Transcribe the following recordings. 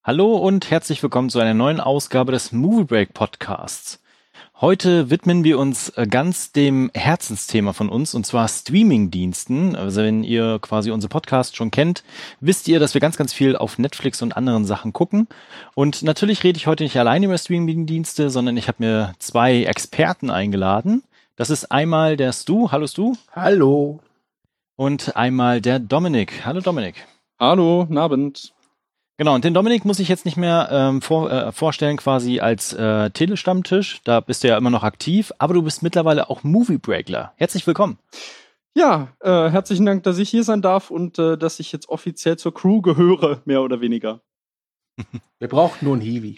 Hallo und herzlich willkommen zu einer neuen Ausgabe des Movie Break Podcasts. Heute widmen wir uns ganz dem Herzensthema von uns, und zwar Streaming-Diensten. Also wenn ihr quasi unsere Podcast schon kennt, wisst ihr, dass wir ganz, ganz viel auf Netflix und anderen Sachen gucken. Und natürlich rede ich heute nicht alleine über Streaming-Dienste, sondern ich habe mir zwei Experten eingeladen. Das ist einmal der Stu. Hallo Stu. Hallo. Und einmal der Dominik. Hallo Dominik. Hallo, guten Abend. Genau, und den Dominik muss ich jetzt nicht mehr vorstellen quasi als Telestammtisch. Da bist du ja immer noch aktiv, aber du bist mittlerweile auch Movie Breakler. Herzlich willkommen. Ja, herzlichen Dank, dass ich hier sein darf und dass ich jetzt offiziell zur Crew gehöre, mehr oder weniger. Wir brauchen nur einen Hiwi.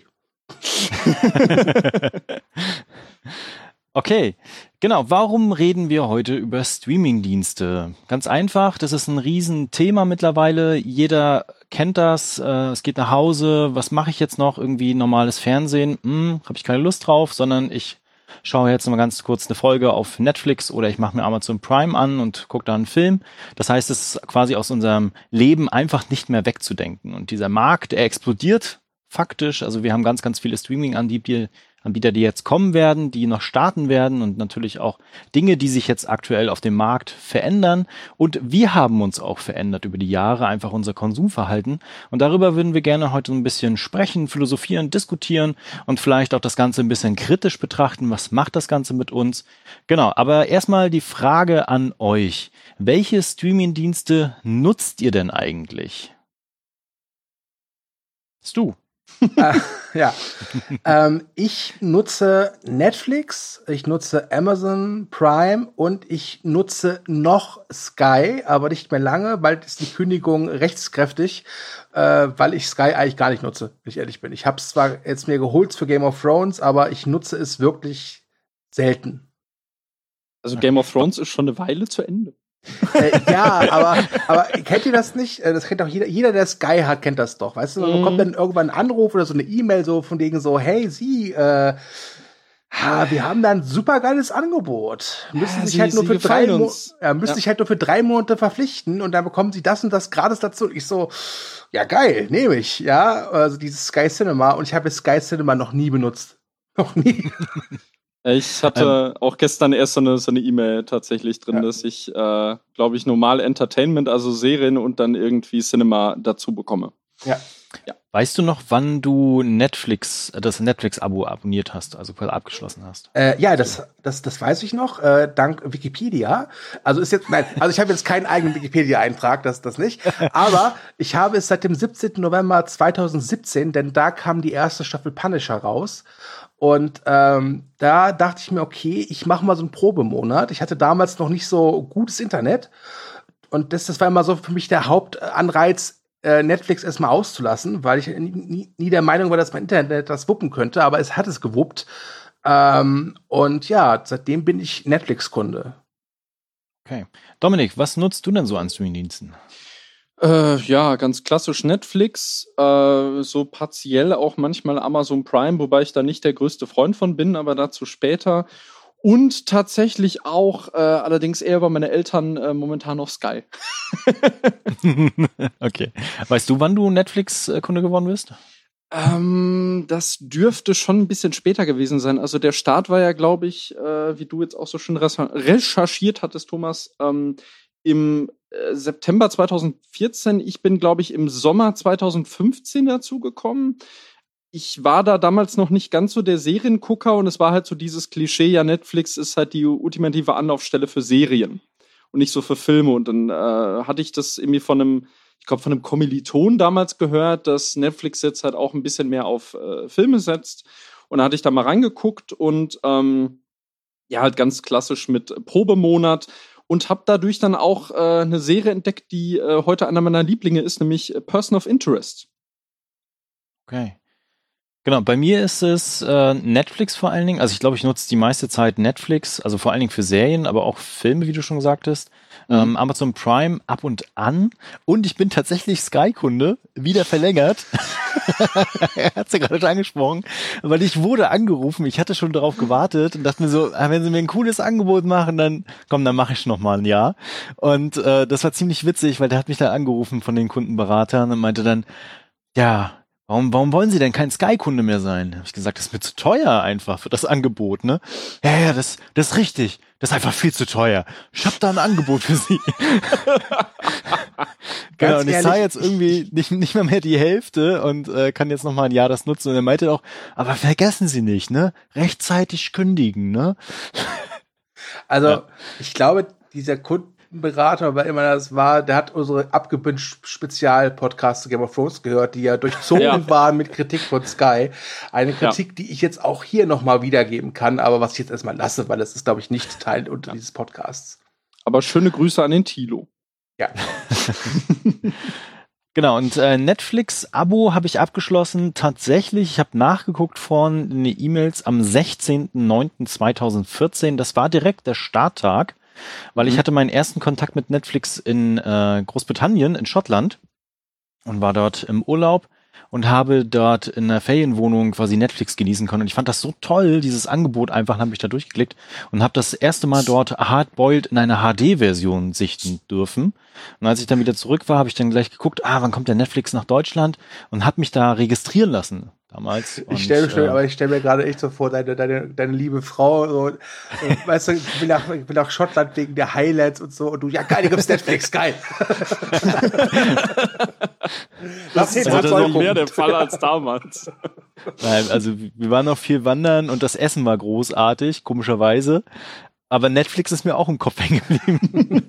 Okay, genau. Warum reden wir heute über Streaming-Dienste? Ganz einfach, das ist ein Riesenthema mittlerweile. Jeder kennt das. Es geht nach Hause. Was mache ich jetzt noch? Irgendwie normales Fernsehen? Habe ich keine Lust drauf, sondern ich schaue jetzt mal ganz kurz eine Folge auf Netflix oder ich mache mir Amazon Prime an und gucke da einen Film. Das heißt, es ist quasi aus unserem Leben einfach nicht mehr wegzudenken. Und dieser Markt, der explodiert faktisch. Also wir haben ganz, ganz viele Streaming-Anbieter, die jetzt kommen werden, die noch starten werden und natürlich auch Dinge, die sich jetzt aktuell auf dem Markt verändern. Und wir haben uns auch verändert über die Jahre, einfach unser Konsumverhalten. Und darüber würden wir gerne heute ein bisschen sprechen, philosophieren, diskutieren und vielleicht auch das Ganze ein bisschen kritisch betrachten. Was macht das Ganze mit uns? Genau, aber erstmal die Frage an euch. Welche Streaming-Dienste nutzt ihr denn eigentlich? Stu. Ja, ich nutze Netflix, ich nutze Amazon Prime und ich nutze noch Sky, aber nicht mehr lange, bald ist die Kündigung rechtskräftig, weil ich Sky eigentlich gar nicht nutze, wenn ich ehrlich bin. Ich habe es zwar jetzt mir geholt für Game of Thrones, aber ich nutze es wirklich selten. Also Game of Thrones ist schon eine Weile zu Ende. Ja, aber kennt ihr das nicht? Das kennt doch jeder, der Sky hat, kennt das doch. Weißt du, man bekommt dann irgendwann einen Anruf oder so eine E-Mail so von wegen so, hey, wir haben da ein super geiles Angebot. Müssen sich halt nur für 3 Monate verpflichten und dann bekommen sie das und das gratis dazu. Und ich so, ja geil, nehme ich, ja. Also dieses Sky Cinema, und ich habe Sky Cinema noch nie benutzt. Noch nie. Ich hatte auch gestern erst so eine E-Mail tatsächlich drin, dass ich, glaube ich, normal Entertainment, also Serien und dann irgendwie Cinema dazu bekomme. Ja. Weißt du noch, wann du das Netflix-Abo abonniert hast, also abgeschlossen hast? Ja, das weiß ich noch, dank Wikipedia. Also ich habe jetzt keinen eigenen Wikipedia-Eintrag, das nicht. Aber ich habe es seit dem 17. November 2017, denn da kam die erste Staffel Punisher raus. Und da dachte ich mir, okay, ich mache mal so einen Probemonat. Ich hatte damals noch nicht so gutes Internet. Und das war immer so für mich der Hauptanreiz, Netflix erstmal auszulassen, weil ich nie der Meinung war, dass mein Internet das wuppen könnte. Aber es hat es gewuppt. Und ja, seitdem bin ich Netflix-Kunde. Okay. Dominik, was nutzt du denn so an Streamingdiensten? Ja, ganz klassisch Netflix, so partiell auch manchmal Amazon Prime, wobei ich da nicht der größte Freund von bin, aber dazu später. Und tatsächlich auch, allerdings eher bei meinen Eltern momentan noch Sky. Okay. Weißt du, wann du Netflix-Kunde geworden bist? Das dürfte schon ein bisschen später gewesen sein. Also der Start war ja, glaube ich, wie du jetzt auch so schön recherchiert hattest, Thomas, im September 2014. Ich bin, glaube ich, im Sommer 2015 dazu gekommen. Ich war da damals noch nicht ganz so der Seriengucker und es war halt so dieses Klischee, ja, Netflix ist halt die ultimative Anlaufstelle für Serien und nicht so für Filme. Und dann hatte ich das irgendwie von einem Kommiliton damals gehört, dass Netflix jetzt halt auch ein bisschen mehr auf Filme setzt. Und da hatte ich da mal reingeguckt und ja, halt ganz klassisch mit Probemonat. Und habe dadurch dann auch eine Serie entdeckt, die heute einer meiner Lieblinge ist, nämlich Person of Interest. Okay. Genau, bei mir ist es Netflix vor allen Dingen. Also ich glaube, ich nutze die meiste Zeit Netflix, also vor allen Dingen für Serien, aber auch Filme, wie du schon sagtest. Amazon Prime ab und an. Und ich bin tatsächlich Sky-Kunde, wieder verlängert. Er hat es ja gerade schon angesprochen, weil ich wurde angerufen. Ich hatte schon darauf gewartet und dachte mir so, wenn sie mir ein cooles Angebot machen, dann mache ich noch mal ein Jahr. Und das war ziemlich witzig, weil der hat mich dann angerufen von den Kundenberatern und meinte dann, ja, warum wollen Sie denn kein Sky-Kunde mehr sein? Habe ich gesagt, das ist mir zu teuer einfach für das Angebot, ne? Ja, das ist richtig. Das ist einfach viel zu teuer. Ich habe da ein Angebot für Sie. Genau, und ich zahle jetzt irgendwie nicht mehr die Hälfte und kann jetzt noch mal ein Jahr das nutzen. Und er meinte auch, aber vergessen Sie nicht, ne? Rechtzeitig kündigen, ne? Also, ich glaube, dieser Kundenberater, wer immer das war, der hat unsere Abgebünscht-Spezial-Podcasts zu Game of Thrones gehört, die ja durchzogen waren mit Kritik von Sky. Eine Kritik, die ich jetzt auch hier noch mal wiedergeben kann, aber was ich jetzt erstmal lasse, weil es ist, glaube ich, nicht Teil unter dieses Podcasts. Aber schöne Grüße an den Thilo. Ja. Genau, und Netflix-Abo habe ich abgeschlossen. Tatsächlich, ich habe nachgeguckt vorhin in die E-Mails am 16.09.2014. Das war direkt der Starttag, weil ich hatte meinen ersten Kontakt mit Netflix in Großbritannien, in Schottland, und war dort im Urlaub und habe dort in einer Ferienwohnung quasi Netflix genießen können. Und ich fand das so toll, dieses Angebot einfach, habe ich da durchgeklickt und habe das erste Mal dort Hardboiled in einer HD-Version sichten dürfen. Und als ich dann wieder zurück war, habe ich dann gleich geguckt, wann kommt der Netflix nach Deutschland, und habe mich da registrieren lassen damals. Ich stelle mir gerade echt so vor, deine liebe Frau, so, weißt du, ich will nach Schottland wegen der Highlights und so, und du, ja geil, hier gibt's Netflix, geil. Das ist heute noch mehr der Fall als damals. Nein, also wir waren noch viel wandern und das Essen war großartig, komischerweise. Aber Netflix ist mir auch im Kopf hängen geblieben.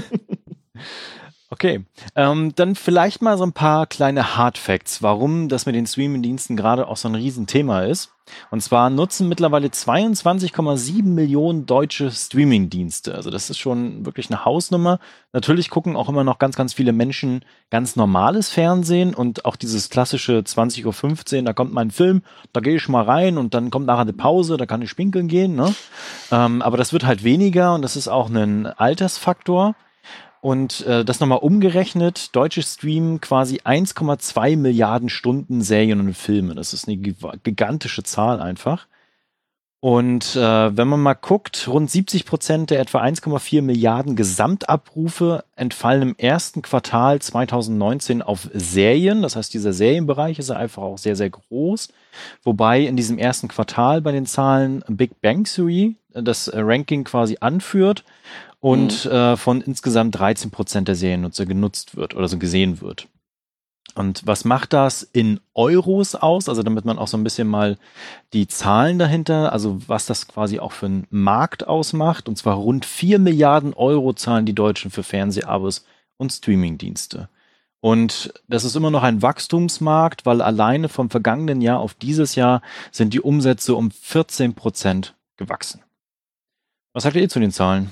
Okay, dann vielleicht mal so ein paar kleine Hardfacts, warum das mit den Streaming-Diensten gerade auch so ein Riesenthema ist. Und zwar nutzen mittlerweile 22,7 Millionen deutsche Streaming-Dienste. Also das ist schon wirklich eine Hausnummer. Natürlich gucken auch immer noch ganz, ganz viele Menschen ganz normales Fernsehen und auch dieses klassische 20:15 Uhr, da kommt mein Film, da gehe ich mal rein und dann kommt nachher eine Pause, da kann ich pinkeln gehen, ne? Aber das wird halt weniger und das ist auch ein Altersfaktor. Und das nochmal umgerechnet, Deutsche streamen quasi 1,2 Milliarden Stunden Serien und Filme. Das ist eine gigantische Zahl einfach. Und wenn man mal guckt, rund 70% der etwa 1,4 Milliarden Gesamtabrufe entfallen im ersten Quartal 2019 auf Serien. Das heißt, dieser Serienbereich ist einfach auch sehr, sehr groß. Wobei in diesem ersten Quartal bei den Zahlen Big Bang Theory das Ranking quasi anführt und von insgesamt 13% der Seriennutzer genutzt wird oder so gesehen wird. Und was macht das in Euros aus? Also damit man auch so ein bisschen mal die Zahlen dahinter, also was das quasi auch für einen Markt ausmacht. Und zwar rund 4 Milliarden Euro zahlen die Deutschen für Fernsehabos und Streamingdienste. Und das ist immer noch ein Wachstumsmarkt, weil alleine vom vergangenen Jahr auf dieses Jahr sind die Umsätze um 14% gewachsen. Was sagt ihr zu den Zahlen?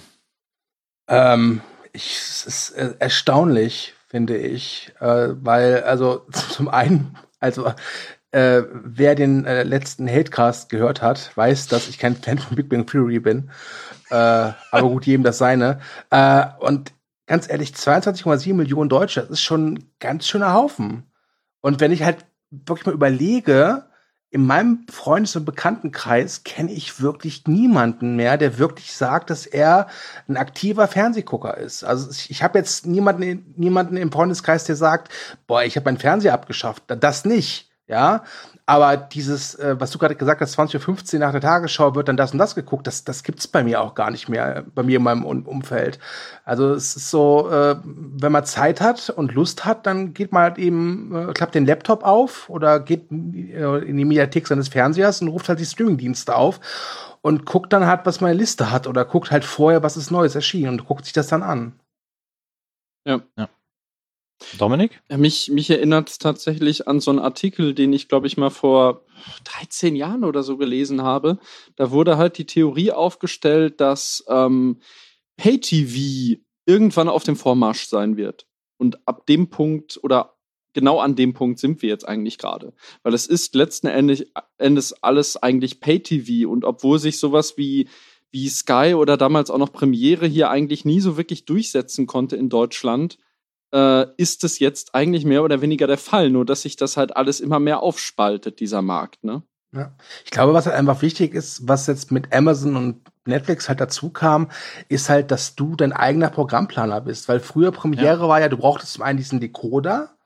Es ist erstaunlich, finde ich, weil, also zum einen, wer den letzten Hatecast gehört hat, weiß, dass ich kein Fan von Big Bang Theory bin. Aber gut, jedem das seine. Und ganz ehrlich, 22,7 Millionen Deutsche, das ist schon ein ganz schöner Haufen. Und wenn ich halt wirklich mal überlege, in meinem Freundes- und Bekanntenkreis kenne ich wirklich niemanden mehr, der wirklich sagt, dass er ein aktiver Fernsehgucker ist. Also ich habe jetzt niemanden im Freundeskreis, der sagt, boah, ich habe meinen Fernseher abgeschafft. Das nicht, ja. Aber dieses, was du gerade gesagt hast, 20:15 Uhr nach der Tagesschau wird dann das und das geguckt, das gibt's bei mir auch gar nicht mehr, bei mir in meinem Umfeld. Also es ist so, wenn man Zeit hat und Lust hat, dann geht man halt eben, klappt den Laptop auf oder geht in die Mediathek seines Fernsehers und ruft halt die Streamingdienste auf und guckt dann halt, was meine Liste hat, oder guckt halt vorher, was ist Neues erschienen, und guckt sich das dann an. Ja. Dominik? Mich erinnert es tatsächlich an so einen Artikel, den ich, glaube ich, mal vor 13 Jahren oder so gelesen habe. Da wurde halt die Theorie aufgestellt, dass Pay-TV irgendwann auf dem Vormarsch sein wird. Und ab dem Punkt oder genau an dem Punkt sind wir jetzt eigentlich gerade. Weil es ist letzten Endes alles eigentlich Pay-TV. Und obwohl sich sowas wie Sky oder damals auch noch Premiere hier eigentlich nie so wirklich durchsetzen konnte in Deutschland, ist es jetzt eigentlich mehr oder weniger der Fall, nur dass sich das halt alles immer mehr aufspaltet, dieser Markt, ne? Ja. Ich glaube, was halt einfach wichtig ist, was jetzt mit Amazon und Netflix halt dazu kam, ist halt, dass du dein eigener Programmplaner bist, weil früher Premiere war ja, du brauchtest zum einen diesen Decoder,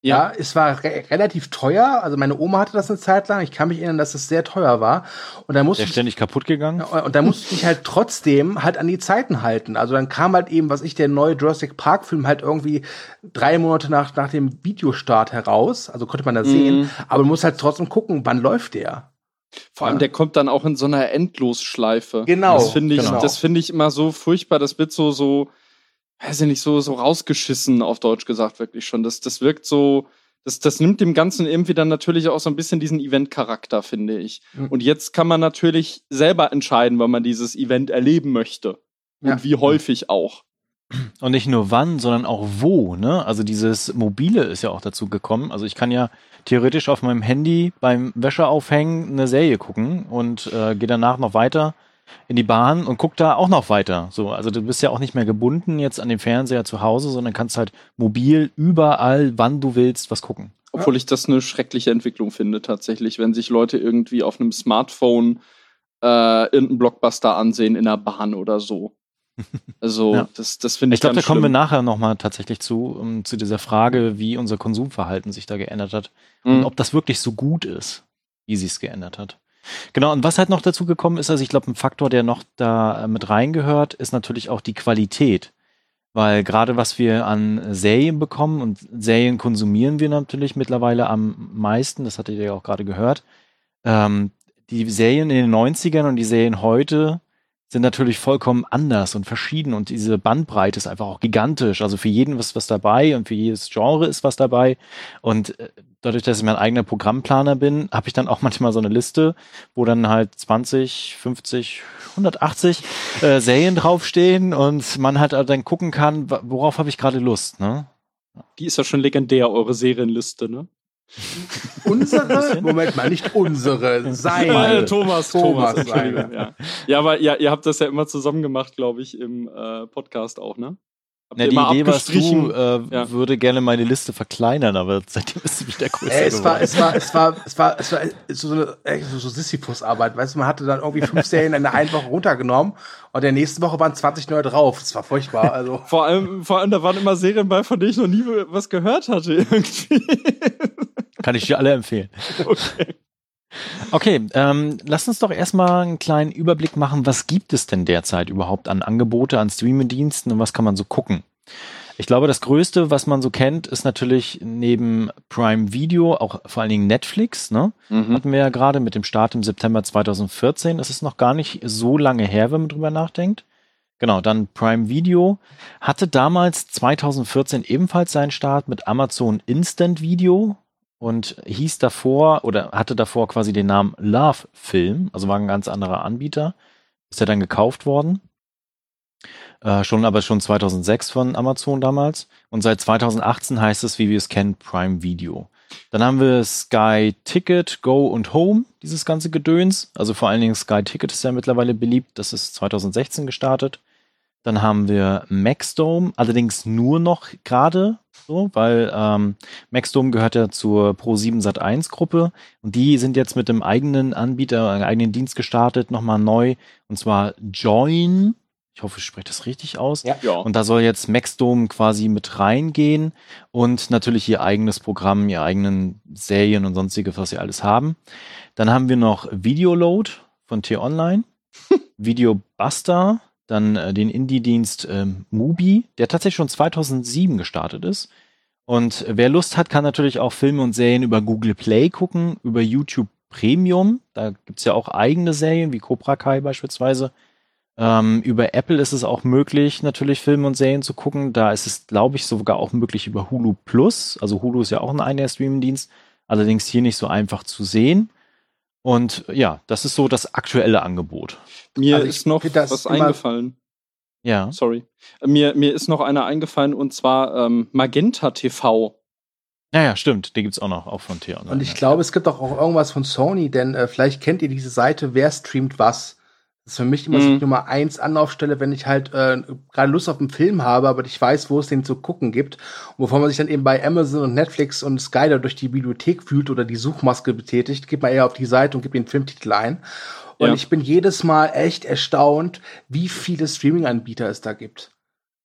Ja, es war relativ teuer. Also meine Oma hatte das eine Zeit lang. Ich kann mich erinnern, dass es sehr teuer war. Und dann musste Der ist ständig kaputt gegangen. Und da musste ich mich halt trotzdem halt an die Zeiten halten. Also dann kam halt eben, der neue Jurassic Park Film halt irgendwie 3 Monate nach dem Videostart heraus. Also konnte man das sehen. Aber man muss halt trotzdem gucken, wann läuft der. Vor allem, der kommt dann auch in so einer Endlosschleife. Genau. Das finde ich immer so furchtbar. Das wird so, weiß ich nicht, so rausgeschissen, auf Deutsch gesagt, wirklich schon. Das wirkt so, das nimmt dem Ganzen irgendwie dann natürlich auch so ein bisschen diesen Event-Charakter, finde ich. Und jetzt kann man natürlich selber entscheiden, wann man dieses Event erleben möchte. Und wie häufig auch. Und nicht nur wann, sondern auch wo, ne? Also dieses Mobile ist ja auch dazu gekommen. Also ich kann ja theoretisch auf meinem Handy beim Wäscheaufhängen eine Serie gucken und gehe danach noch weiter in die Bahn und guck da auch noch weiter. So, also du bist ja auch nicht mehr gebunden jetzt an den Fernseher zu Hause, sondern kannst halt mobil überall, wann du willst, was gucken. Obwohl ich das eine schreckliche Entwicklung finde, tatsächlich, wenn sich Leute irgendwie auf einem Smartphone irgendeinen Blockbuster ansehen in der Bahn oder so. Also, das finde ich glaube, da ganz kommen wir schlimm. nachher nochmal tatsächlich zu dieser Frage, wie unser Konsumverhalten sich da geändert hat und ob das wirklich so gut ist, wie sie es geändert hat. Genau, und was halt noch dazu gekommen ist, also ich glaube, ein Faktor, der noch da mit reingehört, ist natürlich auch die Qualität. Weil gerade was wir an Serien bekommen, und Serien konsumieren wir natürlich mittlerweile am meisten, das hattet ihr ja auch gerade gehört, die Serien in den 90ern und die Serien heute sind natürlich vollkommen anders und verschieden und diese Bandbreite ist einfach auch gigantisch. Also für jeden was dabei und für jedes Genre ist was dabei. Und dadurch, dass ich mein eigener Programmplaner bin, habe ich dann auch manchmal so eine Liste, wo dann halt 20, 50, 180 Serien draufstehen und man halt dann gucken kann, worauf habe ich gerade Lust, ne? Die ist ja schon legendär, eure Serienliste, ne? Unsere? Moment mal, nicht unsere, seine. Thomas, Entschuldigung. Ja, aber ihr habt das ja immer zusammen gemacht, glaube ich, im Podcast auch, ne? Na, die Idee warst du, würde gerne meine Liste verkleinern, aber seitdem ist sie wieder größer geworden. Es war so Sisyphus-Arbeit, weißt du, man hatte dann irgendwie 5 Serien in einer Woche runtergenommen und der nächsten Woche waren 20 neue drauf. Das war furchtbar, also. Vor allem, da waren immer Serien bei, von denen ich noch nie was gehört hatte, irgendwie. Kann ich dir alle empfehlen. Okay, lass uns doch erstmal einen kleinen Überblick machen, was gibt es denn derzeit überhaupt an Angebote, an Streaming-Diensten und was kann man so gucken? Ich glaube, das Größte, was man so kennt, ist natürlich neben Prime Video auch vor allen Dingen Netflix, ne? Hatten wir ja gerade mit dem Start im September 2014. Das ist noch gar nicht so lange her, wenn man drüber nachdenkt. Genau, dann Prime Video hatte damals 2014 ebenfalls seinen Start mit Amazon Instant Video. Und hieß davor oder hatte davor quasi den Namen Love Film, also war ein ganz anderer Anbieter. Ist ja dann gekauft worden. Schon 2006 von Amazon damals. Und seit 2018 heißt es, wie wir es kennen, Prime Video. Dann haben wir Sky Ticket, Go und Home, dieses ganze Gedöns. Also vor allen Dingen Sky Ticket ist ja mittlerweile beliebt. Das ist 2016 gestartet. Dann haben wir Maxdome, allerdings nur noch gerade so, weil Maxdome gehört ja zur Pro7 Sat.1 Gruppe und die sind jetzt mit einem eigenen Anbieter, einem eigenen Dienst gestartet, nochmal neu, und zwar Join. Ich hoffe, ich spreche das richtig aus. Ja. Und da soll jetzt Maxdome quasi mit reingehen und natürlich ihr eigenes Programm, ihre eigenen Serien und sonstiges, was sie alles haben. Dann haben wir noch Videoload von T-Online, Videobuster, dann den Indie-Dienst Mubi, der tatsächlich schon 2007 gestartet ist. Und wer Lust hat, kann natürlich auch Filme und Serien über Google Play gucken, über YouTube Premium. Da gibt's ja auch eigene Serien, wie Cobra Kai beispielsweise. Über Apple ist es auch möglich, natürlich Filme und Serien zu gucken. Da ist es, glaube ich, sogar auch möglich über Hulu Plus. Also Hulu ist ja auch ein eigener Streaming-Dienst. Allerdings hier nicht so einfach zu sehen. Und ja, das ist so das aktuelle Angebot. Mir ist noch was eingefallen. Ja. Sorry. Mir ist noch einer eingefallen, und zwar Magenta TV. Naja, stimmt. Den gibt's auch noch, auch von T-Online. Und ich glaube, es gibt auch irgendwas von Sony, denn vielleicht kennt ihr diese Seite, wer streamt was. Das ist für mich immer so die Nummer 1 Anlaufstelle, wenn ich halt gerade Lust auf einen Film habe, aber ich weiß, wo es den zu gucken gibt. Und bevor man sich dann eben bei Amazon und Netflix und Sky da durch die Bibliothek fühlt oder die Suchmaske betätigt, geht man eher auf die Seite und gibt den Filmtitel ein. Und ich bin jedes Mal echt erstaunt, wie viele Streaming-Anbieter es da gibt.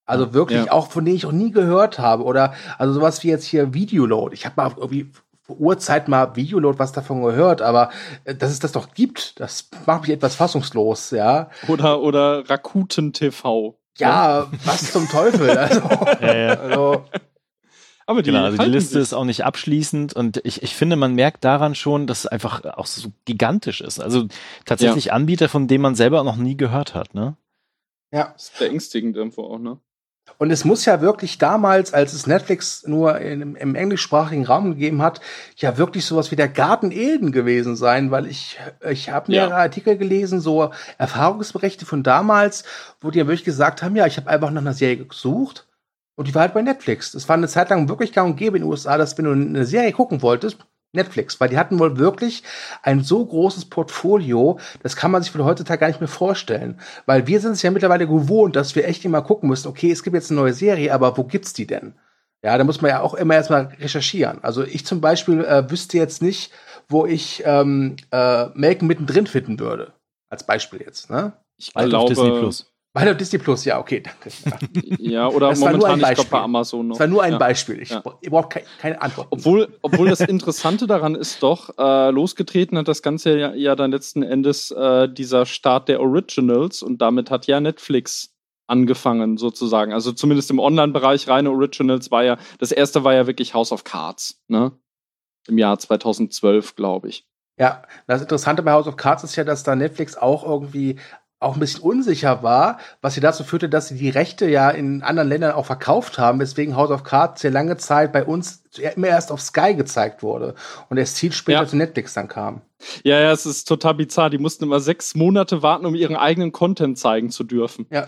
Also wirklich auch, von denen ich auch nie gehört habe. Oder also sowas wie jetzt hier Videoload. Ich habe mal irgendwie vor Urzeit mal Videoload was davon gehört, aber dass es das doch gibt, das macht mich etwas fassungslos, ja. Oder Rakuten TV. Ja, was zum Teufel? Also, also aber genau, also die Liste ist auch nicht abschließend und ich finde, man merkt daran schon, dass es einfach auch so gigantisch ist. Also tatsächlich Anbieter, von denen man selber noch nie gehört hat, ne? Ja. Das ist beängstigend irgendwo auch, ne? Und es muss ja wirklich damals, als es Netflix nur im englischsprachigen Raum gegeben hat, ja wirklich sowas wie der Garten Eden gewesen sein, weil ich habe mehrere Artikel gelesen, so Erfahrungsberichte von damals, wo die ja wirklich gesagt haben, ja, ich habe einfach nach einer Serie gesucht und die war halt bei Netflix. Das war eine Zeit lang wirklich gang und gäbe in den USA, dass wenn du eine Serie gucken wolltest, Netflix, weil die hatten wohl wirklich ein so großes Portfolio, das kann man sich für heutzutage gar nicht mehr vorstellen. Weil wir sind es ja mittlerweile gewohnt, dass wir echt immer gucken müssen, okay, es gibt jetzt eine neue Serie, aber wo gibt's die denn? Ja, da muss man ja auch immer erstmal recherchieren. Also ich zum Beispiel wüsste jetzt nicht, wo ich Malcolm mittendrin finden würde. Als Beispiel jetzt, ne? Ich glaube, Disney Plus. Bei Disney Plus, ja, okay, danke. Ja, oder das momentan, ich glaube, bei Amazon noch. Das war nur ein Beispiel. Ihr braucht keine Antwort. Obwohl das Interessante daran ist doch, losgetreten hat das Ganze ja dann letzten Endes dieser Start der Originals und damit hat ja Netflix angefangen sozusagen. Also zumindest im Online-Bereich reine Originals das erste war ja wirklich House of Cards, ne? Im Jahr 2012, glaube ich. Ja, das Interessante bei House of Cards ist ja, dass da Netflix auch irgendwie auch ein bisschen unsicher war, was sie dazu führte, dass sie die Rechte ja in anderen Ländern auch verkauft haben, weswegen House of Cards sehr lange Zeit bei uns immer erst auf Sky gezeigt wurde und erst viel später zu Netflix dann kam. Ja, es ist total bizarr. Die mussten immer 6 Monate warten, um ihren eigenen Content zeigen zu dürfen. Ja.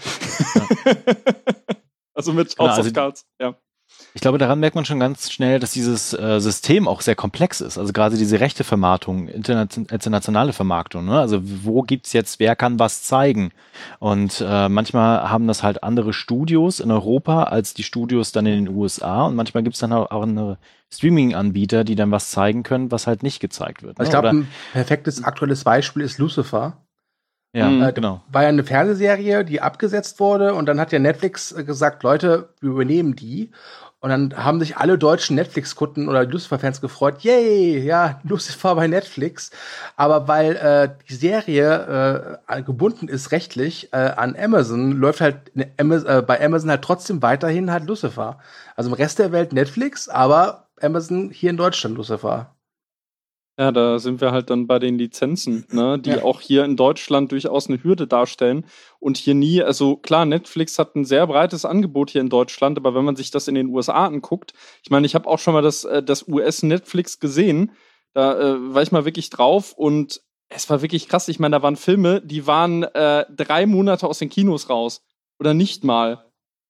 Also mit House of Cards, ja. Ich glaube, daran merkt man schon ganz schnell, dass dieses System auch sehr komplex ist. Also gerade diese Rechtevermarktung, internationale Vermarktung. Ne? Also wo gibt's jetzt, wer kann was zeigen? Und manchmal haben das halt andere Studios in Europa als die Studios dann in den USA. Und manchmal gibt's dann auch andere Streaming-Anbieter, die dann was zeigen können, was halt nicht gezeigt wird. Ne? Ich glaube, ein perfektes aktuelles Beispiel ist Lucifer. Ja, genau. War ja eine Fernsehserie, die abgesetzt wurde. Und dann hat ja Netflix gesagt, Leute, wir übernehmen die. Und dann haben sich alle deutschen Netflix-Kunden oder Lucifer-Fans gefreut, yay, ja, Lucifer bei Netflix. Aber weil die Serie gebunden ist rechtlich an Amazon, läuft halt bei Amazon halt trotzdem weiterhin halt Lucifer. Also im Rest der Welt Netflix, aber Amazon hier in Deutschland Lucifer. Ja, da sind wir halt dann bei den Lizenzen, ne, die auch hier in Deutschland durchaus eine Hürde darstellen und hier nie, also klar, Netflix hat ein sehr breites Angebot hier in Deutschland, aber wenn man sich das in den USA anguckt, ich meine, ich habe auch schon mal das US-Netflix gesehen, da war ich mal wirklich drauf und es war wirklich krass, ich meine, da waren Filme, die waren 3 Monate aus den Kinos raus oder nicht mal.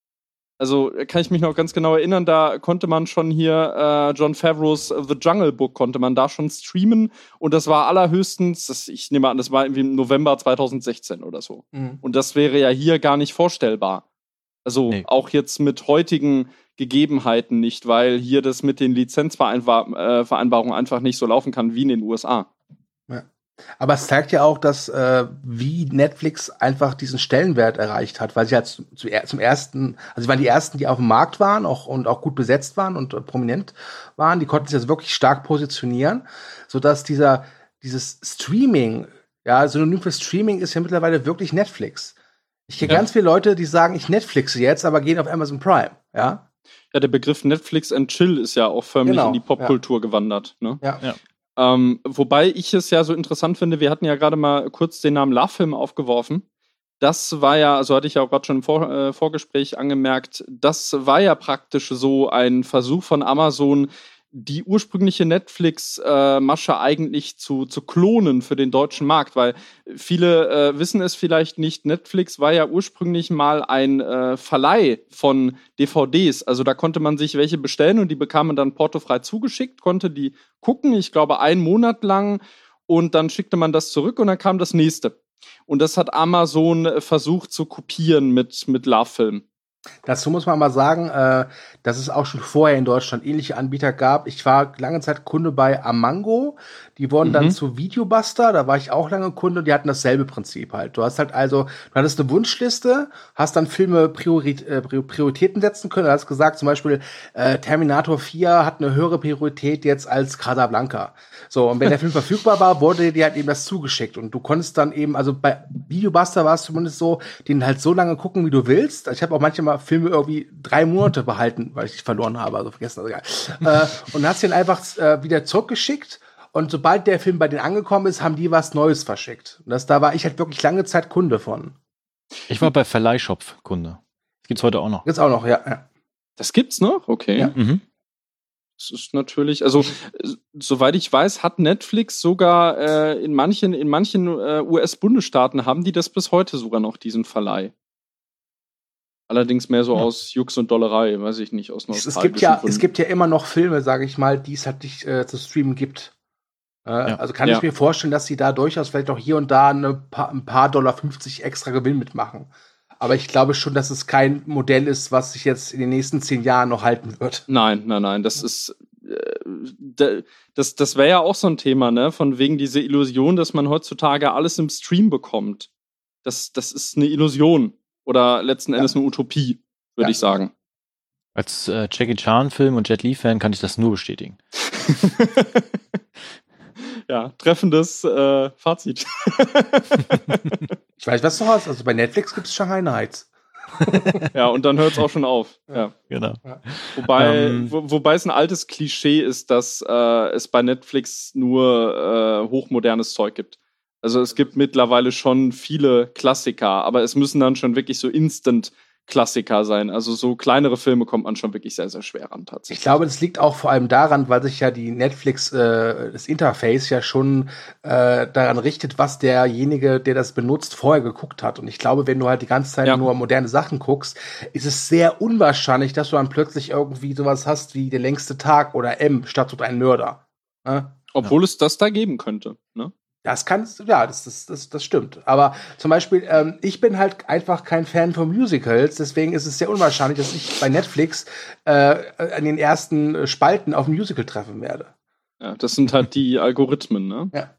Also kann ich mich noch ganz genau erinnern, da konnte man schon hier Jon Favreau's The Jungle Book konnte man da schon streamen und das war allerhöchstens, ich nehme an, das war irgendwie im November 2016 oder so. Mhm. Und das wäre ja hier gar nicht vorstellbar. Also auch jetzt mit heutigen Gegebenheiten nicht, weil hier das mit den Lizenzvereinbarungen einfach nicht so laufen kann wie in den USA. Ja. Aber es zeigt ja auch, dass wie Netflix einfach diesen Stellenwert erreicht hat, weil sie halt zum ersten, also sie waren die ersten, die auf dem Markt waren und auch gut besetzt waren und prominent waren. Die konnten sich also wirklich stark positionieren, sodass dieses Streaming, ja, Synonym für Streaming ist ja mittlerweile wirklich Netflix. Ich kenne ganz viele Leute, die sagen, ich Netflixe jetzt, aber gehen auf Amazon Prime, ja. Ja, der Begriff Netflix and Chill ist ja auch förmlich in die Popkultur gewandert, ne? Ja. Wobei ich es ja so interessant finde, wir hatten ja gerade mal kurz den Namen Love-Film aufgeworfen. Das war ja, also hatte ich ja auch gerade schon im Vorgespräch angemerkt, das war ja praktisch so ein Versuch von Amazon, die ursprüngliche Netflix-Masche eigentlich zu klonen für den deutschen Markt, weil viele wissen es vielleicht nicht, Netflix war ja ursprünglich mal ein Verleih von DVDs, also da konnte man sich welche bestellen und die bekam man dann portofrei zugeschickt, konnte die gucken, ich glaube 1 Monat lang und dann schickte man das zurück und dann kam das nächste. Und das hat Amazon versucht zu kopieren mit Love-Film. Dazu muss man mal sagen, dass es auch schon vorher in Deutschland ähnliche Anbieter gab. Ich war lange Zeit Kunde bei Amango. Die wurden dann zu Videobuster, da war ich auch lange Kunde, und die hatten dasselbe Prinzip halt. Du hattest eine Wunschliste, hast dann Filme Prioritäten setzen können. Du hast gesagt, zum Beispiel Terminator 4 hat eine höhere Priorität jetzt als Casablanca. So, und wenn der Film verfügbar war, wurde dir halt eben das zugeschickt. Und du konntest dann eben, also bei Videobuster war es zumindest so, den halt so lange gucken, wie du willst. Ich habe auch manchmal Filme irgendwie 3 Monate behalten, weil ich die verloren habe, also vergessen, also egal. Und hast den einfach wieder zurückgeschickt. Und sobald der Film bei denen angekommen ist, haben die was Neues verschickt. Und da war ich halt wirklich lange Zeit Kunde von. Ich war bei Verleihshop Kunde. Das gibt's heute auch noch. Gibt's auch noch, ja. Das gibt's noch? Okay. Ja. Das ist natürlich, also soweit ich weiß, hat Netflix sogar in manchen US-Bundesstaaten haben die das bis heute sogar noch, diesen Verleih. Allerdings mehr so aus Jux und Dollerei, weiß ich nicht, aus nostalgischen Gründen. Es gibt ja immer noch Filme, sage ich mal, die es halt nicht zu streamen gibt. Also kann ich mir vorstellen, dass sie da durchaus vielleicht auch hier und da ein paar $50 extra Gewinn mitmachen. Aber ich glaube schon, dass es kein Modell ist, was sich jetzt in den nächsten 10 Jahren noch halten wird. Nein. Das ist das wäre ja auch so ein Thema, ne? Von wegen diese Illusion, dass man heutzutage alles im Stream bekommt. Das ist eine Illusion. Oder letzten Endes eine Utopie, würde ich sagen. Als Jackie Chan-Film und Jet Li-Fan kann ich das nur bestätigen. Ja, treffendes Fazit. Ich weiß, was du hast. Also bei Netflix gibt es Shanghai Nights. Ja, und dann hört es auch schon auf. Ja. Genau. Wobei es ein altes Klischee ist, dass es bei Netflix nur hochmodernes Zeug gibt. Also es gibt mittlerweile schon viele Klassiker, aber es müssen dann schon wirklich so Instant-Klassiker sein. Also so kleinere Filme kommt man schon wirklich sehr, sehr schwer ran tatsächlich. Ich glaube, das liegt auch vor allem daran, weil sich ja die Netflix, das Interface ja schon daran richtet, was derjenige, der das benutzt, vorher geguckt hat. Und ich glaube, wenn du halt die ganze Zeit nur moderne Sachen guckst, ist es sehr unwahrscheinlich, dass du dann plötzlich irgendwie sowas hast wie Der längste Tag oder M statt ein Mörder. Obwohl es das da geben könnte, ne? Das stimmt. Aber zum Beispiel, ich bin halt einfach kein Fan von Musicals, deswegen ist es sehr unwahrscheinlich, dass ich bei Netflix an den ersten Spalten auf ein Musical treffen werde. Ja, das sind halt die Algorithmen, ne? Ja.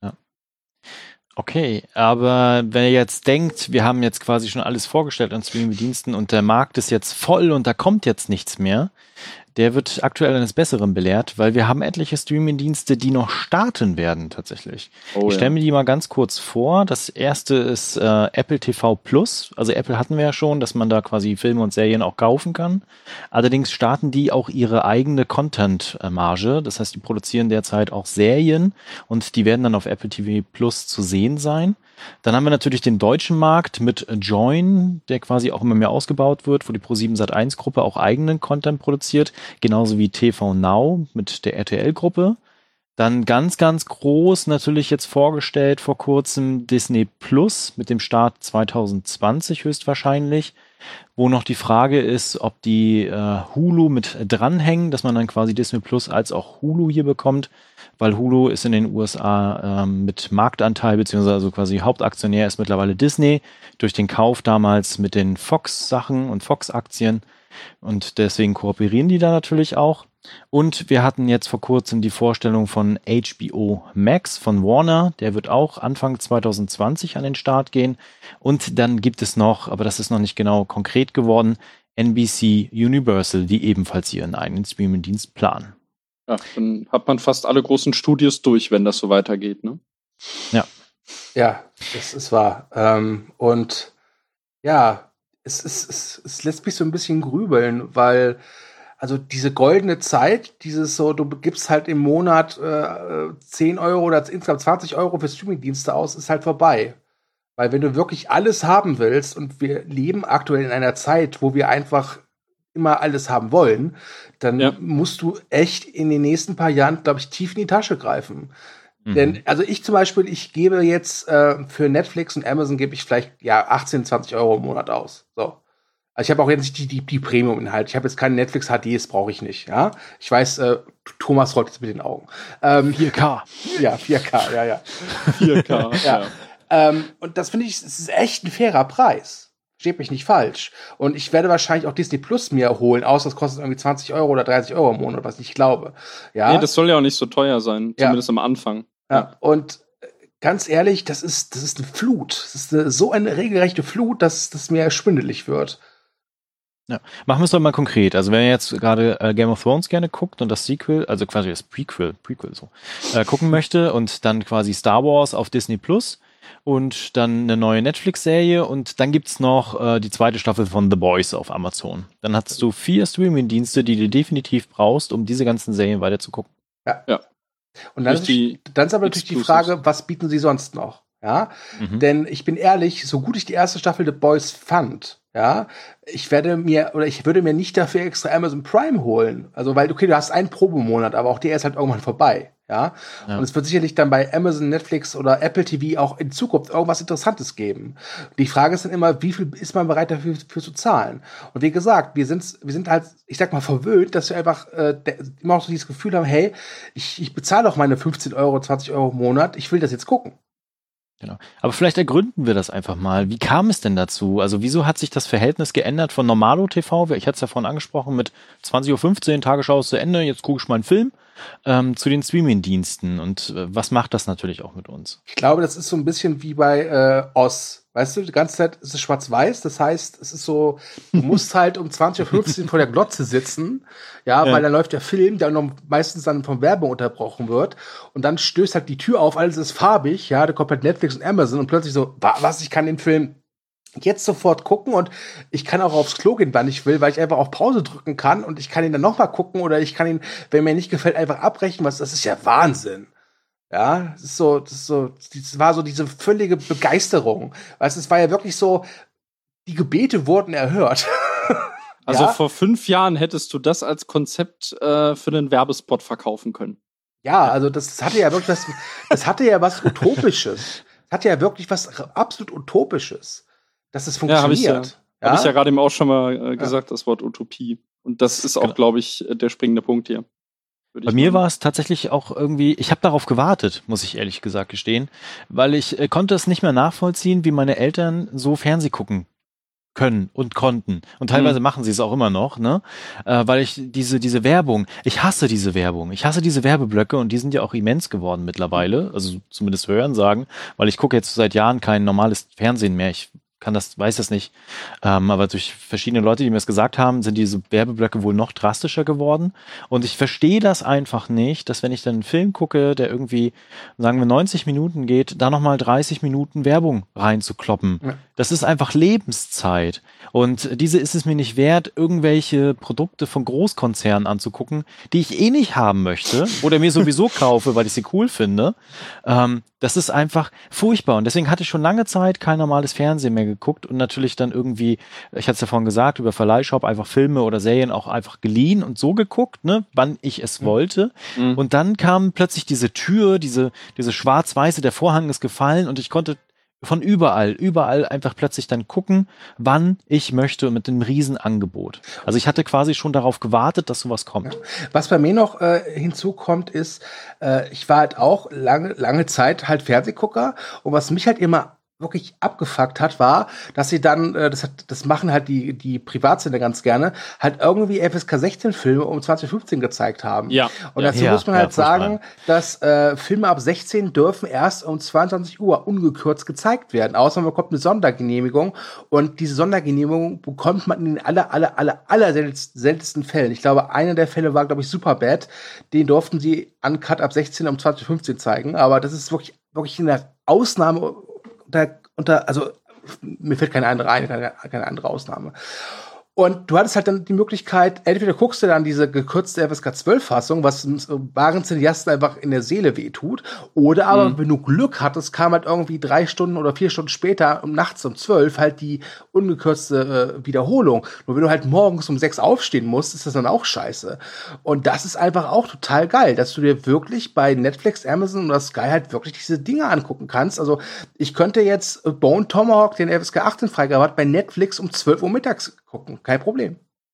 Okay, aber wenn ihr jetzt denkt, wir haben jetzt quasi schon alles vorgestellt an Streaming-Diensten und der Markt ist jetzt voll und da kommt jetzt nichts mehr, der wird aktuell eines Besseren belehrt, weil wir haben etliche Streaming-Dienste, die noch starten werden tatsächlich. Ich stelle mir die mal ganz kurz vor. Das erste ist Apple TV Plus. Also Apple hatten wir ja schon, dass man da quasi Filme und Serien auch kaufen kann. Allerdings starten die auch ihre eigene Content-Marge. Das heißt, die produzieren derzeit auch Serien und die werden dann auf Apple TV Plus zu sehen sein. Dann haben wir natürlich den deutschen Markt mit Join, der quasi auch immer mehr ausgebaut wird, wo die Pro7 Sat.1-Gruppe auch eigenen Content produziert, genauso wie TV Now mit der RTL-Gruppe. Dann ganz, ganz groß natürlich jetzt vorgestellt vor kurzem Disney Plus mit dem Start 2020 höchstwahrscheinlich, wo noch die Frage ist, ob die Hulu mit dranhängen, dass man dann quasi Disney Plus als auch Hulu hier bekommt, weil Hulu ist in den USA mit Marktanteil beziehungsweise also quasi Hauptaktionär ist mittlerweile Disney durch den Kauf damals mit den Fox-Sachen und Fox-Aktien und deswegen kooperieren die da natürlich auch. Und wir hatten jetzt vor kurzem die Vorstellung von HBO Max von Warner. Der wird auch Anfang 2020 an den Start gehen. Und dann gibt es noch, aber das ist noch nicht genau konkret geworden, NBC Universal, die ebenfalls ihren eigenen Streaming-Dienst planen. Ja, dann hat man fast alle großen Studios durch, wenn das so weitergeht, ne? Ja. Ja, das ist wahr. Und ja, es lässt mich so ein bisschen grübeln, weil also diese goldene Zeit, dieses so, du gibst halt im Monat 10 Euro oder insgesamt 20 Euro für Streamingdienste aus, ist halt vorbei. Weil wenn du wirklich alles haben willst und wir leben aktuell in einer Zeit, wo wir einfach immer alles haben wollen, dann musst du echt in den nächsten paar Jahren, glaube ich, tief in die Tasche greifen. Denn, also ich zum Beispiel, ich gebe jetzt für Netflix und Amazon gebe ich vielleicht 18, 20 Euro im Monat aus. So. Also ich habe auch jetzt nicht die Premium-Inhalte. Ich habe jetzt keine Netflix HDs, brauche ich nicht. Ja, ich weiß, Thomas rollt jetzt mit den Augen. 4K. Ja, 4K, ja. 4K, ja. Und das finde ich, es ist echt ein fairer Preis. Steht mich nicht falsch. Und ich werde wahrscheinlich auch Disney Plus mir holen, außer es kostet irgendwie 20 Euro oder 30 Euro im Monat, was ich glaube. Ja. Nee, das soll ja auch nicht so teuer sein, zumindest am Anfang. Ja. Und ganz ehrlich, das ist eine Flut. Das ist so eine regelrechte Flut, dass das mir schwindelig wird. Ja. Machen wir es doch mal konkret. Also wenn ihr jetzt gerade Game of Thrones gerne guckt und das Sequel, also quasi das Prequel so, gucken möchte und dann quasi Star Wars auf Disney Plus und dann eine neue Netflix-Serie und dann gibt's noch die zweite Staffel von The Boys auf Amazon. Dann hast du 4 Streaming-Dienste, die du definitiv brauchst, um diese ganzen Serien weiter zu gucken. Ja. Und dann ist aber natürlich die Frage, was bieten sie sonst noch? Ja, denn ich bin ehrlich, so gut ich die erste Staffel The Boys fand, ja, ich würde mir nicht dafür extra Amazon Prime holen. Also, weil, okay, du hast einen Probemonat, aber auch der ist halt irgendwann vorbei, ja. Und es wird sicherlich dann bei Amazon, Netflix oder Apple TV auch in Zukunft irgendwas Interessantes geben. Die Frage ist dann immer, wie viel ist man bereit dafür zu zahlen? Und wie gesagt, wir sind halt, ich sag mal, verwöhnt, dass wir einfach immer noch so dieses Gefühl haben, hey, ich bezahle doch meine 15 Euro, 20 Euro im Monat, ich will das jetzt gucken. Genau. Aber vielleicht ergründen wir das einfach mal. Wie kam es denn dazu? Also wieso hat sich das Verhältnis geändert von Normalo TV, ich hatte es ja vorhin angesprochen, mit 20:15 Uhr, Tagesschau ist zu Ende, jetzt gucke ich mal einen Film, zu den Streaming-Diensten. Und was macht das natürlich auch mit uns? Ich glaube, das ist so ein bisschen wie bei Oz. Weißt du, die ganze Zeit ist es schwarz-weiß, das heißt, es ist so, du musst halt um 20:15 Uhr vor der Glotze sitzen, weil dann läuft der Film, der noch meistens dann von Werbung unterbrochen wird und dann stößt halt die Tür auf, alles ist farbig, da kommt halt Netflix und Amazon und plötzlich so, was, ich kann den Film jetzt sofort gucken und ich kann auch aufs Klo gehen, wann ich will, weil ich einfach auf Pause drücken kann und ich kann ihn dann noch mal gucken oder ich kann ihn, wenn mir nicht gefällt, einfach abbrechen, das ist ja Wahnsinn. Ja, das war so diese völlige Begeisterung. Weißt du, es war ja wirklich so, die Gebete wurden erhört. Also vor 5 Jahren hättest du das als Konzept für einen Werbespot verkaufen können. Ja, also das hatte ja wirklich das hatte ja was Utopisches. Das hatte ja wirklich was absolut Utopisches, dass es funktioniert. Habe ich ja gerade eben auch schon mal gesagt, das Wort Utopie. Und das ist auch, glaube ich, der springende Punkt hier. Bei mir war es tatsächlich auch irgendwie, ich habe darauf gewartet, muss ich ehrlich gesagt gestehen, weil ich konnte es nicht mehr nachvollziehen, wie meine Eltern so Fernseh gucken können und konnten. Und teilweise machen sie es auch immer noch, ne? Weil ich diese Werbung, ich hasse diese Werbung, ich hasse diese Werbeblöcke und die sind ja auch immens geworden mittlerweile, also zumindest hören sagen, weil ich gucke jetzt seit Jahren kein normales Fernsehen mehr. Ich weiß das nicht. Aber durch verschiedene Leute, die mir das gesagt haben, sind diese Werbeblöcke wohl noch drastischer geworden. Und ich verstehe das einfach nicht, dass wenn ich dann einen Film gucke, der irgendwie, sagen wir, 90 Minuten geht, da nochmal 30 Minuten Werbung reinzukloppen. Ja. Das ist einfach Lebenszeit. Und diese ist es mir nicht wert, irgendwelche Produkte von Großkonzernen anzugucken, die ich eh nicht haben möchte oder mir sowieso kaufe, weil ich sie cool finde. Das ist einfach furchtbar. Und deswegen hatte ich schon lange Zeit kein normales Fernsehen mehr geguckt und natürlich dann irgendwie, ich hatte es ja vorhin gesagt, über Verleihshop einfach Filme oder Serien auch einfach geliehen und so geguckt, ne, wann ich es wollte. Und dann kam plötzlich diese Tür, diese schwarz-weiße, der Vorhang ist gefallen und ich konnte von überall einfach plötzlich dann gucken, wann ich möchte mit einem Riesenangebot. Also ich hatte quasi schon darauf gewartet, dass sowas kommt. Ja. Was bei mir noch hinzukommt, ist, ich war halt auch lange Zeit halt Fernsehgucker und was mich halt immer wirklich abgefuckt hat, war, dass sie dann, das machen halt die Privatsender ganz gerne, halt irgendwie FSK 16 Filme um 20:15 gezeigt haben. Ja. Und dazu muss man halt sagen, dass Filme ab 16 dürfen erst um 22 Uhr ungekürzt gezeigt werden, außer man bekommt eine Sondergenehmigung und diese Sondergenehmigung bekommt man in den aller seltensten Fällen. Ich glaube, einer der Fälle war, glaube ich, Superbad, den durften sie uncut ab 16 um 20:15 zeigen, aber das ist wirklich eine Ausnahme also mir fällt keine andere andere Ausnahme. Und du hattest halt dann die Möglichkeit, entweder guckst du dann diese gekürzte FSK 12-Fassung, was wahren Cineasten einfach in der Seele wehtut, oder aber, wenn du Glück hattest, kam halt irgendwie 3 Stunden oder 4 Stunden später, nachts um 12, halt die ungekürzte Wiederholung. Nur wenn du halt morgens um 6 aufstehen musst, ist das dann auch scheiße. Und das ist einfach auch total geil, dass du dir wirklich bei Netflix, Amazon oder Sky halt wirklich diese Dinge angucken kannst. Also ich könnte jetzt Bone Tomahawk, den FSK 18 Freigabe hat, bei Netflix um 12 Uhr mittags gucken. Kein Problem.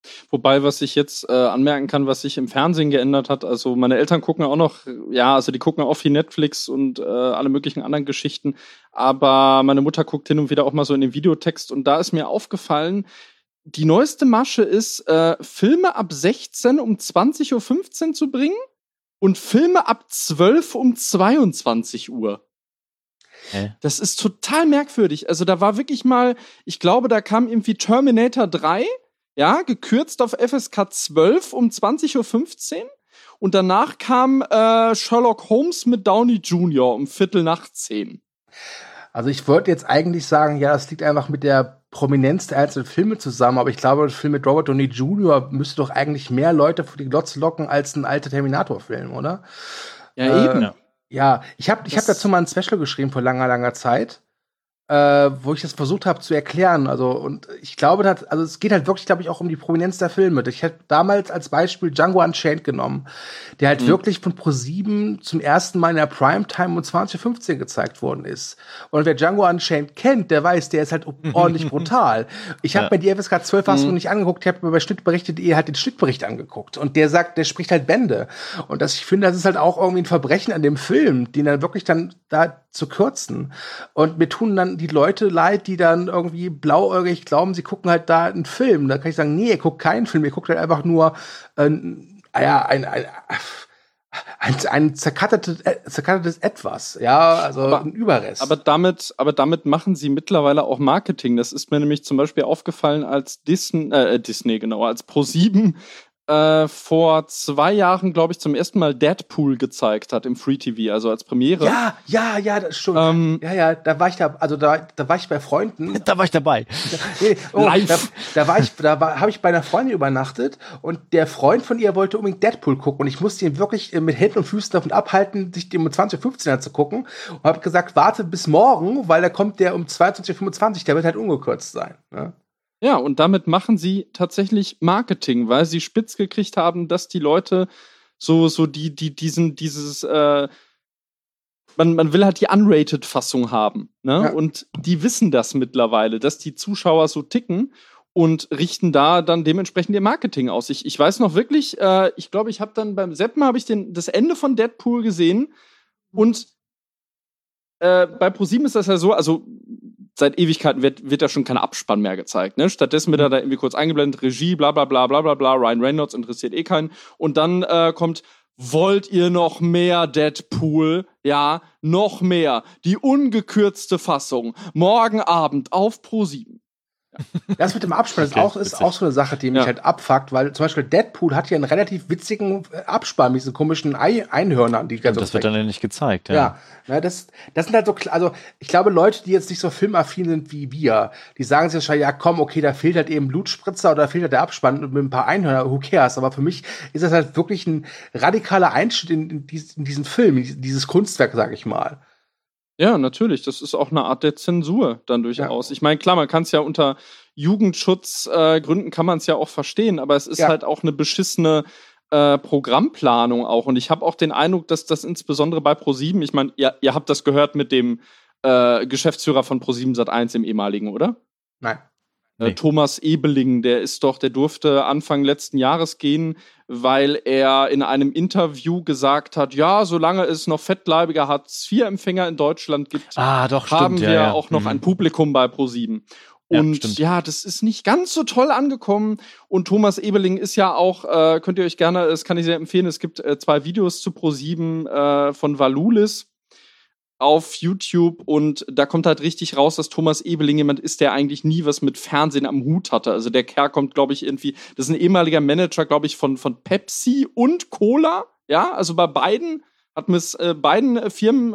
Wobei, was ich jetzt anmerken kann, was sich im Fernsehen geändert hat, also meine Eltern gucken auch noch, ja, also die gucken auch viel Netflix und alle möglichen anderen Geschichten, aber meine Mutter guckt hin und wieder auch mal so in den Videotext und da ist mir aufgefallen, die neueste Masche ist, Filme ab 16 um 20:15 Uhr zu bringen und Filme ab 12 um 22 Uhr. Das ist total merkwürdig. Also da war wirklich mal, ich glaube, da kam irgendwie Terminator 3, ja, gekürzt auf FSK 12 um 20:15 Uhr. Und danach kam Sherlock Holmes mit Downey Jr. um 10:15. Also ich wollte jetzt eigentlich sagen, ja, das liegt einfach mit der Prominenz der einzelnen Filme zusammen, aber ich glaube, der Film mit Robert Downey Jr. müsste doch eigentlich mehr Leute vor die Glotze locken als ein alter Terminator-Film, oder? Ja, eben. Ja, ich hab dazu mal ein Special geschrieben vor langer, langer Zeit, wo ich das versucht habe zu erklären. Also, und ich glaube, also es geht halt wirklich, glaube ich, auch um die Prominenz der Filme. Ich hätte damals als Beispiel Django Unchained genommen, der halt wirklich von ProSieben zum ersten Mal in der Primetime um 20:15 Uhr gezeigt worden ist. Und wer Django Unchained kennt, der weiß, der ist halt ordentlich brutal. Ich habe mir die FSK 12 Fassung nicht angeguckt, ich habe mir bei Schnittberichte.de halt den Schnittbericht angeguckt. Und der sagt, der spricht halt Bände. Und ich finde, das ist halt auch irgendwie ein Verbrechen an dem Film, den dann wirklich dann da zu kürzen. Und mir tun dann die Leute leid, die dann irgendwie blauäugig glauben, sie gucken halt da einen Film. Da kann ich sagen, nee, ihr guckt keinen Film, ihr guckt halt einfach nur ein zerkattertes Etwas, ja, also ein Überrest. Aber damit machen sie mittlerweile auch Marketing. Das ist mir nämlich zum Beispiel aufgefallen, als als ProSieben vor 2 Jahren, glaube ich, zum ersten Mal Deadpool gezeigt hat im Free TV, also als Premiere. Ja, das schon. Da war ich bei Freunden. Da war ich dabei. Live. Da habe ich bei einer Freundin übernachtet und der Freund von ihr wollte unbedingt Deadpool gucken und ich musste ihn wirklich mit Händen und Füßen davon abhalten, sich den um 20:15 Uhr zu gucken und habe gesagt, warte bis morgen, weil da kommt der um 22:25 Uhr, der wird halt ungekürzt sein. Ne? Ja, und damit machen sie tatsächlich Marketing, weil sie spitz gekriegt haben, dass die Leute man will halt die Unrated-Fassung haben, ne? Ja. Und die wissen das mittlerweile, dass die Zuschauer so ticken und richten da dann dementsprechend ihr Marketing aus. Ich weiß noch wirklich, ich glaube, ich habe dann beim Seppen das Ende von Deadpool gesehen und bei ProSieben ist das ja so, also seit Ewigkeiten wird ja schon kein Abspann mehr gezeigt. Ne? Stattdessen wird da irgendwie kurz eingeblendet, Regie, bla bla bla bla bla bla, Ryan Reynolds interessiert keinen. Und dann kommt, wollt ihr noch mehr Deadpool? Ja, noch mehr. Die ungekürzte Fassung. Morgen Abend auf ProSieben. Das mit dem Abspann ist auch so eine Sache, die mich halt abfuckt, weil zum Beispiel Deadpool hat ja einen relativ witzigen Abspann mit diesen komischen Einhörnern, die ganz. Das wird dann ja nicht gezeigt, ja. Ja, das sind halt so, also ich glaube, Leute, die jetzt nicht so filmaffin sind wie wir, die sagen sich wahrscheinlich, ja komm, okay, da fehlt halt eben Blutspritzer oder da fehlt halt der Abspann mit ein paar Einhörner, who cares? Aber für mich ist das halt wirklich ein radikaler Einschnitt in diesen Film, in dieses Kunstwerk, sag ich mal. Ja, natürlich. Das ist auch eine Art der Zensur dann durchaus. Ja. Ich meine, klar, man kann es ja unter Jugendschutzgründen kann man es ja auch verstehen, aber es ist halt auch eine beschissene Programmplanung auch. Und ich habe auch den Eindruck, dass das insbesondere bei ProSieben, ich meine, ihr habt das gehört mit dem Geschäftsführer von ProSieben Sat.1 im ehemaligen, oder? Nein. Nee. Thomas Ebeling, der durfte Anfang letzten Jahres gehen, weil er in einem Interview gesagt hat, ja, solange es noch fettleibige Hartz-IV-Empfänger in Deutschland gibt, haben wir auch noch ein Publikum bei ProSieben. Und ja, das ist nicht ganz so toll angekommen. Und Thomas Ebeling ist ja auch, könnt ihr euch gerne, das kann ich sehr empfehlen, es gibt 2 Videos zu ProSieben von Valulis auf YouTube und da kommt halt richtig raus, dass Thomas Ebeling jemand ist, der eigentlich nie was mit Fernsehen am Hut hatte. Also der Kerl kommt, glaube ich, das ist ein ehemaliger Manager, glaube ich, von Pepsi und Cola. Ja, also bei beiden ist mit beiden Firmen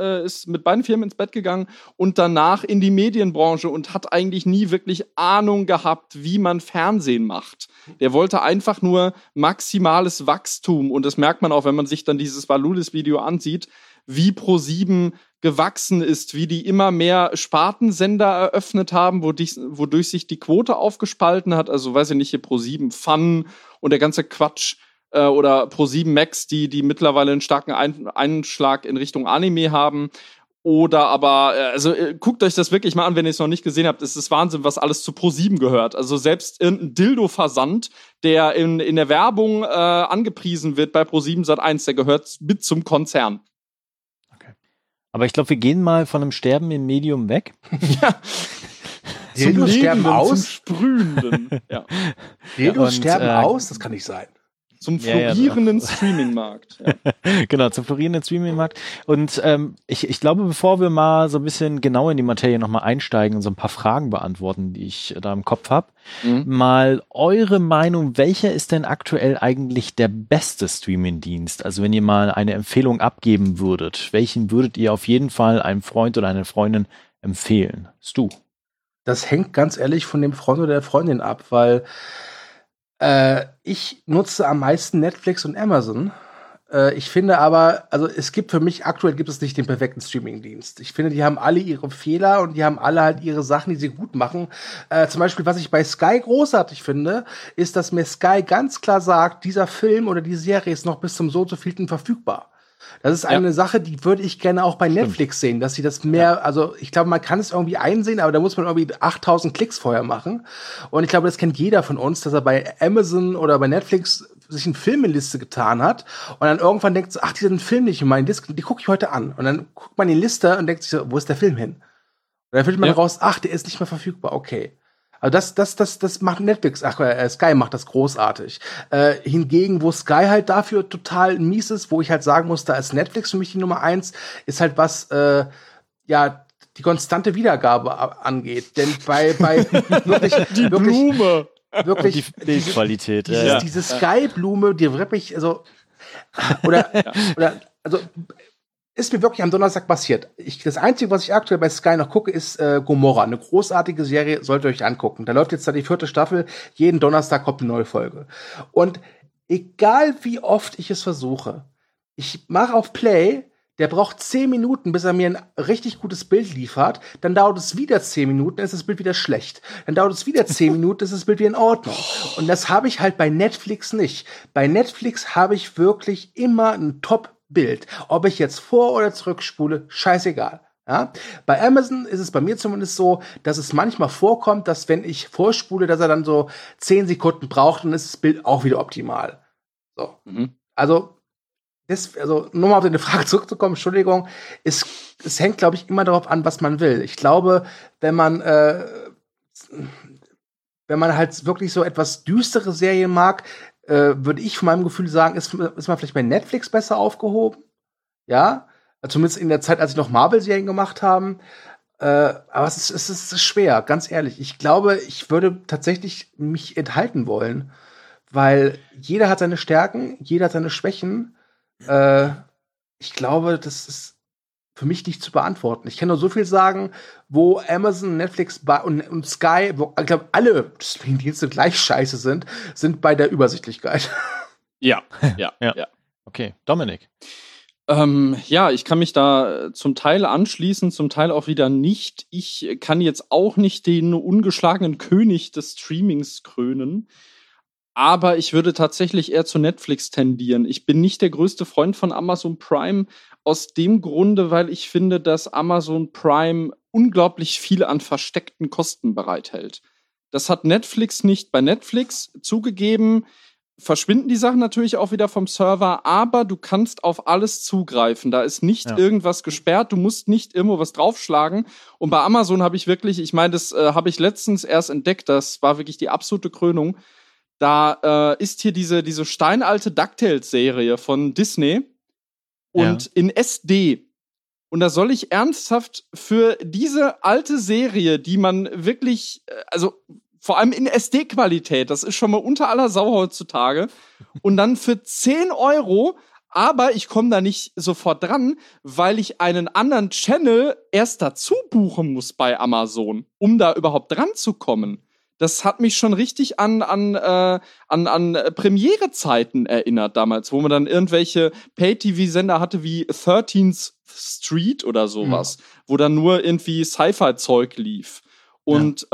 ins Bett gegangen und danach in die Medienbranche und hat eigentlich nie wirklich Ahnung gehabt, wie man Fernsehen macht. Der wollte einfach nur maximales Wachstum und das merkt man auch, wenn man sich dann dieses Valulis-Video ansieht, wie ProSieben gewachsen ist, wie die immer mehr Spartensender eröffnet haben, wodurch sich die Quote aufgespalten hat. Also, weiß ich nicht, hier ProSieben Fun und der ganze Quatsch oder ProSieben Max, die mittlerweile einen starken Einschlag in Richtung Anime haben. Oder aber, guckt euch das wirklich mal an, wenn ihr es noch nicht gesehen habt. Es ist Wahnsinn, was alles zu ProSieben gehört. Also selbst irgendein Dildo-Versand, der in der Werbung angepriesen wird bei ProSieben Sat.1, der gehört mit zum Konzern. Okay. Aber ich glaube, wir gehen mal von einem Sterben im Medium weg. Ja. Dildos sterben aus? Zum Sprühenden. Ja. Dildos sterben aus? Das kann nicht sein. Zum florierenden Streaming-Markt. Ja. Genau, zum florierenden Streaming-Markt. Und ich glaube, bevor wir mal so ein bisschen genau in die Materie nochmal einsteigen und so ein paar Fragen beantworten, die ich da im Kopf habe, mal eure Meinung, welcher ist denn aktuell eigentlich der beste Streaming-Dienst? Also wenn ihr mal eine Empfehlung abgeben würdet, welchen würdet ihr auf jeden Fall einem Freund oder einer Freundin empfehlen? Stu? Das hängt ganz ehrlich von dem Freund oder der Freundin ab, weil ich nutze am meisten Netflix und Amazon. Ich finde aber, also es gibt für mich, aktuell gibt es nicht den perfekten Streaming-Dienst. Ich finde, die haben alle ihre Fehler und die haben alle halt ihre Sachen, die sie gut machen. Zum Beispiel, was ich bei Sky großartig finde, ist, dass mir Sky ganz klar sagt, dieser Film oder die Serie ist noch bis zum so vielten verfügbar. Das ist eine Sache, die würde ich gerne auch bei Netflix sehen, dass sie das mehr, also ich glaube, man kann es irgendwie einsehen, aber da muss man irgendwie 8000 Klicks vorher machen. Und ich glaube, das kennt jeder von uns, dass er bei Amazon oder bei Netflix sich eine Filmeliste getan hat und dann irgendwann denkt so, ach, diesen Film nicht in meinen Liste, die gucke ich heute an. Und dann guckt man die Liste und denkt sich so, wo ist der Film hin? Und dann findet man raus, ach, der ist nicht mehr verfügbar, okay. Also das macht Netflix, Sky macht das großartig. Hingegen, wo Sky halt dafür total mies ist, wo ich halt sagen muss, da ist Netflix für mich die Nummer 1, ist halt was, die konstante Wiedergabe angeht. Denn bei die Blume. Wirklich die Bildqualität. Diese Sky-Blume, die wirklich, also, also, ist mir wirklich am Donnerstag passiert. Das Einzige, was ich aktuell bei Sky noch gucke, ist Gomorra. Eine großartige Serie, solltet ihr euch angucken. Da läuft jetzt da die 4. Staffel. Jeden Donnerstag kommt eine neue Folge. Und egal wie oft ich es versuche, ich mache auf Play, der braucht 10 Minuten, bis er mir ein richtig gutes Bild liefert. Dann dauert es wieder 10 Minuten, dann ist das Bild wieder schlecht. Dann dauert es wieder 10 Minuten, ist das Bild wieder in Ordnung. Und das habe ich halt bei Netflix nicht. Bei Netflix habe ich wirklich immer ein Top-Bild. Ob ich jetzt vor- oder zurückspule, scheißegal. Ja? Bei Amazon ist es bei mir zumindest so, dass es manchmal vorkommt, dass wenn ich vorspule, dass er dann so 10 Sekunden braucht, dann ist das Bild auch wieder optimal. So. Also nur mal auf deine Frage zurückzukommen, Entschuldigung, es hängt, glaube ich, immer darauf an, was man will. Ich glaube, wenn man halt wirklich so etwas düstere Serien mag, würde ich von meinem Gefühl sagen, ist man vielleicht bei Netflix besser aufgehoben. Ja, zumindest in der Zeit, als ich noch Marvel-Serien gemacht haben. Aber es ist schwer, ganz ehrlich. Ich glaube, ich würde tatsächlich mich enthalten wollen, weil jeder hat seine Stärken, jeder hat seine Schwächen. Ich glaube, das ist für mich nicht zu beantworten. Ich kann nur so viel sagen, wo Amazon, Netflix und Sky, wo ich glaube, alle Streaming-Dienste gleich scheiße sind bei der Übersichtlichkeit. Ja. Okay, Dominik. Ich kann mich da zum Teil anschließen, zum Teil auch wieder nicht. Ich kann jetzt auch nicht den ungeschlagenen König des Streamings krönen. Aber ich würde tatsächlich eher zu Netflix tendieren. Ich bin nicht der größte Freund von Amazon Prime, aus dem Grunde, weil ich finde, dass Amazon Prime unglaublich viel an versteckten Kosten bereithält. Das hat Netflix nicht. Bei Netflix zugegeben, verschwinden die Sachen natürlich auch wieder vom Server, aber du kannst auf alles zugreifen. Da ist nicht irgendwas gesperrt, du musst nicht irgendwo was draufschlagen. Und bei Amazon habe ich wirklich, ich meine, das habe ich letztens erst entdeckt, das war wirklich die absolute Krönung. Da ist hier diese steinalte DuckTales-Serie von Disney und in SD. Und da soll ich ernsthaft für diese alte Serie, die man wirklich, also vor allem in SD-Qualität, das ist schon mal unter aller Sau heutzutage, und dann für 10 €, aber ich komme da nicht sofort dran, weil ich einen anderen Channel erst dazu buchen muss bei Amazon, um da überhaupt dran zu kommen. Das hat mich schon richtig an Premiere-Zeiten erinnert damals, wo man dann irgendwelche Pay-TV-Sender hatte wie 13th Street oder sowas, wo dann nur irgendwie Sci-Fi-Zeug lief. Und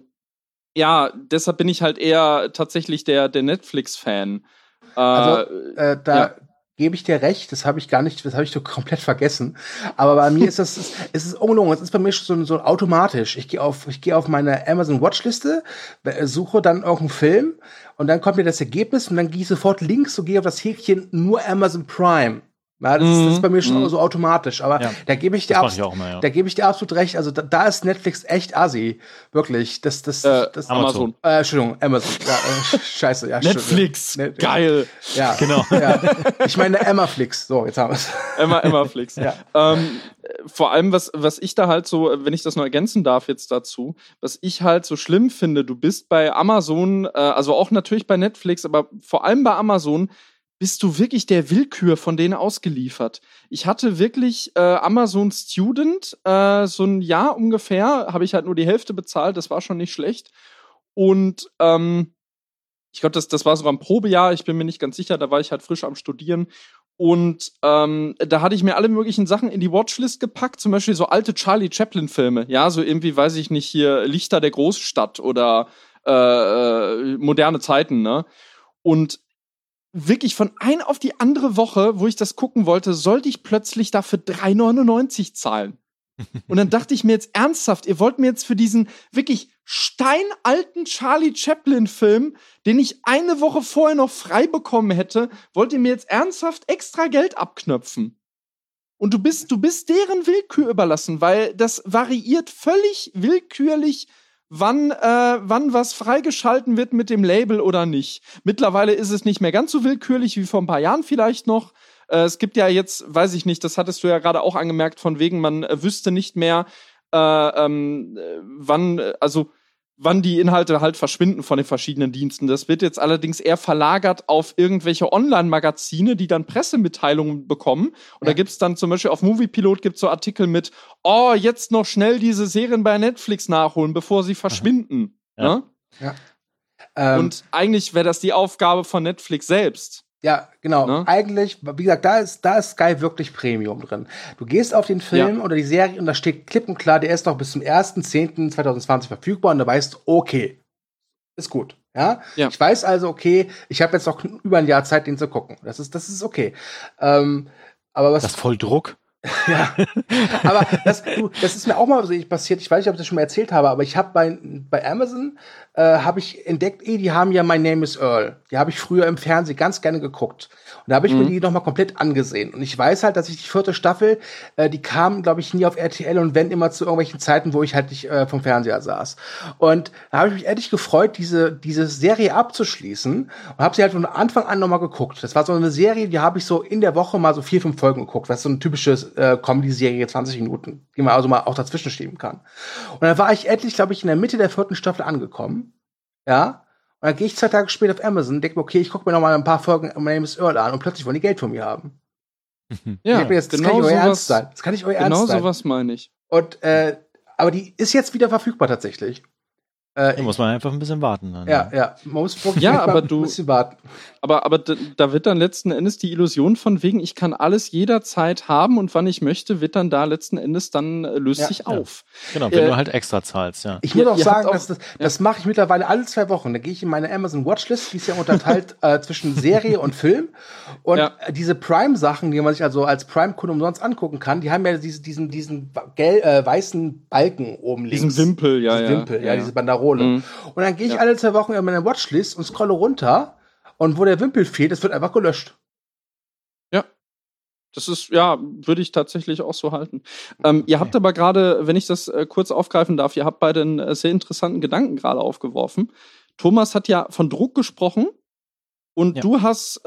deshalb bin ich halt eher tatsächlich der Netflix-Fan. gebe ich dir recht, das habe ich so komplett vergessen. Aber bei mir ist es ist ungelogen, es ist bei mir schon so automatisch. Ich gehe auf meine Amazon Watchliste, suche dann irgendeinen Film und dann kommt mir das Ergebnis und dann gehe ich sofort links und gehe auf das Häkchen nur Amazon Prime. Ja, das ist bei mir schon so automatisch, aber da gebe ich dir absolut recht. Also da ist Netflix echt assi, wirklich. Das Amazon. Entschuldigung, Amazon. Ja, scheiße, ja. Netflix, geil. Ja, genau. Ja. Ich meine Emmaflix. So, jetzt haben wir es. Emmaflix. Ja. Vor allem, was ich da halt so, wenn ich das noch ergänzen darf jetzt dazu, was ich halt so schlimm finde, du bist bei Amazon, also auch natürlich bei Netflix, aber vor allem bei Amazon, bist du wirklich der Willkür von denen ausgeliefert. Ich hatte wirklich Amazon Student, so ein Jahr ungefähr, habe ich halt nur die Hälfte bezahlt, das war schon nicht schlecht. Und ich glaube, das war sogar ein Probejahr, ich bin mir nicht ganz sicher, da war ich halt frisch am Studieren. Und da hatte ich mir alle möglichen Sachen in die Watchlist gepackt, zum Beispiel so alte Charlie Chaplin-Filme, ja, so irgendwie, weiß ich nicht, hier Lichter der Großstadt oder moderne Zeiten, ne? Und wirklich von ein auf die andere Woche, wo ich das gucken wollte, sollte ich plötzlich dafür 3,99 zahlen. Und dann dachte ich mir jetzt ernsthaft, ihr wollt mir jetzt für diesen wirklich steinalten Charlie Chaplin-Film, den ich eine Woche vorher noch frei bekommen hätte, wollt ihr mir jetzt ernsthaft extra Geld abknöpfen? Und du bist deren Willkür überlassen, weil das variiert völlig willkürlich, wann was freigeschalten wird mit dem Label oder nicht. Mittlerweile ist es nicht mehr ganz so willkürlich wie vor ein paar Jahren vielleicht noch. Es gibt ja jetzt, weiß ich nicht, das hattest du ja gerade auch angemerkt, von wegen, man wüsste nicht mehr, wann die Inhalte halt verschwinden von den verschiedenen Diensten. Das wird jetzt allerdings eher verlagert auf irgendwelche Online-Magazine, die dann Pressemitteilungen bekommen. Und da gibt's dann zum Beispiel auf Moviepilot gibt's so Artikel mit, jetzt noch schnell diese Serien bei Netflix nachholen, bevor sie verschwinden. Ja. Ne? Ja. Und eigentlich wäre das die Aufgabe von Netflix selbst. Ja, genau. Ne? Eigentlich, wie gesagt, da ist Sky wirklich Premium drin. Du gehst auf den Film oder die Serie und da steht klipp und klar, der ist noch bis zum 1.10.2020 verfügbar und da weißt du, okay, ist gut. Ja? Ich weiß also, okay, ich habe jetzt noch über ein Jahr Zeit, den zu gucken. Das ist okay. Aber was das ist voll Druck. Ja, aber das ist mir auch mal so passiert. Ich weiß nicht, ob ich das schon mal erzählt habe, aber ich habe bei Amazon habe ich entdeckt, die haben ja My Name is Earl. Die habe ich früher im Fernsehen ganz gerne geguckt. Und da habe ich mir die noch mal komplett angesehen. Und ich weiß halt, dass ich die 4. Staffel, die kam, glaube ich, nie auf RTL und wenn immer zu irgendwelchen Zeiten, wo ich halt nicht vom Fernseher saß. Und da habe ich mich ehrlich gefreut, diese Serie abzuschließen und habe sie halt von Anfang an noch mal geguckt. Das war so eine Serie, die habe ich so in der Woche mal so 4, 5 Folgen geguckt. Das ist so ein typisches Comedy-Serie, 20 Minuten, die man also mal auch dazwischen schieben kann. Und dann war ich endlich, glaube ich, in der Mitte der 4. Staffel angekommen. Ja. Und dann gehe ich 2 Tage später auf Amazon und denke mir, okay, ich gucke mir noch mal ein paar Folgen My Name is Earl an und plötzlich wollen die Geld von mir haben. Ja, das kann nicht euer Ernst sein. Das kann nicht euer Ernst sein. Genau sowas meine ich. Und, aber die ist jetzt wieder verfügbar tatsächlich. Da muss man einfach ein bisschen warten. Dann, ja. Man muss wirklich aber ein bisschen warten. Aber da wird dann letzten Endes die Illusion von wegen, ich kann alles jederzeit haben und wann ich möchte, wird dann da letzten Endes dann löst sich auf. Genau, wenn du halt extra zahlst, ja. Ich muss auch sagen, das mache ich mittlerweile alle 2 Wochen. Da gehe ich in meine Amazon Watchlist, die ist ja unterteilt zwischen Serie und Film. Und diese Prime-Sachen, die man sich also als Prime-Kunde umsonst angucken kann, die haben ja diesen weißen Balken oben links. Diesen Wimpel, diese Banderole. Und dann gehe ich alle 2 Wochen in meine Watchlist und scrolle runter und wo der Wimpel fehlt, das wird einfach gelöscht. Ja. Das ist, würde ich tatsächlich auch so halten. Ihr habt aber gerade, wenn ich das kurz aufgreifen darf, ihr habt beide einen sehr interessanten Gedanken gerade aufgeworfen. Thomas hat ja von Druck gesprochen und du hast,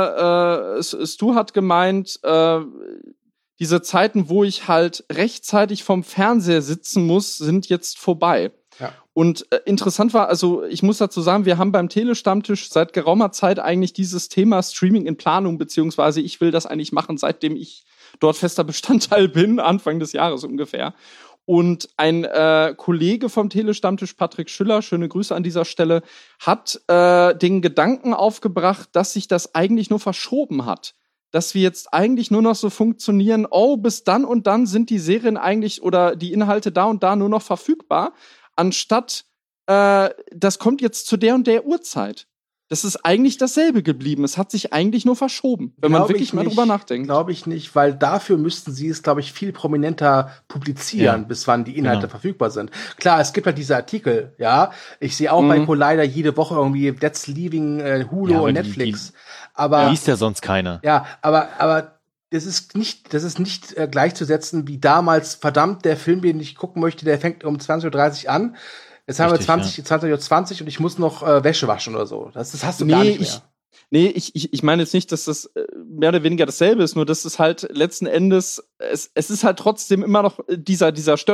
Stu hat gemeint, diese Zeiten, wo ich halt rechtzeitig vom Fernseher sitzen muss, sind jetzt vorbei. Ja. Und interessant war, also ich muss dazu sagen, wir haben beim Telestammtisch seit geraumer Zeit eigentlich dieses Thema Streaming in Planung, beziehungsweise ich will das eigentlich machen, seitdem ich dort fester Bestandteil bin, Anfang des Jahres ungefähr. Und ein Kollege vom Telestammtisch, Patrick Schüller, schöne Grüße an dieser Stelle, hat den Gedanken aufgebracht, dass sich das eigentlich nur verschoben hat. Dass wir jetzt eigentlich nur noch so funktionieren, bis dann und dann sind die Serien eigentlich oder die Inhalte da und da nur noch verfügbar, anstatt das kommt jetzt zu der und der Uhrzeit. das ist eigentlich dasselbe geblieben. Es hat sich eigentlich nur verschoben, wenn man wirklich mal drüber nachdenkt. Glaube ich nicht, weil dafür müssten sie es, glaube ich, viel prominenter publizieren, bis wann die Inhalte verfügbar sind. Klar, es gibt halt diese Artikel, ja. Ich sehe auch bei Collider jede Woche irgendwie That's Leaving Hulu und Netflix. Aber liest ja sonst keiner. Ja, aber das ist nicht gleichzusetzen wie damals, verdammt, der Film, den ich gucken möchte, der fängt um 20:30 Uhr an. Jetzt haben wir 20:20 Uhr und ich muss noch Wäsche waschen oder so. Das hast du gar nicht mehr. Ich meine jetzt nicht, dass das mehr oder weniger dasselbe ist, nur dass es halt letzten Endes, es ist halt trotzdem immer noch dieser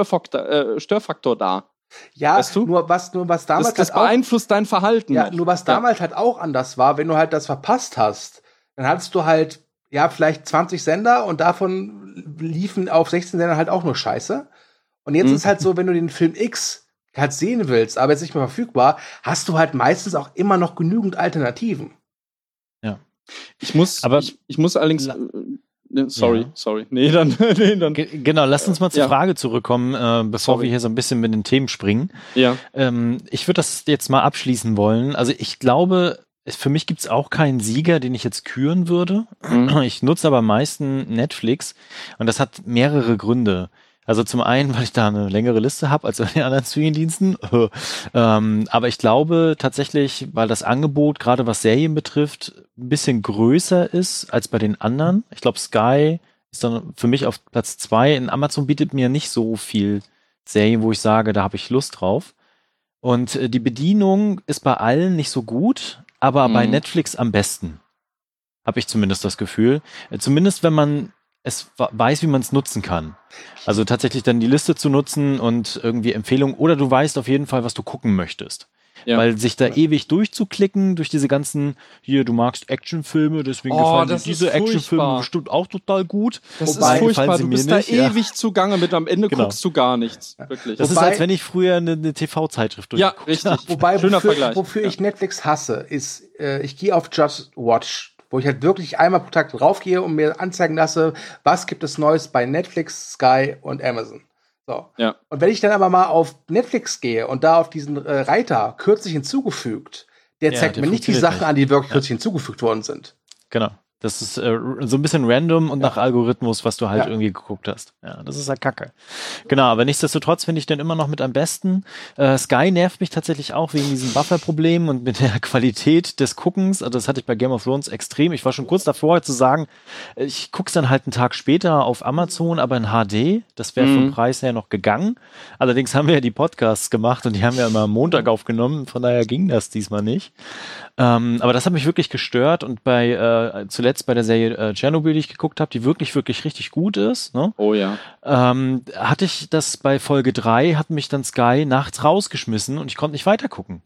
Störfaktor da. Ja, weißt du? nur was damals das beeinflusst dein Verhalten. Ja, nur was damals halt auch anders war, wenn du halt das verpasst hast, dann hattest du halt, vielleicht 20 Sender und davon liefen auf 16 Sendern halt auch nur Scheiße. Und jetzt ist halt so, wenn du den Film X halt sehen willst, aber jetzt nicht mehr verfügbar, hast du halt meistens auch immer noch genügend Alternativen. Ja. Ich muss allerdings sorry. Nee, dann. Genau, lass uns mal zur Frage zurückkommen, bevor wir hier so ein bisschen mit den Themen springen. Ja. Ich würde das jetzt mal abschließen wollen. Also ich glaube, für mich gibt es auch keinen Sieger, den ich jetzt küren würde. Ich nutze aber am meisten Netflix und das hat mehrere Gründe. Also zum einen, weil ich da eine längere Liste habe als bei den anderen Streaming-Diensten. Aber ich glaube tatsächlich, weil das Angebot, gerade was Serien betrifft, ein bisschen größer ist als bei den anderen. Ich glaube, Sky ist dann für mich auf Platz 2. In Amazon bietet mir nicht so viel Serien, wo ich sage, da habe ich Lust drauf. Und die Bedienung ist bei allen nicht so gut, aber bei Netflix am besten. Habe ich zumindest das Gefühl. Zumindest wenn man es weiß, wie man es nutzen kann. Also tatsächlich dann die Liste zu nutzen und irgendwie Empfehlungen. Oder du weißt auf jeden Fall, was du gucken möchtest. Ja. Weil sich da ewig durchzuklicken, durch diese ganzen, hier, du magst Actionfilme, deswegen gefallen dir diese Actionfilme bestimmt auch total gut. Das ist furchtbar, du bist da ewig zugange mit, am Ende guckst du gar nichts. Wirklich. Das ist, als wenn ich früher eine TV-Zeitschrift durchgeguckt habe. Ja, richtig. Wobei, wofür ich Netflix hasse, ist, ich gehe auf Just Watch, wo ich halt wirklich einmal pro Tag draufgehe und mir anzeigen lasse, was gibt es Neues bei Netflix, Sky und Amazon. So. Ja. Und wenn ich dann aber mal auf Netflix gehe und da auf diesen Reiter kürzlich hinzugefügt, der zeigt mir nicht die Sachen an, die wirklich kürzlich hinzugefügt worden sind. Genau. Das ist so ein bisschen random und nach Algorithmus, was du halt irgendwie geguckt hast. Ja, das ist halt Kacke. Genau, aber nichtsdestotrotz finde ich den immer noch mit am besten. Sky nervt mich tatsächlich auch wegen diesen Buffer-Problemen und mit der Qualität des Guckens. Also das hatte ich bei Game of Thrones extrem. Ich war schon kurz davor zu sagen, ich guck's dann halt einen Tag später auf Amazon, aber in HD. Das wäre vom Preis her noch gegangen. Allerdings haben wir ja die Podcasts gemacht und die haben wir immer am Montag aufgenommen. Von daher ging das diesmal nicht. Aber das hat mich wirklich gestört und zuletzt bei der Serie Tschernobyl, die ich geguckt habe, die wirklich, wirklich richtig gut ist. Ne? Oh ja. Hatte ich das bei Folge 3, hat mich dann Sky nachts rausgeschmissen und ich konnte nicht weitergucken.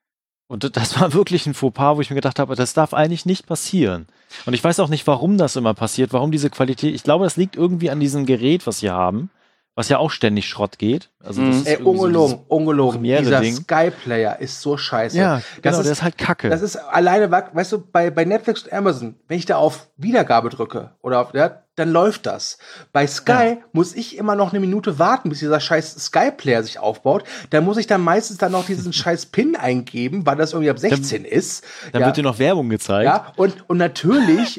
Und das war wirklich ein Fauxpas, wo ich mir gedacht habe, das darf eigentlich nicht passieren. Und ich weiß auch nicht, warum das immer passiert, warum diese Qualität, ich glaube, das liegt irgendwie an diesem Gerät, was wir haben, was ja auch ständig Schrott geht. Also das ist ungelogen. Dieser Sky-Player ist so scheiße. Ja, genau, der ist halt kacke. Das ist alleine, weißt du, bei Netflix und Amazon, wenn ich da auf Wiedergabe drücke oder auf, dann läuft das. Bei Sky muss ich immer noch eine Minute warten, bis dieser scheiß Sky-Player sich aufbaut. Da muss ich dann meistens dann noch diesen scheiß PIN eingeben, weil das irgendwie ab 16 ist. Dann wird dir noch Werbung gezeigt. Ja, und natürlich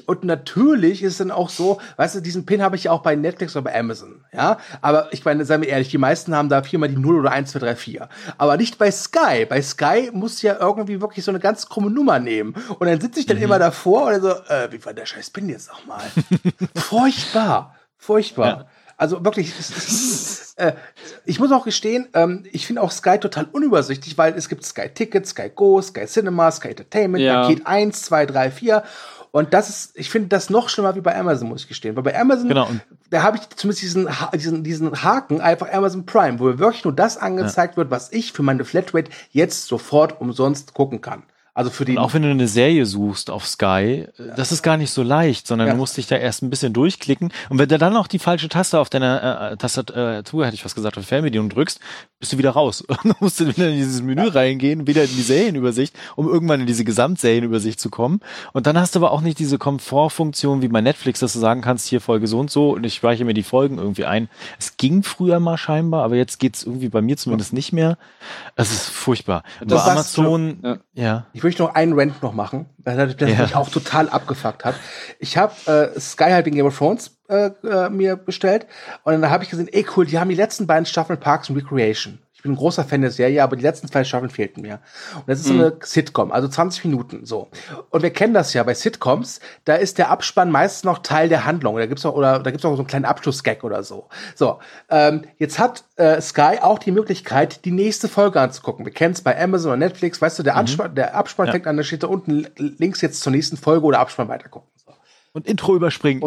ist es dann auch so, weißt du, diesen PIN habe ich ja auch bei Netflix oder bei Amazon. Ja, aber ich meine, seien wir ehrlich, die meisten haben da viermal die 0 oder 1, 2, 3, 4. Aber nicht bei Sky. Bei Sky musst du ja irgendwie wirklich so eine ganz krumme Nummer nehmen. Und dann sitze ich dann immer davor und so, wie war der scheiß PIN jetzt nochmal? Furchtbar. Ja. Also wirklich, ich muss auch gestehen, ich finde auch Sky total unübersichtlich, weil es gibt Sky Tickets, Sky Go, Sky Cinema, Sky Entertainment, Paket 1, 2, 3, 4. Und ich finde das noch schlimmer wie bei Amazon, muss ich gestehen. Weil bei Amazon, da habe ich zumindest diesen Haken, einfach Amazon Prime, wo mir wirklich nur das angezeigt wird, was ich für meine Flatrate jetzt sofort umsonst gucken kann. Also für die. Und auch wenn du eine Serie suchst auf Sky, das ist gar nicht so leicht, sondern du musst dich da erst ein bisschen durchklicken. Und wenn du dann noch die falsche Taste auf deiner Tastatur, hätte ich was gesagt, auf Fernbedienung drückst, bist du wieder raus. Und dann musst du wieder in dieses Menü reingehen, wieder in die Serienübersicht, um irgendwann in diese Gesamtserienübersicht zu kommen. Und dann hast du aber auch nicht diese Komfortfunktion wie bei Netflix, dass du sagen kannst, hier Folge so und so und ich speichere mir die Folgen irgendwie ein. Es ging früher mal scheinbar, aber jetzt geht's irgendwie bei mir zumindest nicht mehr. Es ist furchtbar. Bei Amazon, Ich möchte noch einen Rant noch machen, weil das mich auch total abgefuckt hat. Ich habe Sky halt wegen Game of Thrones mir bestellt und dann habe ich gesehen, ey cool, die haben die letzten beiden Staffeln Parks and Recreation. Ich bin ein großer Fan der Serie, aber die letzten 2 Staffeln fehlten mir. Und das ist so eine Sitcom, also 20 Minuten so. Und wir kennen das ja bei Sitcoms, da ist der Abspann meistens noch Teil der Handlung. Da gibt's auch so einen kleinen Abschlussgag oder so. So, jetzt hat Sky auch die Möglichkeit, die nächste Folge anzugucken. Wir kennen es bei Amazon oder Netflix, weißt du, der Abspann fängt an, da steht da unten links jetzt zur nächsten Folge oder Abspann weitergucken. So. Und Intro überspringen.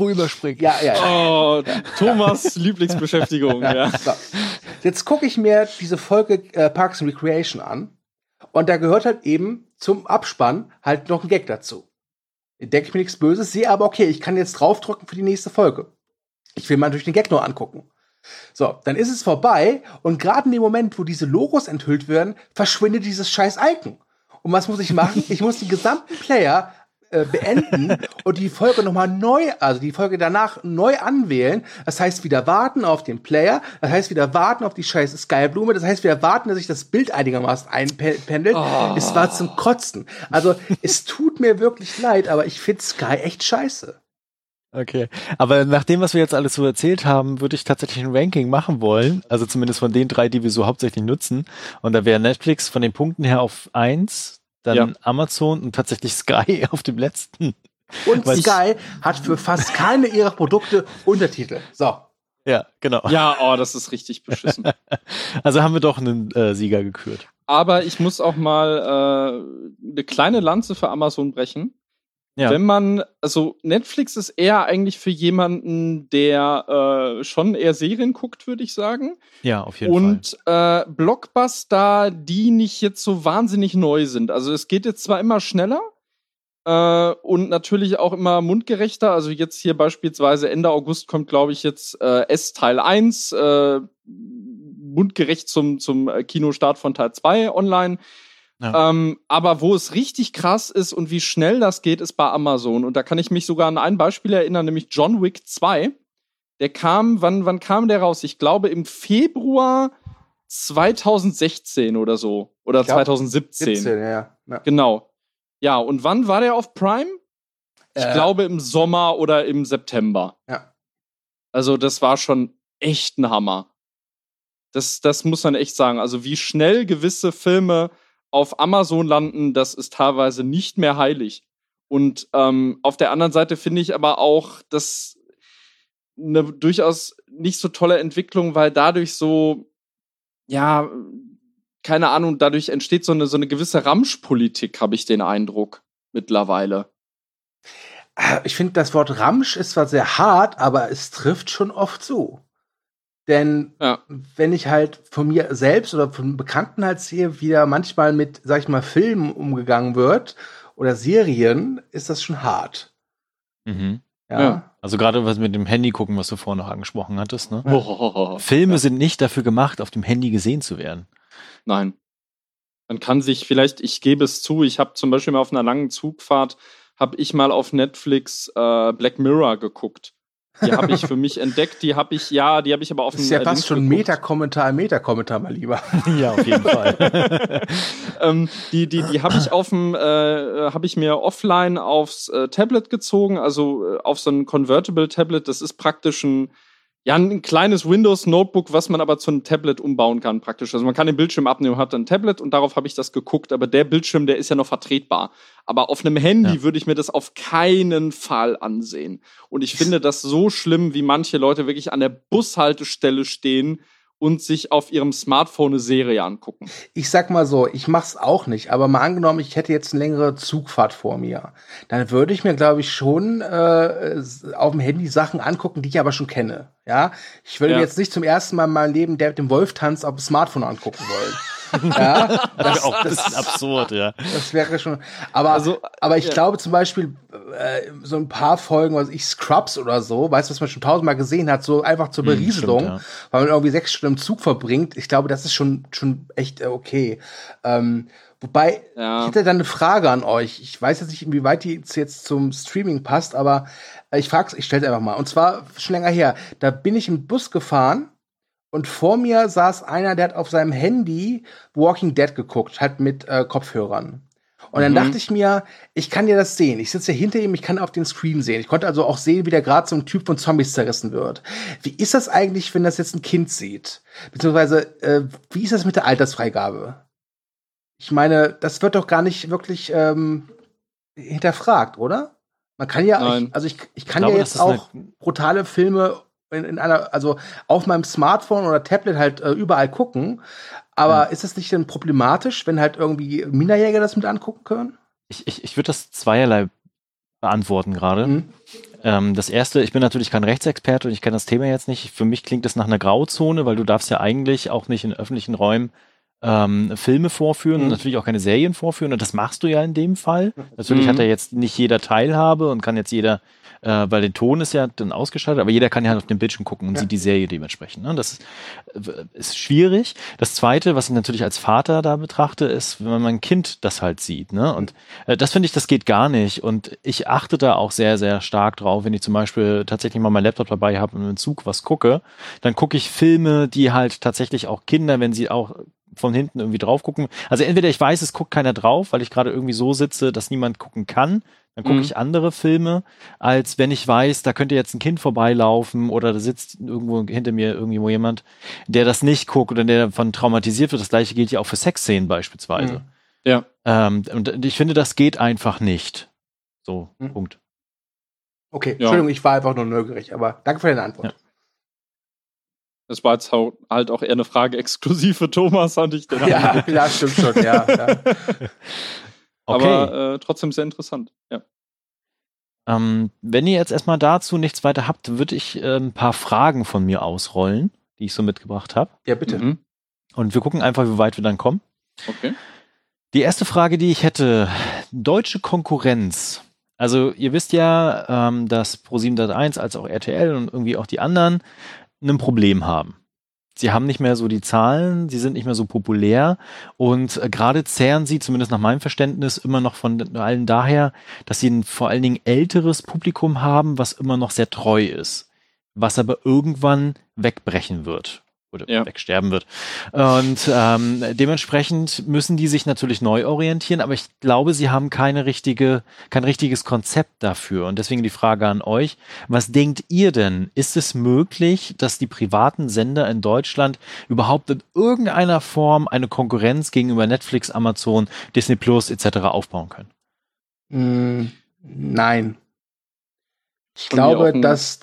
Ja. Oh, Thomas' Lieblingsbeschäftigung. Ja. So. Jetzt gucke ich mir diese Folge Parks and Recreation an und da gehört halt eben zum Abspann halt noch ein Gag dazu. Denke ich mir nichts Böses, sehe aber, okay, ich kann jetzt draufdrücken für die nächste Folge. Ich will mal durch den Gag nur angucken. So, dann ist es vorbei und gerade in dem Moment, wo diese Logos enthüllt werden, verschwindet dieses scheiß Icon. Und was muss ich machen? Ich muss den gesamten Player beenden und die Folge nochmal die Folge danach neu anwählen. Das heißt, wieder warten auf den Player. Das heißt, wieder warten auf die scheiße Skyblume. Das heißt, wieder warten, dass sich das Bild einigermaßen einpendelt. Oh. Es war zum Kotzen. Also, es tut mir wirklich leid, aber ich finde Sky echt scheiße. Okay, aber nach dem, was wir jetzt alles so erzählt haben, würde ich tatsächlich ein Ranking machen wollen. Also zumindest von den 3, die wir so hauptsächlich nutzen. Und da wäre Netflix von den Punkten her auf 1, dann Amazon und tatsächlich Sky auf dem letzten. Und Sky hat für fast keine ihrer Produkte Untertitel. So. Ja, genau. Ja, das ist richtig beschissen. Also haben wir doch einen Sieger gekürt. Aber ich muss auch mal eine kleine Lanze für Amazon brechen. Ja. Also Netflix ist eher eigentlich für jemanden, der schon eher Serien guckt, würde ich sagen. Ja, auf jeden Fall. Und Blockbuster, die nicht jetzt so wahnsinnig neu sind. Also es geht jetzt zwar immer schneller und natürlich auch immer mundgerechter. Also jetzt hier beispielsweise Ende August kommt, glaube ich, jetzt S Teil 1, mundgerecht zum Kinostart von Teil 2 online. Ja. Aber wo es richtig krass ist und wie schnell das geht, ist bei Amazon. Und da kann ich mich sogar an ein Beispiel erinnern, nämlich John Wick 2. Der kam, wann kam der raus? Ich glaube im Februar 2016 oder so. Oder 2017. 17, ja. Genau. Ja, und wann war der auf Prime? Ich glaube im Sommer oder im September. Ja. Also das war schon echt ein Hammer. Das muss man echt sagen. Also wie schnell gewisse Filme auf Amazon landen, das ist teilweise nicht mehr heilig. Und auf der anderen Seite finde ich aber auch, das eine durchaus nicht so tolle Entwicklung, weil dadurch so, ja, keine Ahnung, dadurch entsteht so eine gewisse Ramschpolitik, habe ich den Eindruck, mittlerweile. Ich finde, das Wort Ramsch ist zwar sehr hart, aber es trifft schon oft zu. Denn wenn ich halt von mir selbst oder von Bekannten halt sehe, wie da manchmal mit, sag ich mal, Filmen umgegangen wird oder Serien, ist das schon hart. Mhm. Ja. Also gerade was mit dem Handy gucken, was du vorhin noch angesprochen hattest, ne? Filme sind nicht dafür gemacht, auf dem Handy gesehen zu werden. Nein. Man kann sich vielleicht, ich gebe es zu, ich habe zum Beispiel mal auf einer langen Zugfahrt, habe ich mal auf Netflix Black Mirror geguckt. Die habe ich für mich entdeckt, die habe ich aber auf dem. Das ist ja fast schon Meta-Kommentar, mal lieber. Ja, auf jeden Fall. Die habe ich mir offline aufs Tablet gezogen, also auf so ein Convertible-Tablet. Das ist praktisch ein kleines Windows-Notebook, was man aber zu einem Tablet umbauen kann, praktisch. Also man kann den Bildschirm abnehmen, hat ein Tablet und darauf habe ich das geguckt. Aber der Bildschirm, der ist ja noch vertretbar. Aber auf einem Handy würde ich mir das auf keinen Fall ansehen. Und ich finde das so schlimm, wie manche Leute wirklich an der Bushaltestelle stehen und sich auf ihrem Smartphone eine Serie angucken. Ich sag mal so, ich mach's auch nicht, aber mal angenommen, ich hätte jetzt eine längere Zugfahrt vor mir, dann würde ich mir, glaube ich, schon auf dem Handy Sachen angucken, die ich aber schon kenne. Ja, ich würde mir jetzt nicht zum ersten Mal in meinem Leben der mit dem Wolf-Tanz auf dem Smartphone angucken wollen. Ja, das wäre auch ein bisschen absurd, ja. Das wäre schon. Aber ich glaube zum Beispiel, so ein paar Folgen, was ich Scrubs oder so, weißt du, was man schon 1000-mal gesehen hat, so einfach zur Berieselung, stimmt, weil man irgendwie 6 Stunden im Zug verbringt. Ich glaube, das ist schon echt okay. Wobei, ich hätte dann eine Frage an euch. Ich weiß jetzt nicht, inwieweit die jetzt zum Streaming passt, aber ich stell's einfach mal. Und zwar schon länger her. Da bin ich im Bus gefahren. Und vor mir saß einer, der hat auf seinem Handy Walking Dead geguckt, halt mit Kopfhörern. Und dann dachte ich mir, ich kann ja das sehen. Ich sitze ja hinter ihm, ich kann auf den Screen sehen. Ich konnte also auch sehen, wie der gerade so ein Typ von Zombies zerrissen wird. Wie ist das eigentlich, wenn das jetzt ein Kind sieht? Beziehungsweise, wie ist das mit der Altersfreigabe? Ich meine, das wird doch gar nicht wirklich hinterfragt, oder? Man kann ja, ich kann ja jetzt auch brutale Filme in einer, also auf meinem Smartphone oder Tablet halt überall gucken. Aber ist das nicht dann problematisch, wenn halt irgendwie Minderjährige das mit angucken können? Ich würde das zweierlei beantworten gerade. Das erste, ich bin natürlich kein Rechtsexperte und ich kenne das Thema jetzt nicht. Für mich klingt es nach einer Grauzone, weil du darfst ja eigentlich auch nicht in öffentlichen Räumen Filme vorführen und natürlich auch keine Serien vorführen. Und das machst du ja in dem Fall. Natürlich hat ja jetzt nicht jeder Teilhabe und kann jetzt jeder, weil der Ton ist ja dann ausgeschaltet, aber jeder kann ja halt auf dem Bildschirm gucken und sieht die Serie dementsprechend. Ne? Das ist schwierig. Das Zweite, was ich natürlich als Vater da betrachte, ist, wenn mein Kind das halt sieht. Ne? Und das finde ich, das geht gar nicht. Und ich achte da auch sehr, sehr stark drauf, wenn ich zum Beispiel tatsächlich mal meinen Laptop dabei habe und im Zug was gucke, dann gucke ich Filme, die halt tatsächlich auch Kinder, wenn sie auch von hinten irgendwie drauf gucken. Also entweder ich weiß, es guckt keiner drauf, weil ich gerade irgendwie so sitze, dass niemand gucken kann. Dann gucke ich andere Filme, als wenn ich weiß, da könnte jetzt ein Kind vorbeilaufen oder da sitzt irgendwo hinter mir irgendwo jemand, der das nicht guckt oder der davon traumatisiert wird. Das gleiche gilt ja auch für Sexszenen beispielsweise. Ja. Und ich finde, das geht einfach nicht. So, Punkt. Okay, Entschuldigung, ich war einfach nur neugierig, aber danke für deine Antwort. Ja. Das war jetzt halt auch eher eine Frage exklusiv für Thomas, fand ich. Ja, stimmt schon, ja. Okay. Aber trotzdem sehr interessant, ja. Wenn ihr jetzt erstmal dazu nichts weiter habt, würde ich ein paar Fragen von mir ausrollen, die ich so mitgebracht habe. Ja, bitte. Und wir gucken einfach, wie weit wir dann kommen. Okay. Die erste Frage, die ich hätte, deutsche Konkurrenz. Also ihr wisst ja, dass Pro7 als auch RTL und irgendwie auch die anderen ein Problem haben. Sie haben nicht mehr so die Zahlen, sie sind nicht mehr so populär und gerade zehren sie, zumindest nach meinem Verständnis, immer noch von allen daher, dass sie ein vor allen Dingen älteres Publikum haben, was immer noch sehr treu ist, was aber irgendwann wegbrechen wird oder wegsterben wird. Und dementsprechend müssen die sich natürlich neu orientieren, aber ich glaube, sie haben kein richtiges Konzept dafür. Und deswegen die Frage an euch, was denkt ihr denn? Ist es möglich, dass die privaten Sender in Deutschland überhaupt in irgendeiner Form eine Konkurrenz gegenüber Netflix, Amazon, Disney Plus etc. aufbauen können? Nein. Ich glaube, dass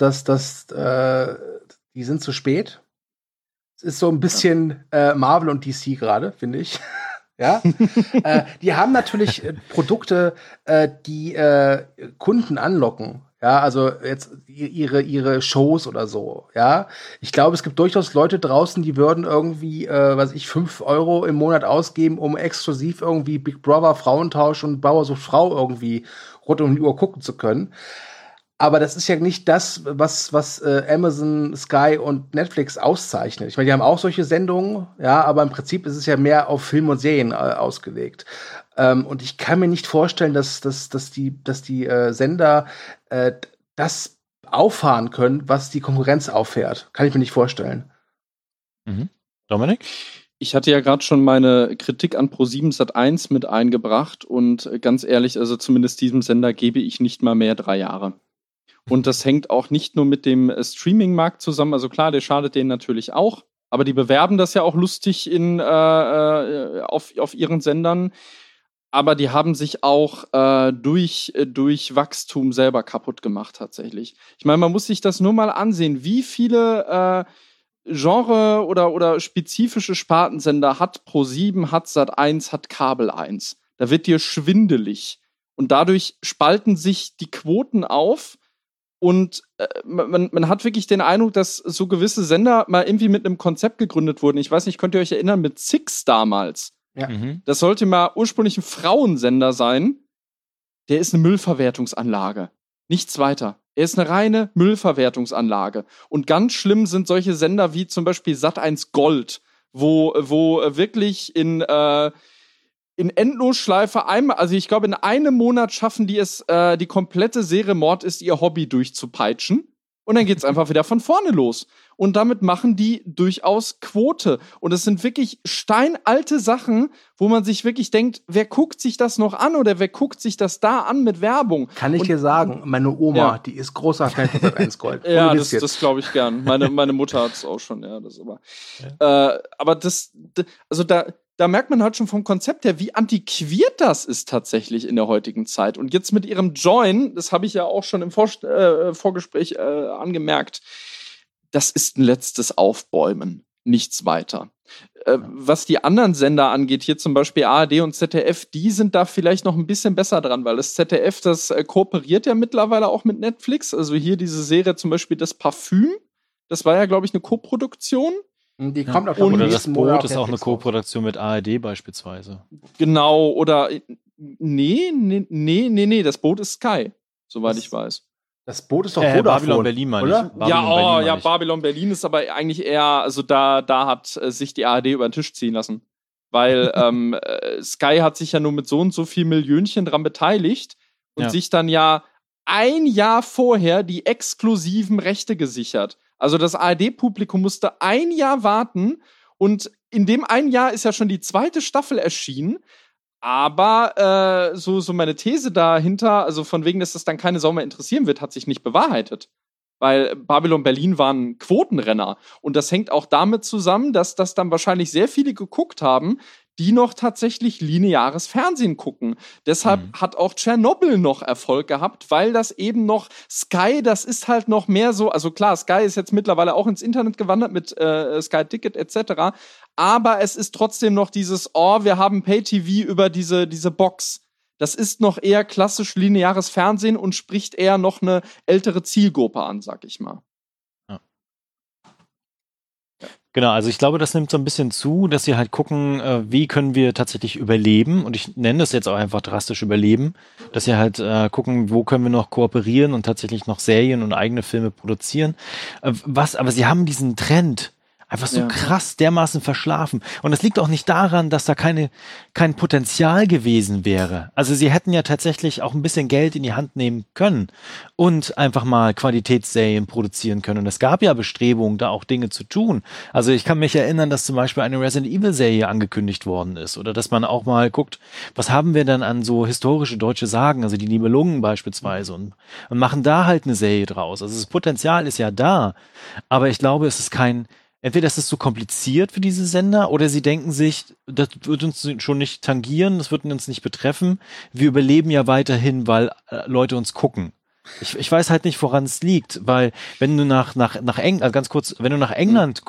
die sind zu spät. Es ist so ein bisschen Marvel und DC gerade, finde ich. Ja. Die haben natürlich Produkte, die Kunden anlocken. Ja, also jetzt ihre Shows oder so. Ja, ich glaube, es gibt durchaus Leute draußen, die würden irgendwie, 5 € im Monat ausgeben, um exklusiv irgendwie Big Brother, Frauentausch und Bauer sucht Frau irgendwie rund um die Uhr gucken zu können. Aber das ist ja nicht das, was Amazon, Sky und Netflix auszeichnet. Ich meine, die haben auch solche Sendungen, ja, aber im Prinzip ist es ja mehr auf Film und Serien ausgelegt. Und ich kann mir nicht vorstellen, dass die Sender das auffahren können, was die Konkurrenz auffährt. Kann ich mir nicht vorstellen. Dominik? Ich hatte ja gerade schon meine Kritik an Pro7 Sat.1 mit eingebracht und ganz ehrlich, also zumindest diesem Sender gebe ich nicht mal mehr 3 Jahre. Und das hängt auch nicht nur mit dem Streaming-Markt zusammen. Also klar, der schadet denen natürlich auch. Aber die bewerben das ja auch lustig auf ihren Sendern. Aber die haben sich auch durch Wachstum selber kaputt gemacht tatsächlich. Ich meine, man muss sich das nur mal ansehen. Wie viele Genre- oder spezifische Spartensender hat Pro7, hat Sat.1, hat Kabel 1. Da wird dir schwindelig. Und dadurch spalten sich die Quoten auf. Und man hat wirklich den Eindruck, dass so gewisse Sender mal irgendwie mit einem Konzept gegründet wurden. Ich weiß nicht, könnt ihr euch erinnern, mit Six damals? Ja. Das sollte mal ursprünglich ein Frauensender sein. Der ist eine Müllverwertungsanlage. Nichts weiter. Er ist eine reine Müllverwertungsanlage. Und ganz schlimm sind solche Sender wie zum Beispiel Sat.1 Gold, wo wirklich in Endlosschleife einmal, also ich glaube, in einem Monat schaffen die es, die komplette Serie Mord ist ihr Hobby durchzupeitschen. und dann geht's einfach wieder von vorne los. Und damit machen die durchaus Quote. Und es sind wirklich steinalte Sachen, wo man sich wirklich denkt, wer guckt sich das noch an oder wer guckt sich das da an mit Werbung? Kann ich dir sagen, meine Oma, die ist großer Fan von Sat.1 Gold. Ja, das glaube ich gern. Meine Mutter hat es auch schon, ja, das aber. Aber da merkt man halt schon vom Konzept her, wie antiquiert das ist tatsächlich in der heutigen Zeit. Und jetzt mit ihrem Join, das habe ich ja auch schon im Vorgespräch angemerkt, das ist ein letztes Aufbäumen, nichts weiter. Was die anderen Sender angeht, hier zum Beispiel ARD und ZDF, die sind da vielleicht noch ein bisschen besser dran, weil das ZDF, das kooperiert ja mittlerweile auch mit Netflix. Also hier diese Serie zum Beispiel Das Parfüm, das war ja, glaube ich, eine Koproduktion. Die kommt auch oder das Boot ist auch eine Koproduktion mit ARD beispielsweise. Genau, oder nee, das Boot ist Sky, soweit ich weiß. Das Boot ist doch Vodafone, Babylon Berlin, meine ich. Babylon Berlin ist aber eigentlich eher, also da hat sich die ARD über den Tisch ziehen lassen. Weil Sky hat sich ja nur mit so und so viel Millionchen dran beteiligt und sich dann ja ein Jahr vorher die exklusiven Rechte gesichert. Also das ARD-Publikum musste ein Jahr warten und in dem einen Jahr ist ja schon die zweite Staffel erschienen. Aber so meine These dahinter, also von wegen, dass das dann keine Sau mehr interessieren wird, hat sich nicht bewahrheitet. Weil Babylon Berlin war ein Quotenrenner. Und das hängt auch damit zusammen, dass das dann wahrscheinlich sehr viele geguckt haben, die noch tatsächlich lineares Fernsehen gucken. Deshalb hat auch Tschernobyl noch Erfolg gehabt, weil das eben noch Sky, das ist halt noch mehr so, also klar, Sky ist jetzt mittlerweile auch ins Internet gewandert mit Sky Ticket etc., aber es ist trotzdem noch dieses, wir haben Pay-TV über diese Box. Das ist noch eher klassisch lineares Fernsehen und spricht eher noch eine ältere Zielgruppe an, sag ich mal. Genau, also ich glaube, das nimmt so ein bisschen zu, dass sie halt gucken, wie können wir tatsächlich überleben, und ich nenne das jetzt auch einfach drastisch überleben, dass sie halt gucken, wo können wir noch kooperieren und tatsächlich noch Serien und eigene Filme produzieren. Aber sie haben diesen Trend einfach so krass dermaßen verschlafen. Und das liegt auch nicht daran, dass da kein Potenzial gewesen wäre. Also sie hätten ja tatsächlich auch ein bisschen Geld in die Hand nehmen können und einfach mal Qualitätsserien produzieren können. Und es gab ja Bestrebungen, da auch Dinge zu tun. Also ich kann mich erinnern, dass zum Beispiel eine Resident Evil Serie angekündigt worden ist. Oder dass man auch mal guckt, was haben wir dann an so historische deutsche Sagen, also die Nibelungen beispielsweise, und machen da halt eine Serie draus. Also das Potenzial ist ja da. Aber ich glaube, es ist entweder ist es zu kompliziert für diese Sender oder sie denken sich, das wird uns schon nicht tangieren, das wird uns nicht betreffen. Wir überleben ja weiterhin, weil Leute uns gucken. Ich weiß halt nicht, woran es liegt, weil wenn du nach England, ganz kurz, wenn du nach England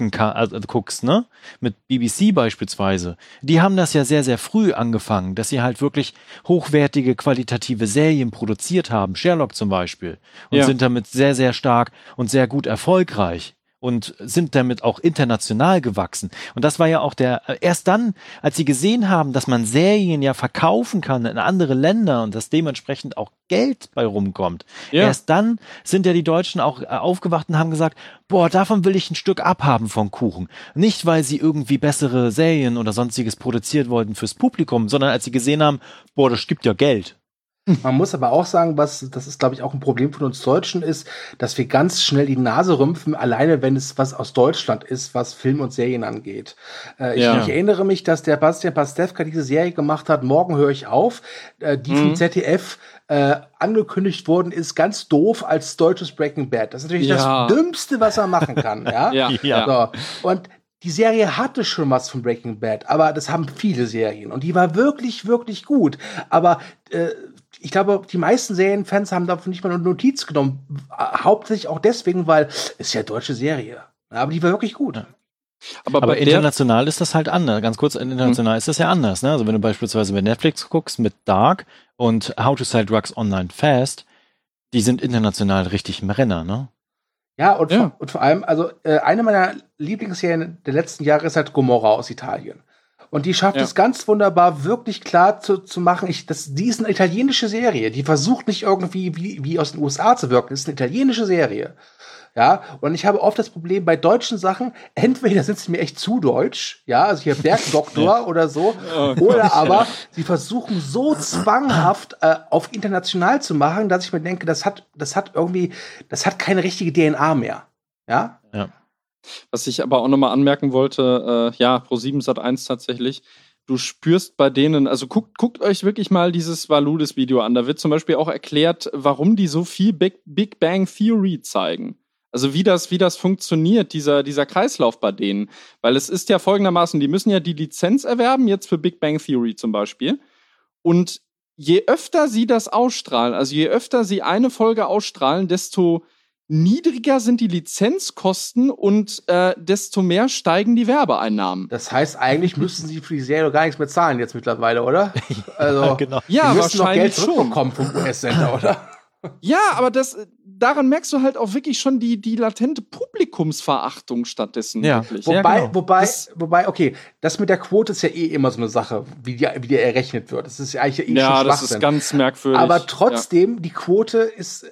guckst, ne, mit BBC beispielsweise, die haben das ja sehr, sehr früh angefangen, dass sie halt wirklich hochwertige, qualitative Serien produziert haben, Sherlock zum Beispiel, und sind damit sehr, sehr stark und sehr gut erfolgreich. Und sind damit auch international gewachsen. Und das war ja auch erst dann, als sie gesehen haben, dass man Serien ja verkaufen kann in andere Länder und dass dementsprechend auch Geld bei rumkommt. Ja. Erst dann sind ja die Deutschen auch aufgewacht und haben gesagt, davon will ich ein Stück abhaben vom Kuchen. Nicht, weil sie irgendwie bessere Serien oder sonstiges produziert wollten fürs Publikum, sondern als sie gesehen haben, das gibt ja Geld. Man muss aber auch sagen, das ist, glaube ich, auch ein Problem von uns Deutschen ist, dass wir ganz schnell die Nase rümpfen, alleine wenn es was aus Deutschland ist, was Film und Serien angeht. Ich erinnere mich, dass der Bastian Pastewka diese Serie gemacht hat, Morgen höre ich auf, die vom ZDF angekündigt worden ist, ganz doof als deutsches Breaking Bad. Das ist natürlich das Dümmste, was er machen kann. So. Und die Serie hatte schon was von Breaking Bad, aber das haben viele Serien und die war wirklich, wirklich gut. Aber ich glaube, die meisten Serienfans haben davon nicht mal eine Notiz genommen. Hauptsächlich auch deswegen, weil es ja deutsche Serie. Aber die war wirklich gut. Aber international ist das halt anders. Ganz kurz, international ist das ja anders. Ne? Also wenn du beispielsweise bei Netflix guckst mit Dark und How to Sell Drugs Online Fast, die sind international richtig im Renner, ne? Ja, und vor allem, also eine meiner Lieblingsserien der letzten Jahre ist halt Gomorra aus Italien. Und die schafft es ganz wunderbar, wirklich klar zu machen, die ist eine italienische Serie. Die versucht nicht irgendwie wie aus den USA zu wirken. Das ist eine italienische Serie. Ja, und ich habe oft das Problem bei deutschen Sachen, entweder sind sie mir echt zu deutsch, ja, also hier Bergdoktor oder so, oder aber sie versuchen so zwanghaft auf international zu machen, dass ich mir denke, das hat keine richtige DNA mehr. Ja? Ja. Was ich aber auch nochmal anmerken wollte, Pro7 Sat.1 tatsächlich, du spürst bei denen, also guckt euch wirklich mal dieses Valudes-Video an. Da wird zum Beispiel auch erklärt, warum die so viel Big Bang Theory zeigen. Also wie das funktioniert, dieser Kreislauf bei denen. Weil es ist ja folgendermaßen, die müssen ja die Lizenz erwerben, jetzt für Big Bang Theory zum Beispiel. Und je öfter sie das ausstrahlen, also je öfter sie eine Folge ausstrahlen, desto niedriger sind die Lizenzkosten und desto mehr steigen die Werbeeinnahmen. Das heißt, eigentlich müssten sie für die Serie gar nichts mehr zahlen jetzt mittlerweile, oder? Also, ja, genau. Die müssen noch Geld zurückbekommen vom US-Sender, oder? Ja, aber daran merkst du halt auch wirklich schon die latente Publikumsverachtung stattdessen. Ja. Wirklich. Wobei, okay, das mit der Quote ist ja eh immer so eine Sache, wie die errechnet wird. Das ist ja eigentlich schon Schwachsinn. Das ist ganz merkwürdig. Aber trotzdem, die Quote ist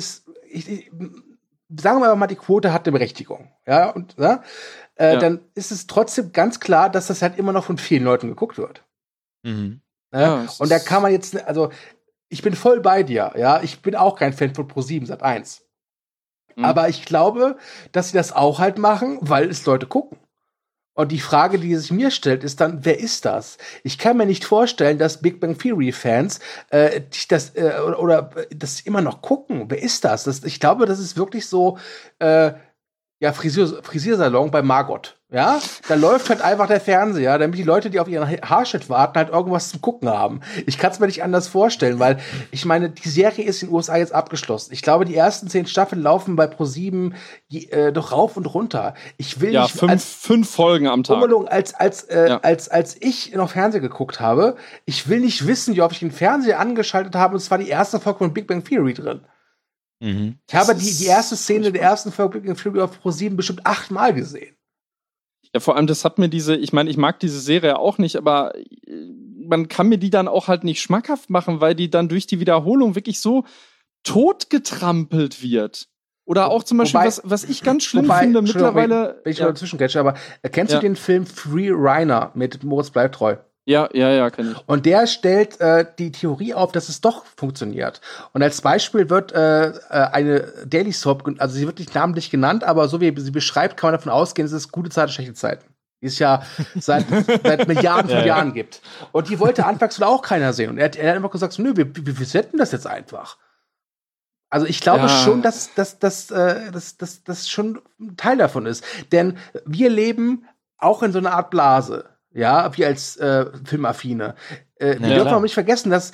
sagen wir mal, die Quote hat eine Berechtigung. Ja, und dann ist es trotzdem ganz klar, dass das halt immer noch von vielen Leuten geguckt wird. Mhm. Ja, und da kann man jetzt, also ich bin voll bei dir, ja, ich bin auch kein Fan von Pro7 Sat.1. Aber ich glaube, dass sie das auch halt machen, weil es Leute gucken. Und die Frage, die sich mir stellt, ist dann, wer ist das? Ich kann mir nicht vorstellen, dass Big Bang Theory-Fans das immer noch gucken. Wer ist das? Ich glaube, das ist wirklich so Frisiersalon bei Margot. Ja, da läuft halt einfach der Fernseher, damit die Leute, die auf ihren Haarschnitt warten, halt irgendwas zum Gucken haben. Ich kann es mir nicht anders vorstellen, weil ich meine, die Serie ist in den USA jetzt abgeschlossen. Ich glaube, die ersten 10 Staffeln laufen bei Pro7 doch rauf und runter. Ich will nicht 5 Folgen am Tag. Als ich noch Fernsehen geguckt habe, ich will nicht wissen, wie oft ich den Fernseher angeschaltet habe, und es war die erste Folge von Big Bang Theory drin. Mhm. Ich habe die erste Szene der ersten Folge Big Bang Theory auf Pro7 bestimmt 8-mal gesehen. Ja, vor allem, das hat mir ich mag diese Serie auch nicht, aber man kann mir die dann auch halt nicht schmackhaft machen, weil die dann durch die Wiederholung wirklich so totgetrampelt wird. Oder auch zum Beispiel, was ich ganz schlimm finde, mittlerweile. Wenn ich mal dazwischen aber kennst du den Film Free Reiner mit Moritz Bleibtreu? Ja, kenn ich. Und der stellt die Theorie auf, dass es doch funktioniert. Und als Beispiel wird eine Daily Soap, also sie wird nicht namentlich genannt, aber so wie sie beschreibt, kann man davon ausgehen, es ist gute Zeiten, schlechte Zeiten. Die es ja seit Milliarden von Jahren gibt. Und die wollte anfangs auch keiner sehen. Und er hat einfach gesagt, so, nö, wir setzen das jetzt einfach. Also ich glaube schon, dass das schon ein Teil davon ist. Denn wir leben auch in so einer Art Blase. Ja, wir als Filmaffine. Wir dürfen auch nicht vergessen, dass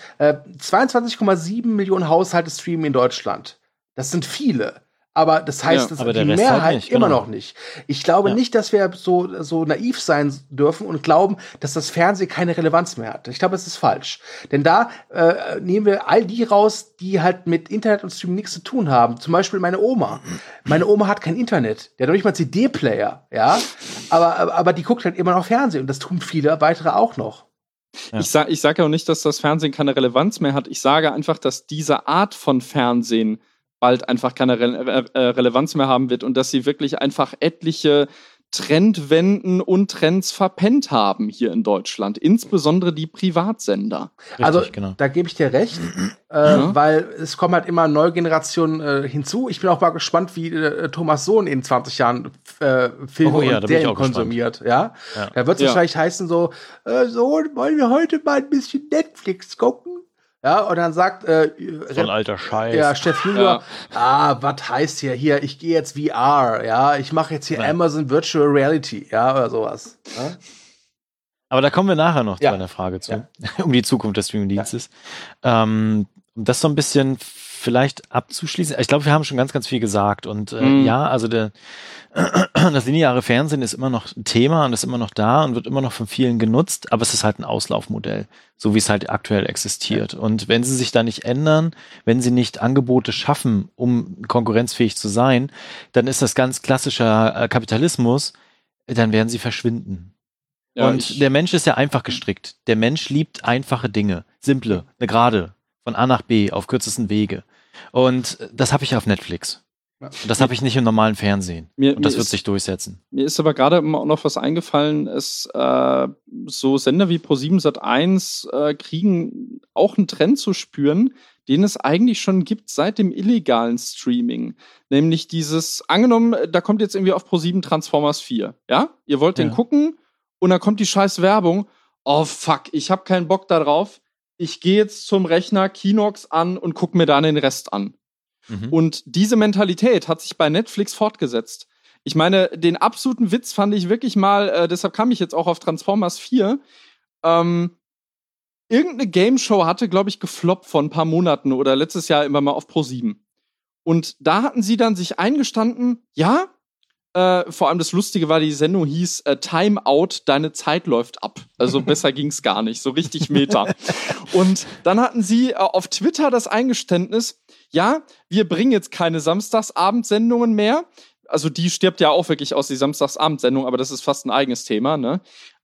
22,7 Millionen Haushalte streamen in Deutschland. Das sind viele. Aber das heißt, dass die Mehrheit halt nicht, immer noch nicht. Ich glaube nicht, dass wir so naiv sein dürfen und glauben, dass das Fernsehen keine Relevanz mehr hat. Ich glaube, es ist falsch. Denn da nehmen wir all die raus, die halt mit Internet und Streaming nichts zu tun haben. Zum Beispiel meine Oma. Meine Oma hat kein Internet. Der hat noch nicht mal CD-Player. Ja? Aber die guckt halt immer noch Fernsehen. Und das tun viele weitere auch noch. Ja. Ich sag ja auch nicht, dass das Fernsehen keine Relevanz mehr hat. Ich sage einfach, dass diese Art von Fernsehen bald einfach keine Relevanz mehr haben wird und dass sie wirklich einfach etliche Trendwenden und Trends verpennt haben hier in Deutschland, insbesondere die Privatsender. Richtig, da gebe ich dir recht, weil es kommen halt immer neue Generationen hinzu. Ich bin auch mal gespannt, wie Thomas Sohn in 20 Jahren Filme und Serien konsumiert. Ja? Da wird es wahrscheinlich heißen so, Sohn, wollen wir heute mal ein bisschen Netflix gucken? Ja, und dann sagt so ein alter Scheiß. Ja, Steff Junior, was heißt hier, ich gehe jetzt VR, ja, ich mache jetzt hier Amazon Virtual Reality, ja, oder sowas. Ja? Aber da kommen wir nachher noch zu einer Frage zu, um die Zukunft des Streamingdienstes. Um das so ein bisschen vielleicht abzuschließen. Ich glaube, wir haben schon ganz, ganz viel gesagt und also das lineare Fernsehen ist immer noch ein Thema und ist immer noch da und wird immer noch von vielen genutzt, aber es ist halt ein Auslaufmodell, so wie es halt aktuell existiert. Und wenn sie sich da nicht ändern, wenn sie nicht Angebote schaffen, um konkurrenzfähig zu sein, dann ist das ganz klassischer Kapitalismus, dann werden sie verschwinden. Ja, und der Mensch ist ja einfach gestrickt. Der Mensch liebt einfache Dinge, simple, eine Gerade, von A nach B, auf kürzesten Wege. Und das habe ich auf Netflix. Und das habe ich nicht im normalen Fernsehen. Und das wird sich durchsetzen. Mir ist aber gerade auch noch was eingefallen, so Sender wie Pro7 Sat.1 kriegen auch einen Trend zu spüren, den es eigentlich schon gibt seit dem illegalen Streaming. Nämlich angenommen, da kommt jetzt irgendwie auf Pro7 Transformers 4, ja? Ihr wollt den gucken und dann kommt die scheiß Werbung. Oh fuck, ich habe keinen Bock darauf. Ich gehe jetzt zum Rechner, Kinox an und guck mir dann den Rest an. Und diese Mentalität hat sich bei Netflix fortgesetzt. Ich meine, den absoluten Witz fand ich wirklich mal, deshalb kam ich jetzt auch auf Transformers 4. Irgendeine Game-Show hatte, glaube ich, gefloppt vor ein paar Monaten oder letztes Jahr immer mal auf Pro7. Und da hatten sie dann sich eingestanden, ja, vor allem das Lustige war, die Sendung hieß Time Out, deine Zeit läuft ab. Also besser ging's gar nicht, so richtig Meta. Und dann hatten sie auf Twitter das Eingeständnis, ja, wir bringen jetzt keine Samstagsabendsendungen mehr. Also die stirbt ja auch wirklich aus, die Samstagsabendsendung, aber das ist fast ein eigenes Thema, ne?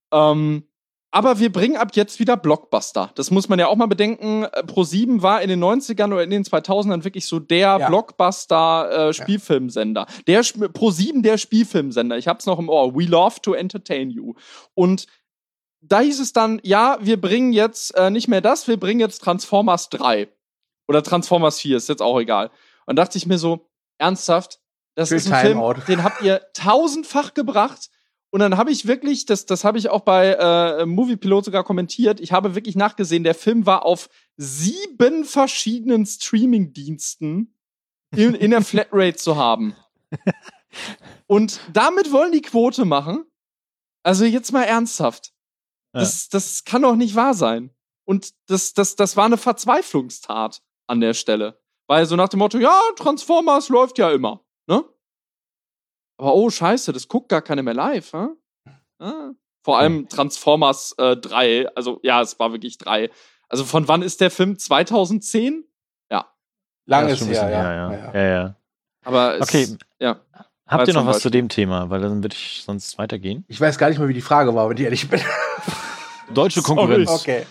Aber wir bringen ab jetzt wieder Blockbuster. Das muss man ja auch mal bedenken. Pro7 war in den 90ern oder in den 2000ern wirklich so der Blockbuster-Spielfilmsender. Pro7 der Spielfilmsender. Ich hab's noch im Ohr. We love to entertain you. Und da hieß es dann, ja, wir bringen jetzt nicht mehr das, wir bringen jetzt Transformers 3. Oder Transformers 4, ist jetzt auch egal. Und dachte ich mir so, ernsthaft, das ist ein Film, den habt ihr tausendfach gebracht. Und dann habe ich wirklich, das habe ich auch bei Moviepilot sogar kommentiert, ich habe wirklich nachgesehen, der Film war auf 7 verschiedenen Streaming-Diensten in der Flatrate zu haben. Und damit wollen die Quote machen? Also jetzt mal ernsthaft. Das kann doch nicht wahr sein. Und das war eine Verzweiflungstat an der Stelle. Weil so nach dem Motto, ja, Transformers läuft ja immer, ne? Aber oh, scheiße, das guckt gar keiner mehr live, ne? Vor allem Transformers 3, also ja, es war wirklich 3. Also von wann ist der Film? 2010? Ja. Lange ist her, ja. Aber Habt ihr noch was zu dem Thema? Weil dann würde ich sonst weitergehen. Ich weiß gar nicht mehr, wie die Frage war, wenn ich ehrlich bin. Deutsche Konkurrenz. Okay.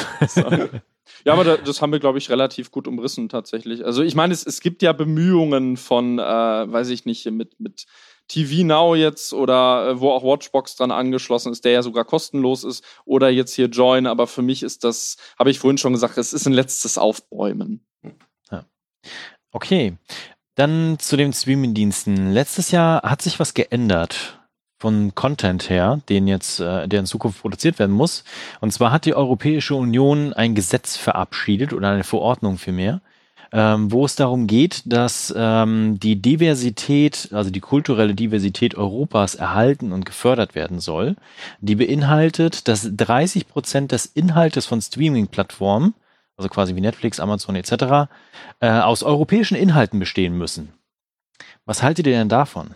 Ja, aber das haben wir, glaube ich, relativ gut umrissen tatsächlich. Also ich meine, es gibt ja Bemühungen von, weiß ich nicht, mit TV Now jetzt oder wo auch Watchbox dran angeschlossen ist, der ja sogar kostenlos ist, oder jetzt hier Join, aber für mich ist das, habe ich vorhin schon gesagt, es ist ein letztes Aufbäumen. Ja. Okay, dann zu den Streaming-Diensten. Letztes Jahr hat sich was geändert von Content her, der in Zukunft produziert werden muss. Und zwar hat die Europäische Union ein Gesetz verabschiedet oder eine Verordnung vielmehr, wo es darum geht, dass die Diversität, also die kulturelle Diversität Europas erhalten und gefördert werden soll. Die beinhaltet, dass 30% des Inhaltes von Streaming-Plattformen, also quasi wie Netflix, Amazon etc., aus europäischen Inhalten bestehen müssen. Was haltet ihr denn davon?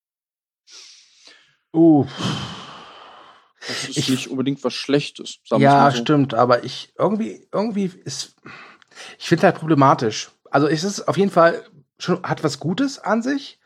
Das ist nicht unbedingt was Schlechtes. Ja, so. Stimmt, aber irgendwie ist, ich finde halt problematisch. Also es ist auf jeden Fall schon, hat was Gutes an sich,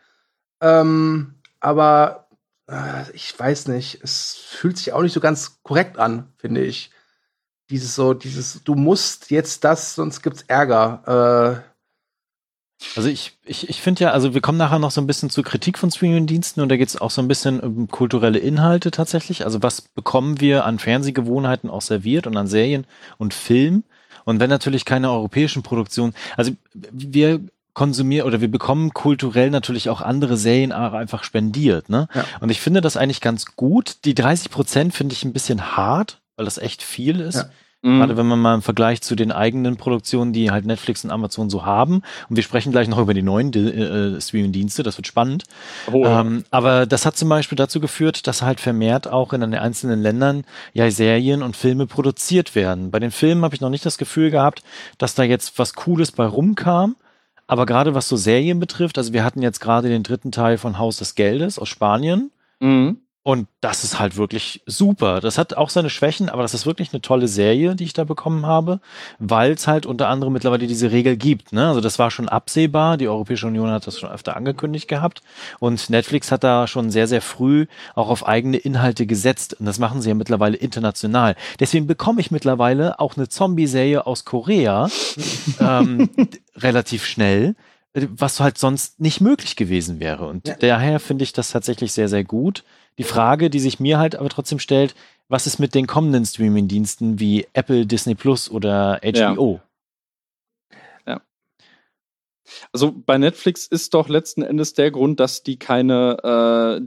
aber ich weiß nicht, es fühlt sich auch nicht so ganz korrekt an, finde ich. Du musst jetzt das, sonst gibt's Ärger. Also ich finde ja, also wir kommen nachher noch so ein bisschen zur Kritik von Streaming-Diensten und da geht es auch so ein bisschen um kulturelle Inhalte tatsächlich. Also was bekommen wir an Fernsehgewohnheiten auch serviert und an Serien und Film? Und wenn natürlich keine europäischen Produktionen, also wir konsumieren oder wir bekommen kulturell natürlich auch andere Serien einfach spendiert, ne? Ja. Und ich finde das eigentlich ganz gut. Die 30% finde ich ein bisschen hart, weil das echt viel ist. Ja. Gerade wenn man mal im Vergleich zu den eigenen Produktionen, die halt Netflix und Amazon so haben. Und wir sprechen gleich noch über die neuen Streaming-Dienste, das wird spannend. Aber das hat zum Beispiel dazu geführt, dass halt vermehrt auch in den einzelnen Ländern ja Serien und Filme produziert werden. Bei den Filmen habe ich noch nicht das Gefühl gehabt, dass da jetzt was Cooles bei rumkam. Aber gerade was so Serien betrifft, also wir hatten jetzt gerade den 3. Teil von Haus des Geldes aus Spanien. Und das ist halt wirklich super. Das hat auch seine Schwächen, aber das ist wirklich eine tolle Serie, die ich da bekommen habe, weil es halt unter anderem mittlerweile diese Regel gibt, ne? Also das war schon absehbar. Die Europäische Union hat das schon öfter angekündigt gehabt. Und Netflix hat da schon sehr, sehr früh auch auf eigene Inhalte gesetzt. Und das machen sie ja mittlerweile international. Deswegen bekomme ich mittlerweile auch eine Zombie-Serie aus Korea relativ schnell, was halt sonst nicht möglich gewesen wäre. Und daher finde ich das tatsächlich sehr, sehr gut. Die Frage, die sich mir halt aber trotzdem stellt, was ist mit den kommenden Streaming-Diensten wie Apple, Disney Plus oder HBO? Ja. Also bei Netflix ist doch letzten Endes der Grund, dass die keine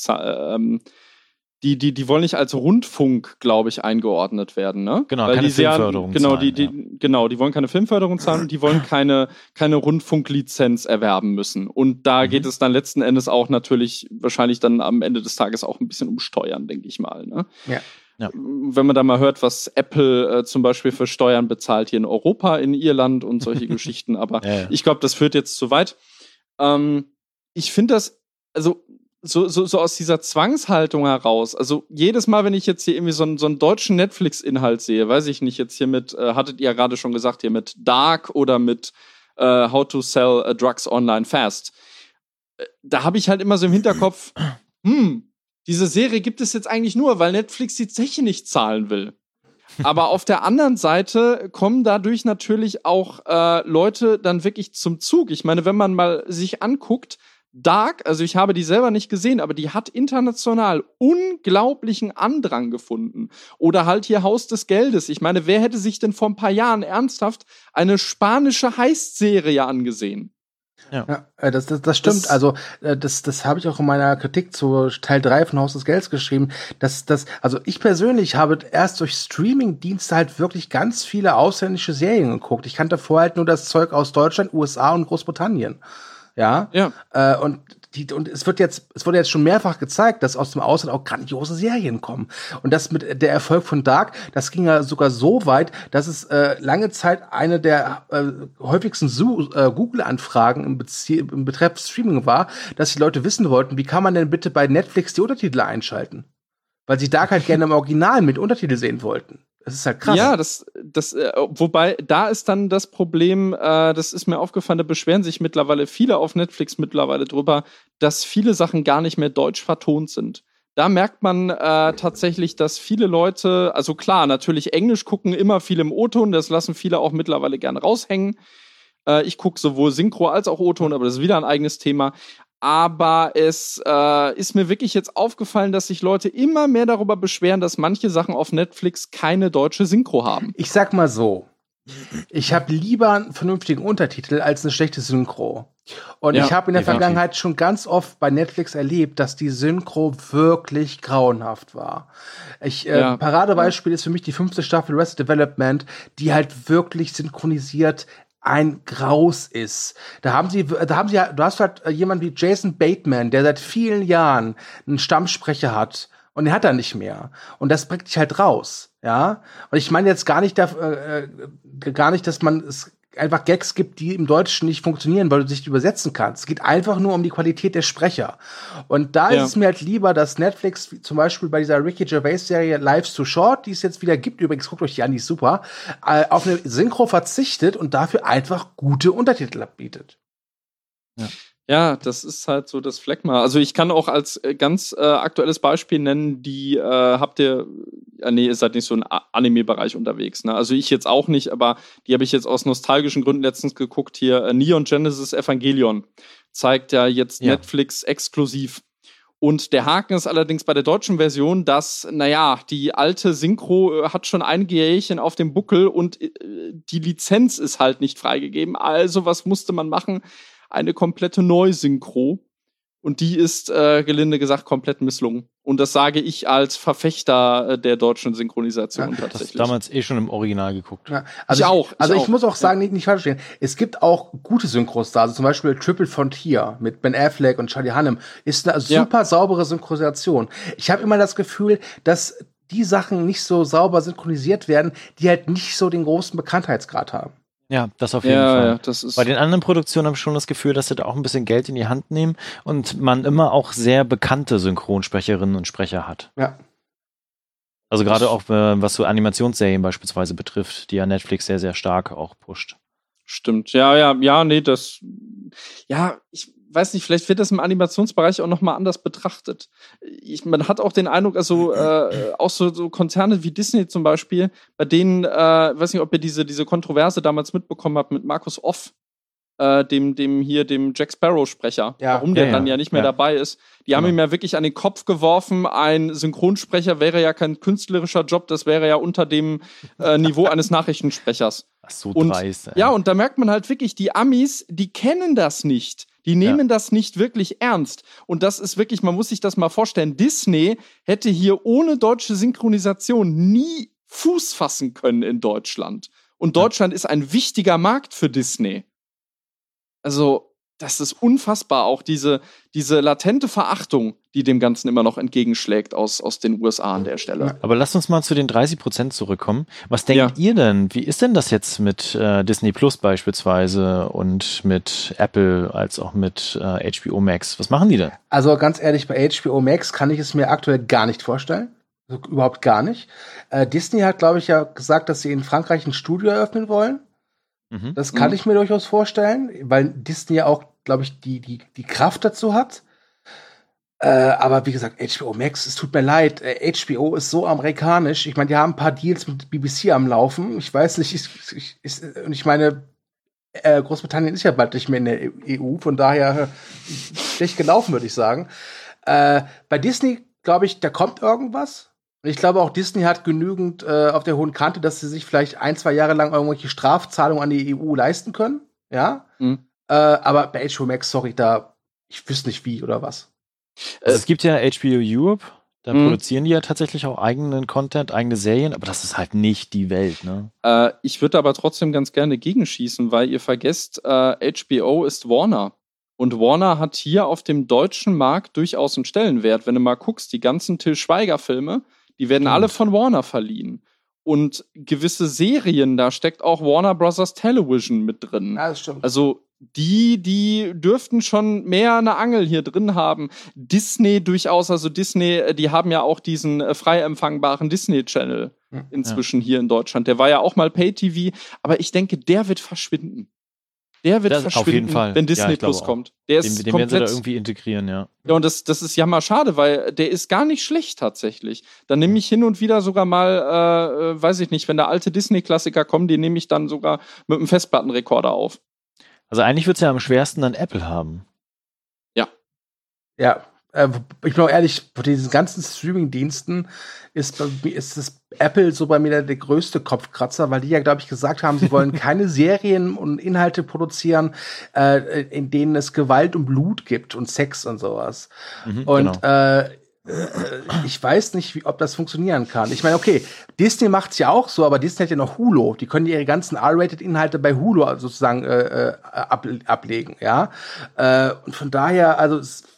die wollen nicht als Rundfunk, glaube ich, eingeordnet werden, ne? Genau, weil keine die sehr, Filmförderung genau, zahlen. die wollen keine Filmförderung zahlen und die wollen keine Rundfunklizenz erwerben müssen. Und da geht es dann letzten Endes auch natürlich wahrscheinlich dann am Ende des Tages auch ein bisschen um Steuern, denke ich mal. Ne? Ja. Wenn man da mal hört, was Apple zum Beispiel für Steuern bezahlt hier in Europa, in Irland und solche Geschichten, aber ich glaube, das führt jetzt zu weit. Ich finde das, also so aus dieser Zwangshaltung heraus, also jedes Mal, wenn ich jetzt hier irgendwie so einen deutschen Netflix-Inhalt sehe, weiß ich nicht, jetzt hier mit, hattet ihr ja gerade schon gesagt, hier mit Dark oder mit How to Sell Drugs Online Fast, da habe ich halt immer so im Hinterkopf, diese Serie gibt es jetzt eigentlich nur, weil Netflix die Zeche nicht zahlen will. Aber auf der anderen Seite kommen dadurch natürlich auch Leute dann wirklich zum Zug. Ich meine, wenn man mal sich anguckt, Dark, also ich habe die selber nicht gesehen, aber die hat international unglaublichen Andrang gefunden. Oder halt hier Haus des Geldes. Ich meine, wer hätte sich denn vor ein paar Jahren ernsthaft eine spanische Heist-Serie angesehen? Ja, das stimmt. Also das habe ich auch in meiner Kritik zu Teil 3 von Haus des Geldes geschrieben. Also ich persönlich habe erst durch Streaming-Dienste halt wirklich ganz viele ausländische Serien geguckt. Ich kannte vorher halt nur das Zeug aus Deutschland, USA und Großbritannien. Ja. Und es wurde jetzt schon mehrfach gezeigt, dass aus dem Ausland auch grandiose Serien kommen. Und das mit der Erfolg von Dark, das ging ja sogar so weit, dass es lange Zeit eine der häufigsten Google-Anfragen im Betreff Streaming war, dass die Leute wissen wollten, wie kann man denn bitte bei Netflix die Untertitel einschalten? Weil sie Dark halt gerne im Original mit Untertitel sehen wollten. Das ist halt krass. Ja, wobei, da ist dann das Problem, das ist mir aufgefallen, da beschweren sich mittlerweile viele auf Netflix mittlerweile drüber, dass viele Sachen gar nicht mehr deutsch vertont sind. Da merkt man tatsächlich, dass viele Leute, also klar, natürlich Englisch gucken immer viel im O-Ton, das lassen viele auch mittlerweile gerne raushängen. Ich gucke sowohl Synchro als auch O-Ton, aber das ist wieder ein eigenes Thema. Aber es ist mir wirklich jetzt aufgefallen, dass sich Leute immer mehr darüber beschweren, dass manche Sachen auf Netflix keine deutsche Synchro haben. Ich sag mal so, ich habe lieber einen vernünftigen Untertitel als eine schlechte Synchro. Und ich habe in der Vergangenheit schon ganz oft bei Netflix erlebt, dass die Synchro wirklich grauenhaft war. Paradebeispiel ist für mich die 5. Staffel Arrested Development, die halt wirklich synchronisiert ein Graus ist. Du hast halt jemanden wie Jason Bateman, der seit vielen Jahren einen Stammsprecher hat und den hat er nicht mehr. Und das bringt dich halt raus, ja. Und ich meine jetzt gar nicht, dass man es einfach Gags gibt, die im Deutschen nicht funktionieren, weil du dich übersetzen kannst. Es geht einfach nur um die Qualität der Sprecher. Und da ist es mir halt lieber, dass Netflix zum Beispiel bei dieser Ricky Gervais-Serie Life's Too Short, die es jetzt wieder gibt, übrigens guckt euch die an, die ist super, auf eine Synchro verzichtet und dafür einfach gute Untertitel bietet. Ja, das ist halt so das Phlegma. Also ich kann auch als ganz aktuelles Beispiel nennen, die habt ihr, ihr seid nicht so im Anime-Bereich unterwegs, ne? Also ich jetzt auch nicht, aber die habe ich jetzt aus nostalgischen Gründen letztens geguckt hier. Neon Genesis Evangelion zeigt ja jetzt Netflix exklusiv. Und der Haken ist allerdings bei der deutschen Version, dass, die alte Synchro hat schon einige Jährchen auf dem Buckel und die Lizenz ist halt nicht freigegeben. Also was musste man machen? Eine komplette Neusynchro. Und die ist, gelinde gesagt, komplett misslungen. Und das sage ich als Verfechter der deutschen Synchronisation tatsächlich. Das damals schon im Original geguckt. Ja, ich muss auch sagen, nicht falsch verstehen. Es gibt auch gute Synchros da. Also zum Beispiel Triple Frontier mit Ben Affleck und Charlie Hunnam ist eine super saubere Synchronisation. Ich habe immer das Gefühl, dass die Sachen nicht so sauber synchronisiert werden, die halt nicht so den großen Bekanntheitsgrad haben. Ja, das auf jeden Fall. Ja, das ist bei den anderen Produktionen habe ich schon das Gefühl, dass sie da auch ein bisschen Geld in die Hand nehmen und man immer auch sehr bekannte Synchronsprecherinnen und Sprecher hat. Ja. Also gerade auch, was so Animationsserien beispielsweise betrifft, die ja Netflix sehr, sehr stark auch pusht. Stimmt. Ich weiß nicht, vielleicht wird das im Animationsbereich auch nochmal anders betrachtet. Man hat auch den Eindruck, also auch so Konzerne wie Disney zum Beispiel, bei denen, weiß nicht, ob ihr diese Kontroverse damals mitbekommen habt mit Markus Off, dem Jack Sparrow-Sprecher, warum der dann ja nicht mehr dabei ist. Die haben ihm ja wirklich an den Kopf geworfen, ein Synchronsprecher wäre ja kein künstlerischer Job, das wäre ja unter dem Niveau eines Nachrichtensprechers. Ach, so dreist. Ja, und da merkt man halt wirklich, die Amis, die kennen das nicht. Die nehmen das nicht wirklich ernst. Und das ist wirklich, man muss sich das mal vorstellen, Disney hätte hier ohne deutsche Synchronisation nie Fuß fassen können in Deutschland. Und Deutschland ist ein wichtiger Markt für Disney. Also, das ist unfassbar, auch diese latente Verachtung, die dem Ganzen immer noch entgegenschlägt aus den USA an der Stelle. Aber lasst uns mal zu den 30% zurückkommen. Was denkt ihr denn? Wie ist denn das jetzt mit Disney Plus beispielsweise und mit Apple als auch mit HBO Max? Was machen die denn? Also ganz ehrlich, bei HBO Max kann ich es mir aktuell gar nicht vorstellen. Also überhaupt gar nicht. Disney hat, glaube ich, ja gesagt, dass sie in Frankreich ein Studio eröffnen wollen. Das kann ich mir durchaus vorstellen, weil Disney ja auch, glaube ich, die Kraft dazu hat. Aber wie gesagt, HBO Max, es tut mir leid, HBO ist so amerikanisch. Ich meine, die haben ein paar Deals mit BBC am Laufen. Ich weiß nicht, ich meine, Großbritannien ist ja bald nicht mehr in der EU, von daher schlecht gelaufen, würde ich sagen. Bei Disney, glaube ich, da kommt irgendwas. Und ich glaube auch, Disney hat genügend auf der hohen Kante, dass sie sich vielleicht 1-2 Jahre lang irgendwelche Strafzahlungen an die EU leisten können. Ja. Aber bei HBO Max, sorry, ich wüsste nicht wie oder was. Also es gibt ja HBO Europe, da produzieren die ja tatsächlich auch eigenen Content, eigene Serien, aber das ist halt nicht die Welt, ne? Ich würde aber trotzdem ganz gerne gegenschießen, weil ihr vergesst, HBO ist Warner. Und Warner hat hier auf dem deutschen Markt durchaus einen Stellenwert. Wenn du mal guckst, die ganzen Till Schweiger-Filme, die werden alle von Warner verliehen. Und gewisse Serien, da steckt auch Warner Bros. Television mit drin. Ja, das stimmt. Also die dürften schon mehr eine Angel hier drin haben. Disney durchaus, also Disney, die haben ja auch diesen frei empfangbaren Disney-Channel inzwischen hier in Deutschland. Der war ja auch mal Pay-TV, aber ich denke, der wird verschwinden. Der wird verschwinden, auf jeden Fall. wenn Disney Plus kommt. Der ist den werden sie da irgendwie integrieren, ja. Ja, und das ist ja mal schade, weil der ist gar nicht schlecht tatsächlich. Dann nehme ich hin und wieder sogar mal, weiß ich nicht, wenn da alte Disney-Klassiker kommen, die nehme ich dann sogar mit einem Festplattenrekorder auf. Also eigentlich wird es ja am schwersten dann Apple haben. Ja. Ja, ich bin auch ehrlich, von diesen ganzen Streaming-Diensten ist das Apple so bei mir der größte Kopfkratzer, weil die ja, glaube ich, gesagt haben, sie wollen keine Serien und Inhalte produzieren, in denen es Gewalt und Blut gibt und Sex und sowas. Und ich weiß nicht, ob das funktionieren kann. Ich meine, okay, Disney macht's ja auch so, aber Disney hat ja noch Hulu. Die können ihre ganzen R-Rated-Inhalte bei Hulu sozusagen ablegen, ja. Und von daher, also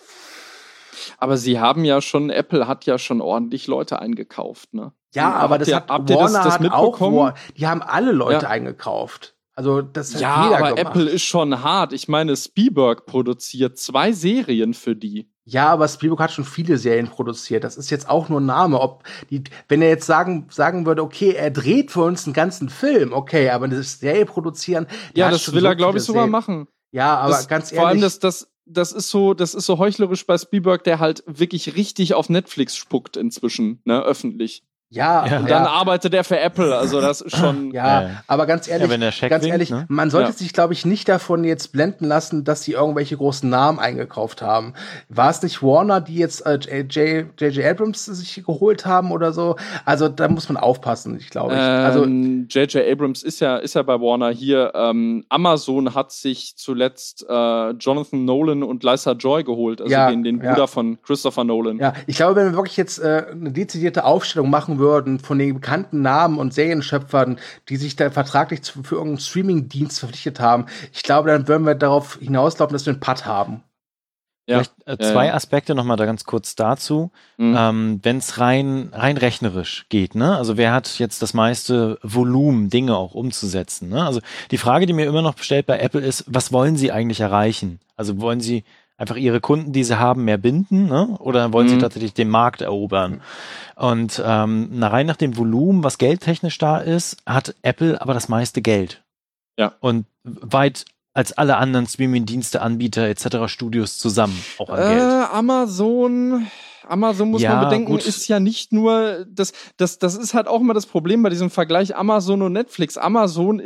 aber sie haben ja schon, Apple hat ja schon ordentlich Leute eingekauft, ne? Ja, aber das hat Warner hat auch, die haben alle Leute eingekauft. Also das hat jeder aber gemacht. Apple ist schon hart. Ich meine, Spielberg produziert 2 Serien für die. Ja, aber Spielberg hat schon viele Serien produziert. Das ist jetzt auch nur ein Name. Wenn er jetzt sagen würde, okay, er dreht für uns einen ganzen Film, okay, aber eine Serie produzieren. Ja, das will er, glaube ich, sogar machen. Ja, aber ganz ehrlich. Vor allem, das ist so heuchlerisch bei Spielberg, der halt wirklich richtig auf Netflix spuckt inzwischen, ne, öffentlich. Ja, und dann arbeitet er für Apple, also das ist schon. Aber ganz ehrlich, wenn der Scheck winkt, ne? Man sollte sich, glaube ich, nicht davon jetzt blenden lassen, dass sie irgendwelche großen Namen eingekauft haben. War es nicht Warner, die jetzt J.J. Abrams sich geholt haben oder so? Also da muss man aufpassen, ich glaube. J.J. Abrams ist ja bei Warner hier. Amazon hat sich zuletzt Jonathan Nolan und Liza Joy geholt, also den Bruder von Christopher Nolan. Ja, ich glaube, wenn wir wirklich jetzt eine dezidierte Aufstellung machen würden von den bekannten Namen und Serienschöpfern, die sich da vertraglich für irgendeinen Streaming-Dienst verpflichtet haben, ich glaube, dann würden wir darauf hinauslaufen, dass wir einen Putt haben. Ja. Vielleicht 2 Aspekte nochmal da ganz kurz dazu. Wenn es rein rechnerisch geht, ne? Also wer hat jetzt das meiste Volumen, Dinge auch umzusetzen, ne? Also die Frage, die mir immer noch stellt bei Apple ist, was wollen sie eigentlich erreichen? Also wollen sie einfach ihre Kunden, die sie haben, mehr binden, ne? Oder wollen sie tatsächlich den Markt erobern? Und rein nach dem Volumen, was geldtechnisch da ist, hat Apple aber das meiste Geld. Ja. Und weit als alle anderen Streaming-Dienste, Anbieter etc. Studios zusammen auch an Geld. Amazon muss man bedenken, gut. Ist ja nicht nur, das ist halt auch immer das Problem bei diesem Vergleich Amazon und Netflix. Amazon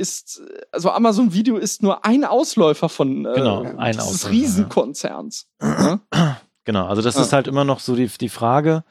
Video ist nur ein Ausläufer von dieses Riesenkonzerns. Ja. Genau, also das ist halt immer noch so die Frage.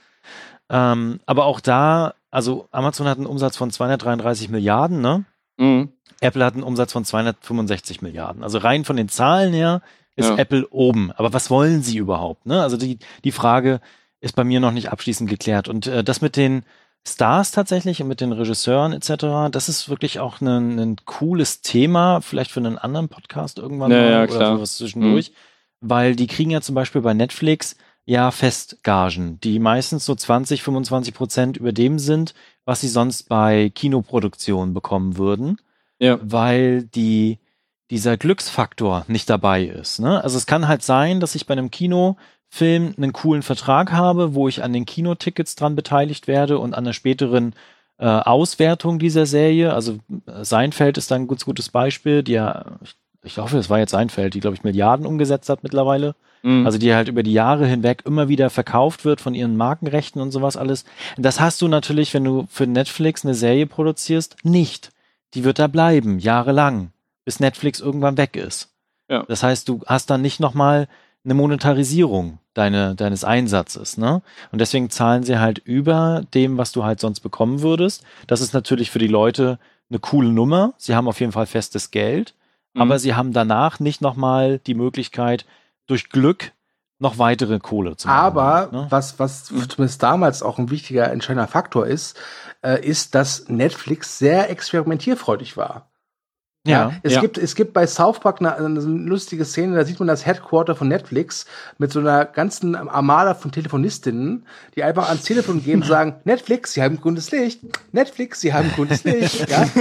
Aber auch da, also Amazon hat einen Umsatz von 233 Milliarden, ne? Mhm. Apple hat einen Umsatz von 265 Milliarden. Also rein von den Zahlen her ist Apple oben. Aber was wollen sie überhaupt? Ne? Also die Frage ist bei mir noch nicht abschließend geklärt. Und das mit den Stars tatsächlich und mit den Regisseuren etc., das ist wirklich auch ein cooles Thema, vielleicht für einen anderen Podcast irgendwann mal oder sowas zwischendurch. Weil die kriegen ja zum Beispiel bei Netflix Festgagen, die meistens so 20-25% über dem sind, was sie sonst bei Kinoproduktionen bekommen würden. Ja. Weil dieser Glücksfaktor nicht dabei ist. Ne? Also es kann halt sein, dass ich bei einem Kinofilm einen coolen Vertrag habe, wo ich an den Kinotickets dran beteiligt werde und an der späteren Auswertung dieser Serie. Also Seinfeld ist da ein gutes Beispiel, die ich hoffe, es war jetzt Seinfeld, die, glaube ich, Milliarden umgesetzt hat mittlerweile. Mhm. Also die halt über die Jahre hinweg immer wieder verkauft wird von ihren Markenrechten und sowas alles. Das hast du natürlich, wenn du für Netflix eine Serie produzierst, nicht. Die wird da bleiben, jahrelang, bis Netflix irgendwann weg ist. Ja. Das heißt, du hast dann nicht nochmal eine Monetarisierung deines Einsatzes, ne? Und deswegen zahlen sie halt über dem, was du halt sonst bekommen würdest. Das ist natürlich für die Leute eine coole Nummer. Sie haben auf jeden Fall festes Geld, aber sie haben danach nicht nochmal die Möglichkeit, durch Glück noch weitere Kohle zu machen. Aber ne? was zumindest damals auch ein wichtiger, entscheidender Faktor ist, dass Netflix sehr experimentierfreudig war. Ja, es gibt bei South Park eine lustige Szene, da sieht man das Headquarter von Netflix mit so einer ganzen Armada von Telefonistinnen, die einfach ans Telefon gehen und sagen, Netflix, Sie haben grünes Licht, Netflix, Sie haben grünes Licht. Ja?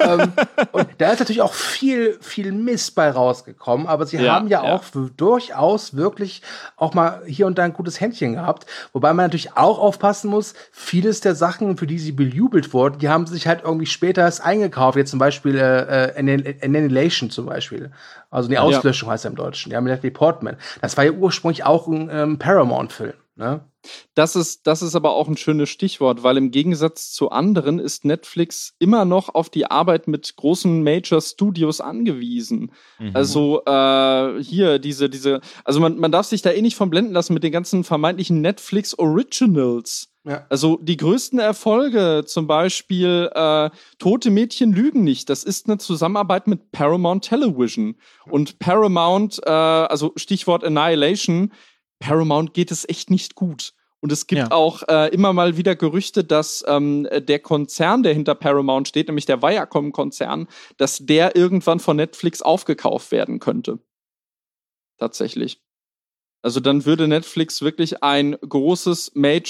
Und da ist natürlich auch viel Mist bei rausgekommen, aber sie haben ja auch durchaus wirklich auch mal hier und da ein gutes Händchen gehabt, wobei man natürlich auch aufpassen muss, vieles der Sachen, für die sie bejubelt wurden, die haben sich halt irgendwie später erst eingekauft, jetzt zum Beispiel Annihilation zum Beispiel. Also die Auslöschung heißt er im Deutschen. Ja, mit Natalie Portman. Das war ja ursprünglich auch ein Paramount-Film. Ne? Das ist aber auch ein schönes Stichwort, weil im Gegensatz zu anderen ist Netflix immer noch auf die Arbeit mit großen Major-Studios angewiesen. Mhm. Also hier also man darf sich da nicht von blenden lassen mit den ganzen vermeintlichen Netflix-Originals. Ja. Also die größten Erfolge, zum Beispiel Tote Mädchen lügen nicht, das ist eine Zusammenarbeit mit Paramount Television. Und Paramount, also Stichwort Annihilation, Paramount geht es echt nicht gut. Und es gibt auch immer mal wieder Gerüchte, dass der Konzern, der hinter Paramount steht, nämlich der Viacom-Konzern, dass der irgendwann von Netflix aufgekauft werden könnte. Tatsächlich. Also dann würde Netflix wirklich ein großes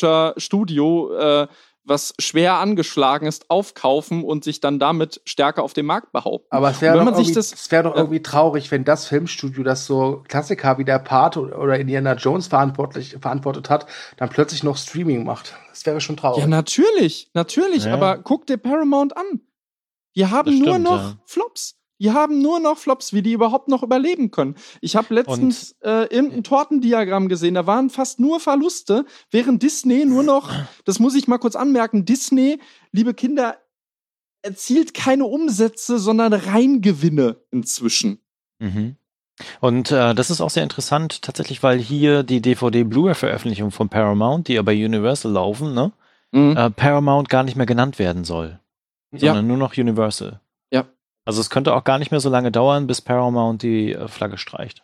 Major-Studio, was schwer angeschlagen ist, aufkaufen und sich dann damit stärker auf dem Markt behaupten. Aber es wäre doch irgendwie traurig, wenn das Filmstudio, das so Klassiker wie der Pate oder Indiana Jones verantwortet hat, dann plötzlich noch Streaming macht. Das wäre schon traurig. Ja, natürlich, ja. Aber guck dir Paramount an. Die haben nur noch Flops. Die haben nur noch Flops, wie die überhaupt noch überleben können. Ich habe letztens irgendein Tortendiagramm gesehen, da waren fast nur Verluste, während Disney nur noch, das muss ich mal kurz anmerken, Disney, liebe Kinder, erzielt keine Umsätze, sondern Reingewinne inzwischen. Mhm. Und das ist auch sehr interessant, tatsächlich, weil hier die DVD-Blu-ray-Veröffentlichung von Paramount, die ja bei Universal laufen, ne, Paramount gar nicht mehr genannt werden soll, sondern nur noch Universal. Ja. Also es könnte auch gar nicht mehr so lange dauern, bis Paramount die Flagge streicht.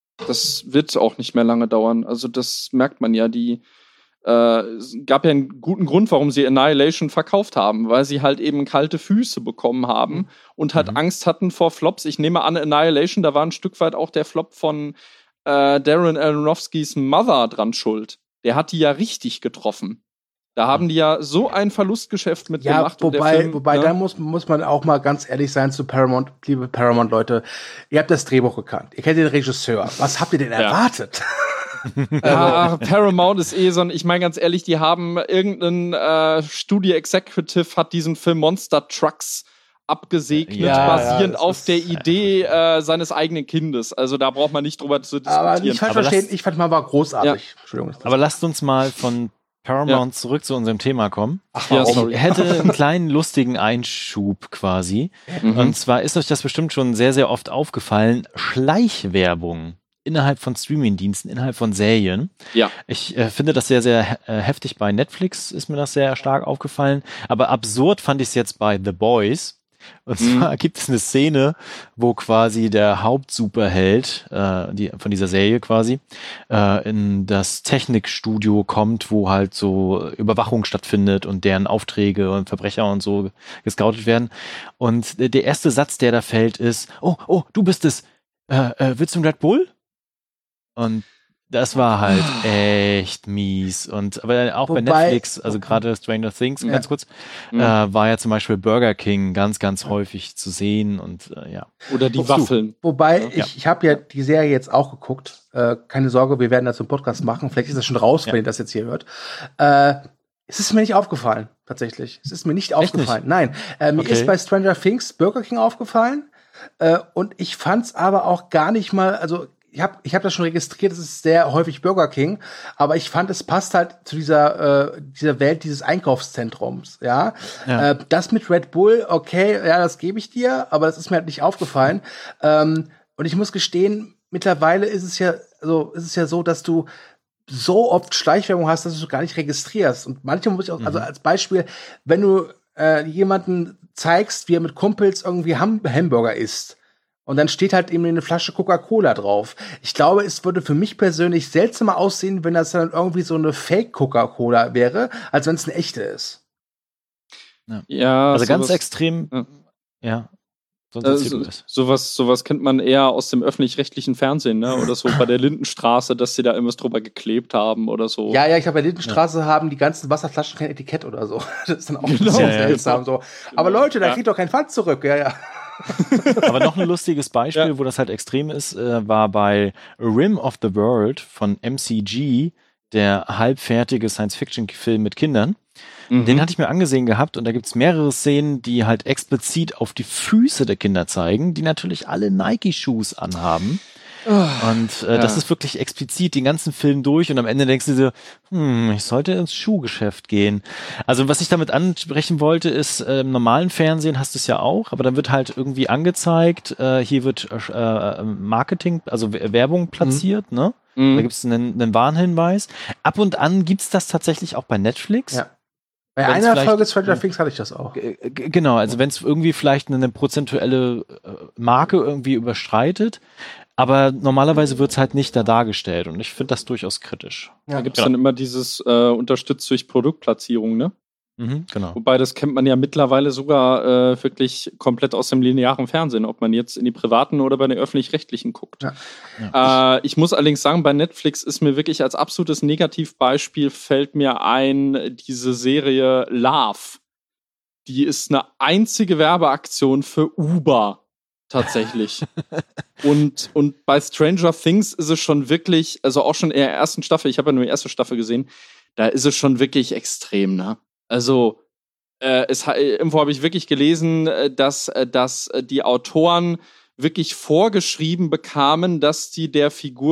Das wird auch nicht mehr lange dauern. Also das merkt man ja. Es gab ja einen guten Grund, warum sie Annihilation verkauft haben, weil sie halt eben kalte Füße bekommen haben und halt Angst hatten vor Flops. Ich nehme an, Annihilation, da war ein Stück weit auch der Flop von Darren Aronofskys Mother dran schuld. Der hat die ja richtig getroffen. Da haben die ja so ein Verlustgeschäft mitgemacht. Wobei da muss man auch mal ganz ehrlich sein zu Paramount, liebe Paramount-Leute. Ihr habt das Drehbuch gekannt. Ihr kennt den Regisseur. Was habt ihr denn erwartet? Ja, Paramount ist so ein, ich meine ganz ehrlich, die haben irgendein Studio Executive hat diesen Film Monster Trucks abgesegnet, basierend auf der Idee seines eigenen Kindes. Also da braucht man nicht drüber zu diskutieren. Aber nicht falsch verstehen, ich fand mal war großartig. Ja. Entschuldigung. Aber lasst uns mal von Paramount zurück zu unserem Thema kommen. Ach, Ja, Ich sorry. hätte einen kleinen lustigen Einschub quasi. Und zwar ist euch das bestimmt schon sehr, sehr oft aufgefallen. Schleichwerbung innerhalb von Streamingdiensten, innerhalb von Serien. Ja. Ich finde das sehr, sehr heftig bei Netflix, ist mir das sehr stark aufgefallen. Aber absurd fand ich es jetzt bei The Boys. Und zwar gibt es eine Szene, wo quasi der Hauptsuperheld von dieser Serie quasi in das Technikstudio kommt, wo halt so Überwachung stattfindet und deren Aufträge und Verbrecher und so gescoutet werden. Und der erste Satz, der da fällt, ist: Oh, du bist es. Willst du einen Red Bull? Und das war halt echt mies. Und aber auch bei Netflix, also gerade Stranger Things, ganz kurz, war ja zum Beispiel Burger King ganz, ganz häufig zu sehen und ja. Oder die Waffeln. Wobei, ich habe ja die Serie jetzt auch geguckt. Keine Sorge, wir werden das im Podcast machen. Vielleicht ist das schon raus, wenn ihr das jetzt hier hört. Es ist mir nicht aufgefallen, tatsächlich. Es ist mir nicht aufgefallen. Nein, mir ist bei Stranger Things Burger King aufgefallen. Und ich fand's aber auch gar nicht mal, also ich hab das schon registriert, es ist sehr häufig Burger King, aber ich fand, es passt halt zu dieser Welt dieses Einkaufszentrums, ja. Das mit Red Bull, okay, ja, das gebe ich dir, aber das ist mir halt nicht aufgefallen. Und ich muss gestehen, mittlerweile ist es ja so, dass du so oft Schleichwerbung hast, dass du gar nicht registrierst. Und manchmal muss ich auch, also als Beispiel, wenn du jemanden zeigst, wie er mit Kumpels irgendwie Hamburger isst, und dann steht halt eben eine Flasche Coca-Cola drauf. Ich glaube, es würde für mich persönlich seltsamer aussehen, wenn das dann irgendwie so eine Fake-Coca-Cola wäre, als wenn es eine echte ist. Ja, also ganz extrem, Sowas kennt man eher aus dem öffentlich-rechtlichen Fernsehen, ne? Oder so bei der Lindenstraße, dass sie da irgendwas drüber geklebt haben oder so. Ja, ich glaube, bei der Lindenstraße haben die ganzen Wasserflaschen kein Etikett oder so. Das ist dann auch seltsam. So. Aber Leute, da kriegt doch kein Pfand zurück. Ja. Aber noch ein lustiges Beispiel, wo das halt extrem ist, war bei Rim of the World von MCG, der halbfertige Science-Fiction-Film mit Kindern. Den hatte ich mir angesehen gehabt und da gibt's mehrere Szenen, die halt explizit auf die Füße der Kinder zeigen, die natürlich alle Nike-Shoes anhaben. Und das ist wirklich explizit den ganzen Film durch und am Ende denkst du dir, ich sollte ins Schuhgeschäft gehen. Also was ich damit ansprechen wollte, ist, im normalen Fernsehen hast du es ja auch, aber dann wird halt irgendwie angezeigt, hier wird Marketing, also Werbung platziert, ne? Da gibt es einen Warnhinweis. Ab und an gibt's das tatsächlich auch bei Netflix. Ja. Bei einer Folge Stranger Things hatte ich das auch. Genau, also wenn es irgendwie vielleicht eine prozentuelle Marke irgendwie überschreitet, aber normalerweise wird es halt nicht da dargestellt und ich finde das durchaus kritisch. Ja, da gibt es dann immer dieses unterstützt durch Produktplatzierung, ne? Genau. Wobei, das kennt man ja mittlerweile sogar wirklich komplett aus dem linearen Fernsehen, ob man jetzt in die privaten oder bei den öffentlich-rechtlichen guckt. Ja. Ich muss allerdings sagen, bei Netflix ist mir wirklich als absolutes Negativbeispiel fällt mir ein, diese Serie Love. Die ist eine einzige Werbeaktion für Uber. Tatsächlich. und bei Stranger Things ist es schon wirklich, also auch schon in der ersten Staffel, ich habe ja nur die erste Staffel gesehen, da ist es schon wirklich extrem, ne? Also, irgendwo habe ich wirklich gelesen, dass die Autoren wirklich vorgeschrieben bekamen, dass die der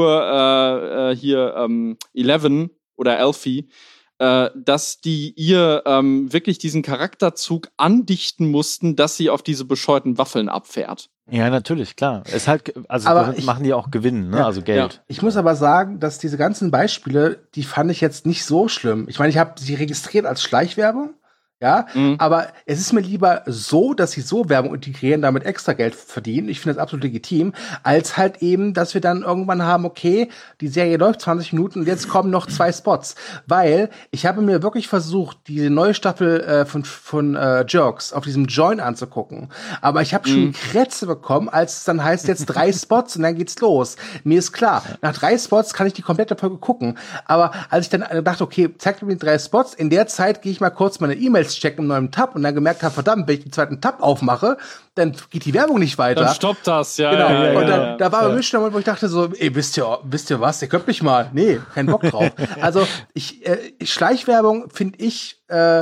Figur hier Eleven oder Elfie, dass die ihr wirklich diesen Charakterzug andichten mussten, dass sie auf diese bescheuerten Waffeln abfährt. Ja, natürlich, klar. Es halt, also machen die auch Gewinn, ne? Also Geld. Ja. Ich muss aber sagen, dass diese ganzen Beispiele, die fand ich jetzt nicht so schlimm. Ich meine, ich habe sie registriert als Schleichwerbung. Ja, aber es ist mir lieber so, dass sie so Werbung integrieren, damit extra Geld verdienen. Ich finde das absolut legitim, als halt eben, dass wir dann irgendwann haben, okay, die Serie läuft 20 Minuten und jetzt kommen noch 2 Spots. Weil ich habe mir wirklich versucht, diese neue Staffel von Jerks auf diesem Join anzugucken. Aber ich habe schon Krätze bekommen, als es dann heißt, jetzt 3 Spots und dann geht's los. Mir ist klar, nach 3 Spots kann ich die komplette Folge gucken. Aber als ich dann dachte, okay, zeig mir die 3 Spots, in der Zeit gehe ich mal kurz meine E-Mails checken im neuen Tab und dann gemerkt habe, verdammt, wenn ich den zweiten Tab aufmache, dann geht die Werbung nicht weiter. Dann stoppt das, ja. Genau. Ja, und dann, da war bei mir schon der Moment, wo ich dachte so, wisst ihr was, ihr könnt mich mal. Nee, kein Bock drauf. Also Schleichwerbung finde ich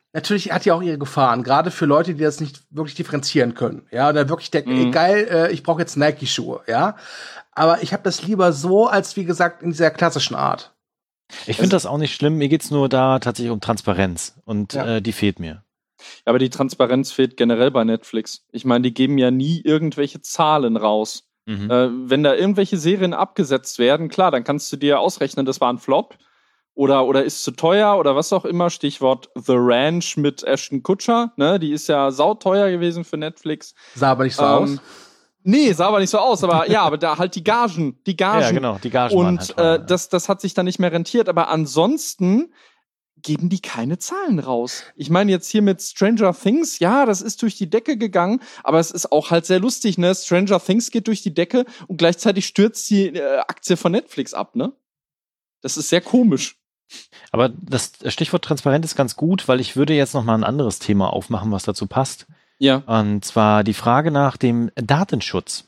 natürlich hat die auch ihre Gefahren, gerade für Leute, die das nicht wirklich differenzieren können. Ja, oder wirklich denken, ey, geil, ich brauche jetzt Nike-Schuhe, ja. Aber ich habe das lieber so, als wie gesagt, in dieser klassischen Art. Ich finde das auch nicht schlimm. Mir geht's nur da tatsächlich um Transparenz. Und die fehlt mir. Aber die Transparenz fehlt generell bei Netflix. Ich meine, die geben ja nie irgendwelche Zahlen raus. Wenn da irgendwelche Serien abgesetzt werden, klar, dann kannst du dir ausrechnen, das war ein Flop oder ist zu teuer oder was auch immer. Stichwort The Ranch mit Ashton Kutcher, ne? Die ist ja sauteuer gewesen für Netflix. Sah aber nicht so aus. Nee, sah aber nicht so aus, aber ja, aber da halt die Gagen. Ja, genau, die Gagen und waren halt das hat sich dann nicht mehr rentiert, aber ansonsten geben die keine Zahlen raus. Ich meine jetzt hier mit Stranger Things, ja, das ist durch die Decke gegangen, aber es ist auch halt sehr lustig, ne? Stranger Things geht durch die Decke und gleichzeitig stürzt die Aktie von Netflix ab, ne? Das ist sehr komisch. Aber das Stichwort transparent ist ganz gut, weil ich würde jetzt noch mal ein anderes Thema aufmachen, was dazu passt. Ja. Und zwar die Frage nach dem Datenschutz.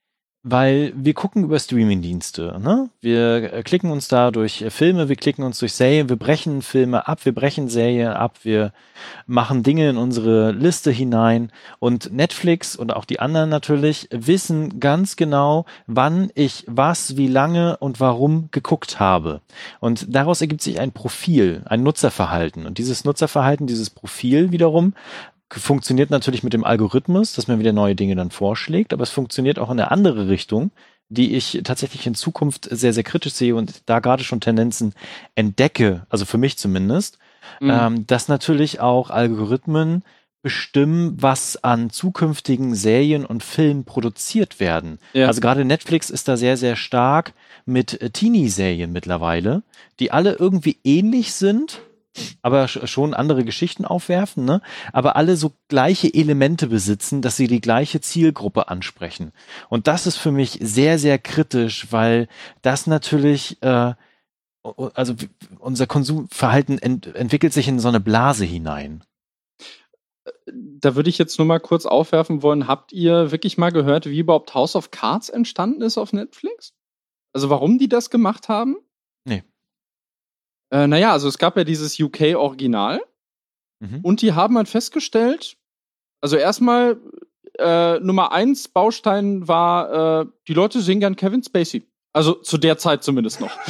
Weil wir gucken über Streamingdienste, ne? Wir klicken uns da durch Filme, wir klicken uns durch Serien, wir brechen Filme ab, wir brechen Serien ab, wir machen Dinge in unsere Liste hinein und Netflix und auch die anderen natürlich wissen ganz genau, wann ich was, wie lange und warum geguckt habe. Und daraus ergibt sich ein Profil, ein Nutzerverhalten. Und dieses Nutzerverhalten, dieses Profil wiederum funktioniert natürlich mit dem Algorithmus, dass mir wieder neue Dinge dann vorschlägt, aber es funktioniert auch in eine andere Richtung, die ich tatsächlich in Zukunft sehr, sehr kritisch sehe und da gerade schon Tendenzen entdecke, also für mich zumindest, dass natürlich auch Algorithmen bestimmen, was an zukünftigen Serien und Filmen produziert werden. Ja. Also gerade Netflix ist da sehr, sehr stark mit Teenie-Serien mittlerweile, die alle irgendwie ähnlich sind, aber schon andere Geschichten aufwerfen, ne? Aber alle so gleiche Elemente besitzen, dass sie die gleiche Zielgruppe ansprechen. Und das ist für mich sehr, sehr kritisch, weil das natürlich, also unser Konsumverhalten entwickelt sich in so eine Blase hinein. Da würde ich jetzt nur mal kurz aufwerfen wollen, habt ihr wirklich mal gehört, wie überhaupt House of Cards entstanden ist auf Netflix? Also warum die das gemacht haben? Nee. Naja, also es gab ja dieses UK-Original und die haben halt festgestellt, also erstmal Nummer 1 Baustein war, die Leute sehen gern Kevin Spacey. Also zu der Zeit zumindest noch.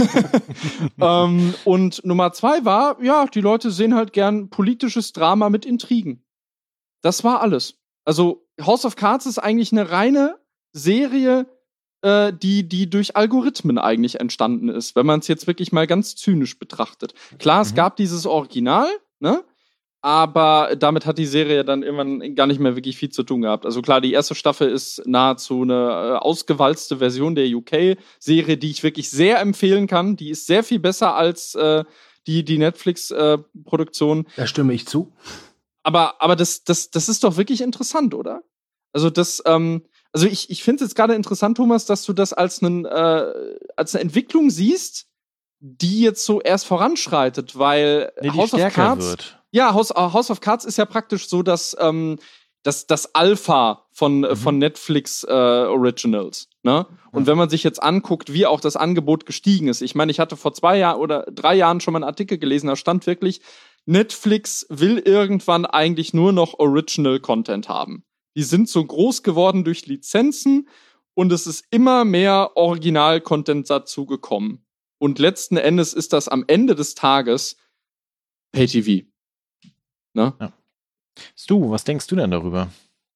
Und Nummer 2 war, ja, die Leute sehen halt gern politisches Drama mit Intrigen. Das war alles. Also House of Cards ist eigentlich eine reine Serie, die durch Algorithmen eigentlich entstanden ist, wenn man es jetzt wirklich mal ganz zynisch betrachtet. Klar, es gab dieses Original, ne? Aber damit hat die Serie dann irgendwann gar nicht mehr wirklich viel zu tun gehabt. Also klar, die erste Staffel ist nahezu eine ausgewalzte Version der UK-Serie, die ich wirklich sehr empfehlen kann. Die ist sehr viel besser als die Netflix-Produktion. Da stimme ich zu. Aber das ist doch wirklich interessant, oder? Also also ich finde es jetzt gerade interessant, Thomas, dass du das als eine Entwicklung siehst, die jetzt so erst voranschreitet, weil House of Cards wird. Ja, House of Cards ist ja praktisch so, dass das Alpha von Netflix Originals, ne? Und wenn man sich jetzt anguckt, wie auch das Angebot gestiegen ist, ich meine, ich hatte vor 2 Jahren oder 3 Jahren schon mal einen Artikel gelesen, da stand wirklich, Netflix will irgendwann eigentlich nur noch Original Content haben. Die sind so groß geworden durch Lizenzen und es ist immer mehr Original-Content dazu gekommen. Und letzten Endes ist das am Ende des Tages Pay-TV. Ne? Ja. Stu, was denkst du denn darüber?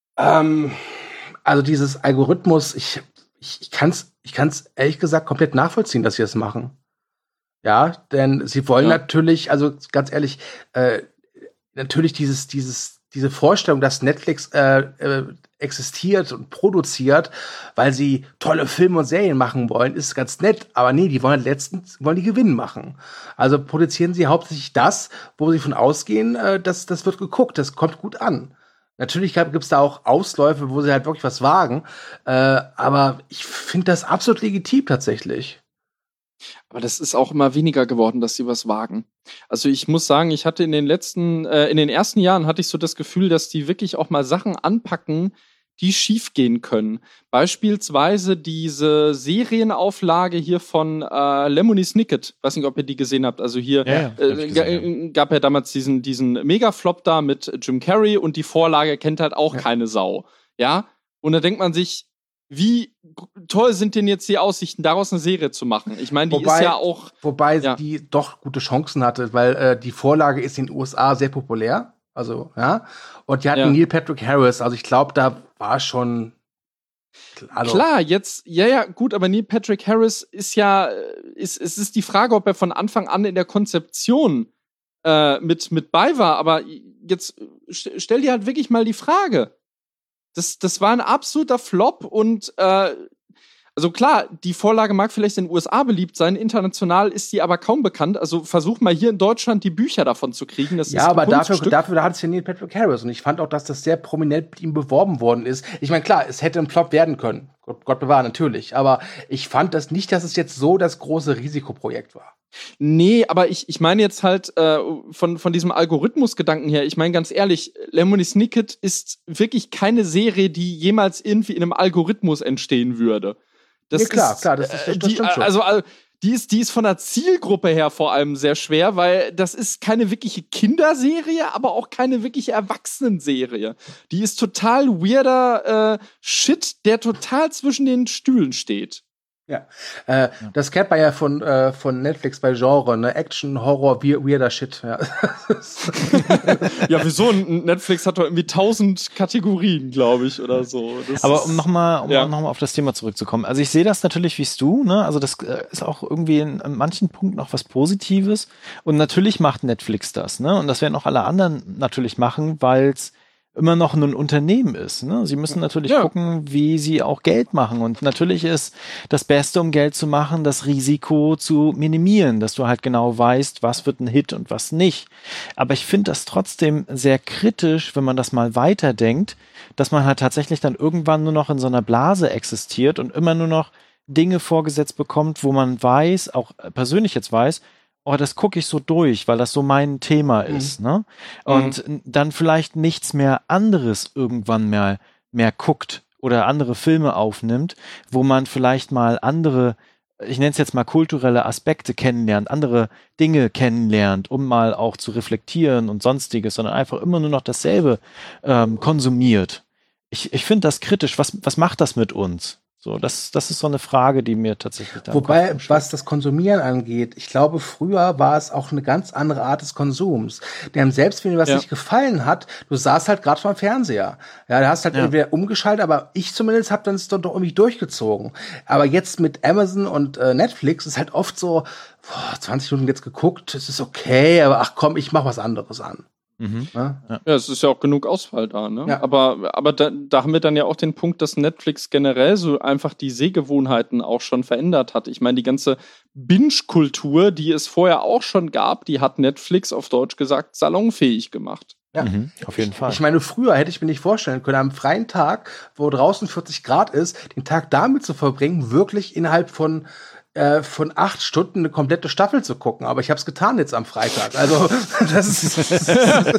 Also dieses Algorithmus, ich kann's ehrlich gesagt komplett nachvollziehen, dass sie das machen. Ja, denn sie wollen natürlich, also ganz ehrlich, natürlich diese Vorstellung, dass Netflix existiert und produziert, weil sie tolle Filme und Serien machen wollen, ist ganz nett. Aber nee, die wollen die Gewinn machen. Also produzieren sie hauptsächlich das, wo sie von ausgehen, das wird geguckt, das kommt gut an. Natürlich gibt's da auch Ausläufe, wo sie halt wirklich was wagen. Aber ich finde das absolut legitim tatsächlich. Aber das ist auch immer weniger geworden, dass sie was wagen. Also ich muss sagen, ich hatte in den ersten Jahren hatte ich so das Gefühl, dass die wirklich auch mal Sachen anpacken, die schiefgehen können. Beispielsweise diese Serienauflage hier von Lemony Snicket. Weiß nicht, ob ihr die gesehen habt. Also hier gab ja damals diesen Mega-Flop da mit Jim Carrey und die Vorlage kennt halt auch keine Sau. Ja? Und da denkt man sich, wie toll sind denn jetzt die Aussichten, daraus eine Serie zu machen? Ich meine, die ist ja auch... Wobei die doch gute Chancen hatte, weil die Vorlage ist in den USA sehr populär. Also, ja. Und die hatten Neil Patrick Harris. Also ich glaube, da war schon... Klar, jetzt, gut, aber Neil Patrick Harris ist es ist die Frage, ob er von Anfang an in der Konzeption mit bei war. Aber jetzt stell dir halt wirklich mal die Frage. Das war ein absoluter Flop und also klar, die Vorlage mag vielleicht in den USA beliebt sein, international ist die aber kaum bekannt. Also versuch mal hier in Deutschland die Bücher davon zu kriegen. Das ist aber dafür hat es ja Neil Patrick Harris und ich fand auch, dass das sehr prominent mit ihm beworben worden ist. Ich meine, klar, es hätte ein Flop werden können. Gott bewahre, natürlich. Aber ich fand das nicht, dass es jetzt so das große Risikoprojekt war. Nee, aber ich meine jetzt halt von diesem Algorithmusgedanken her, ich meine ganz ehrlich, Lemony Snicket ist wirklich keine Serie, die jemals irgendwie in einem Algorithmus entstehen würde. Das klar, das stimmt schon. Also die ist von der Zielgruppe her vor allem sehr schwer, weil das ist keine wirkliche Kinderserie, aber auch keine wirkliche Erwachsenenserie. Die ist total weirder Shit, der total zwischen den Stühlen steht. Ja, das kennt man ja von Netflix bei Genre, ne? Action, Horror, weirder Shit. Ja, ja, wieso? Netflix hat doch irgendwie 1000 Kategorien, glaube ich, oder so. Aber um nochmal auf das Thema zurückzukommen. Also ich sehe das natürlich wie du, ne? Also das ist auch irgendwie in manchen Punkten noch was Positives. Und natürlich macht Netflix das, ne? Und das werden auch alle anderen natürlich machen, weil es immer noch ein Unternehmen ist. Ne? Sie müssen natürlich gucken, wie sie auch Geld machen. Und natürlich ist das Beste, um Geld zu machen, das Risiko zu minimieren, dass du halt genau weißt, was wird ein Hit und was nicht. Aber ich finde das trotzdem sehr kritisch, wenn man das mal weiterdenkt, dass man halt tatsächlich dann irgendwann nur noch in so einer Blase existiert und immer nur noch Dinge vorgesetzt bekommt, wo man weiß, auch persönlich jetzt weiß, oh, das gucke ich so durch, weil das so mein Thema ist, ne? Und dann vielleicht nichts mehr anderes irgendwann mehr guckt oder andere Filme aufnimmt, wo man vielleicht mal andere, ich nenne es jetzt mal kulturelle Aspekte kennenlernt, andere Dinge kennenlernt, um mal auch zu reflektieren und sonstiges, sondern einfach immer nur noch dasselbe konsumiert. Ich finde das kritisch. Was macht das mit uns? So, das ist so eine Frage, die mir tatsächlich da. Wobei, was das Konsumieren angeht, ich glaube, früher war es auch eine ganz andere Art des Konsums. Denn selbst wenn dir was nicht gefallen hat, du saßt halt gerade vorm Fernseher. Ja, da hast halt entweder umgeschaltet, aber ich zumindest habe dann es doch irgendwie durchgezogen. Aber jetzt mit Amazon und Netflix ist halt oft so, 20 Minuten jetzt geguckt, es ist okay, aber ach komm, ich mach was anderes an. Ja, es ist ja auch genug Auswahl da, ne? Ja. Aber da haben wir dann ja auch den Punkt, dass Netflix generell so einfach die Sehgewohnheiten auch schon verändert hat. Ich meine, die ganze Binge-Kultur, die es vorher auch schon gab, die hat Netflix auf Deutsch gesagt salonfähig gemacht. Ja, auf jeden Fall. Ich meine, früher hätte ich mir nicht vorstellen können, am freien Tag, wo draußen 40 Grad ist, den Tag damit zu verbringen, wirklich innerhalb von 8 Stunden eine komplette Staffel zu gucken. Aber ich habe es getan jetzt am Freitag. Also, das ist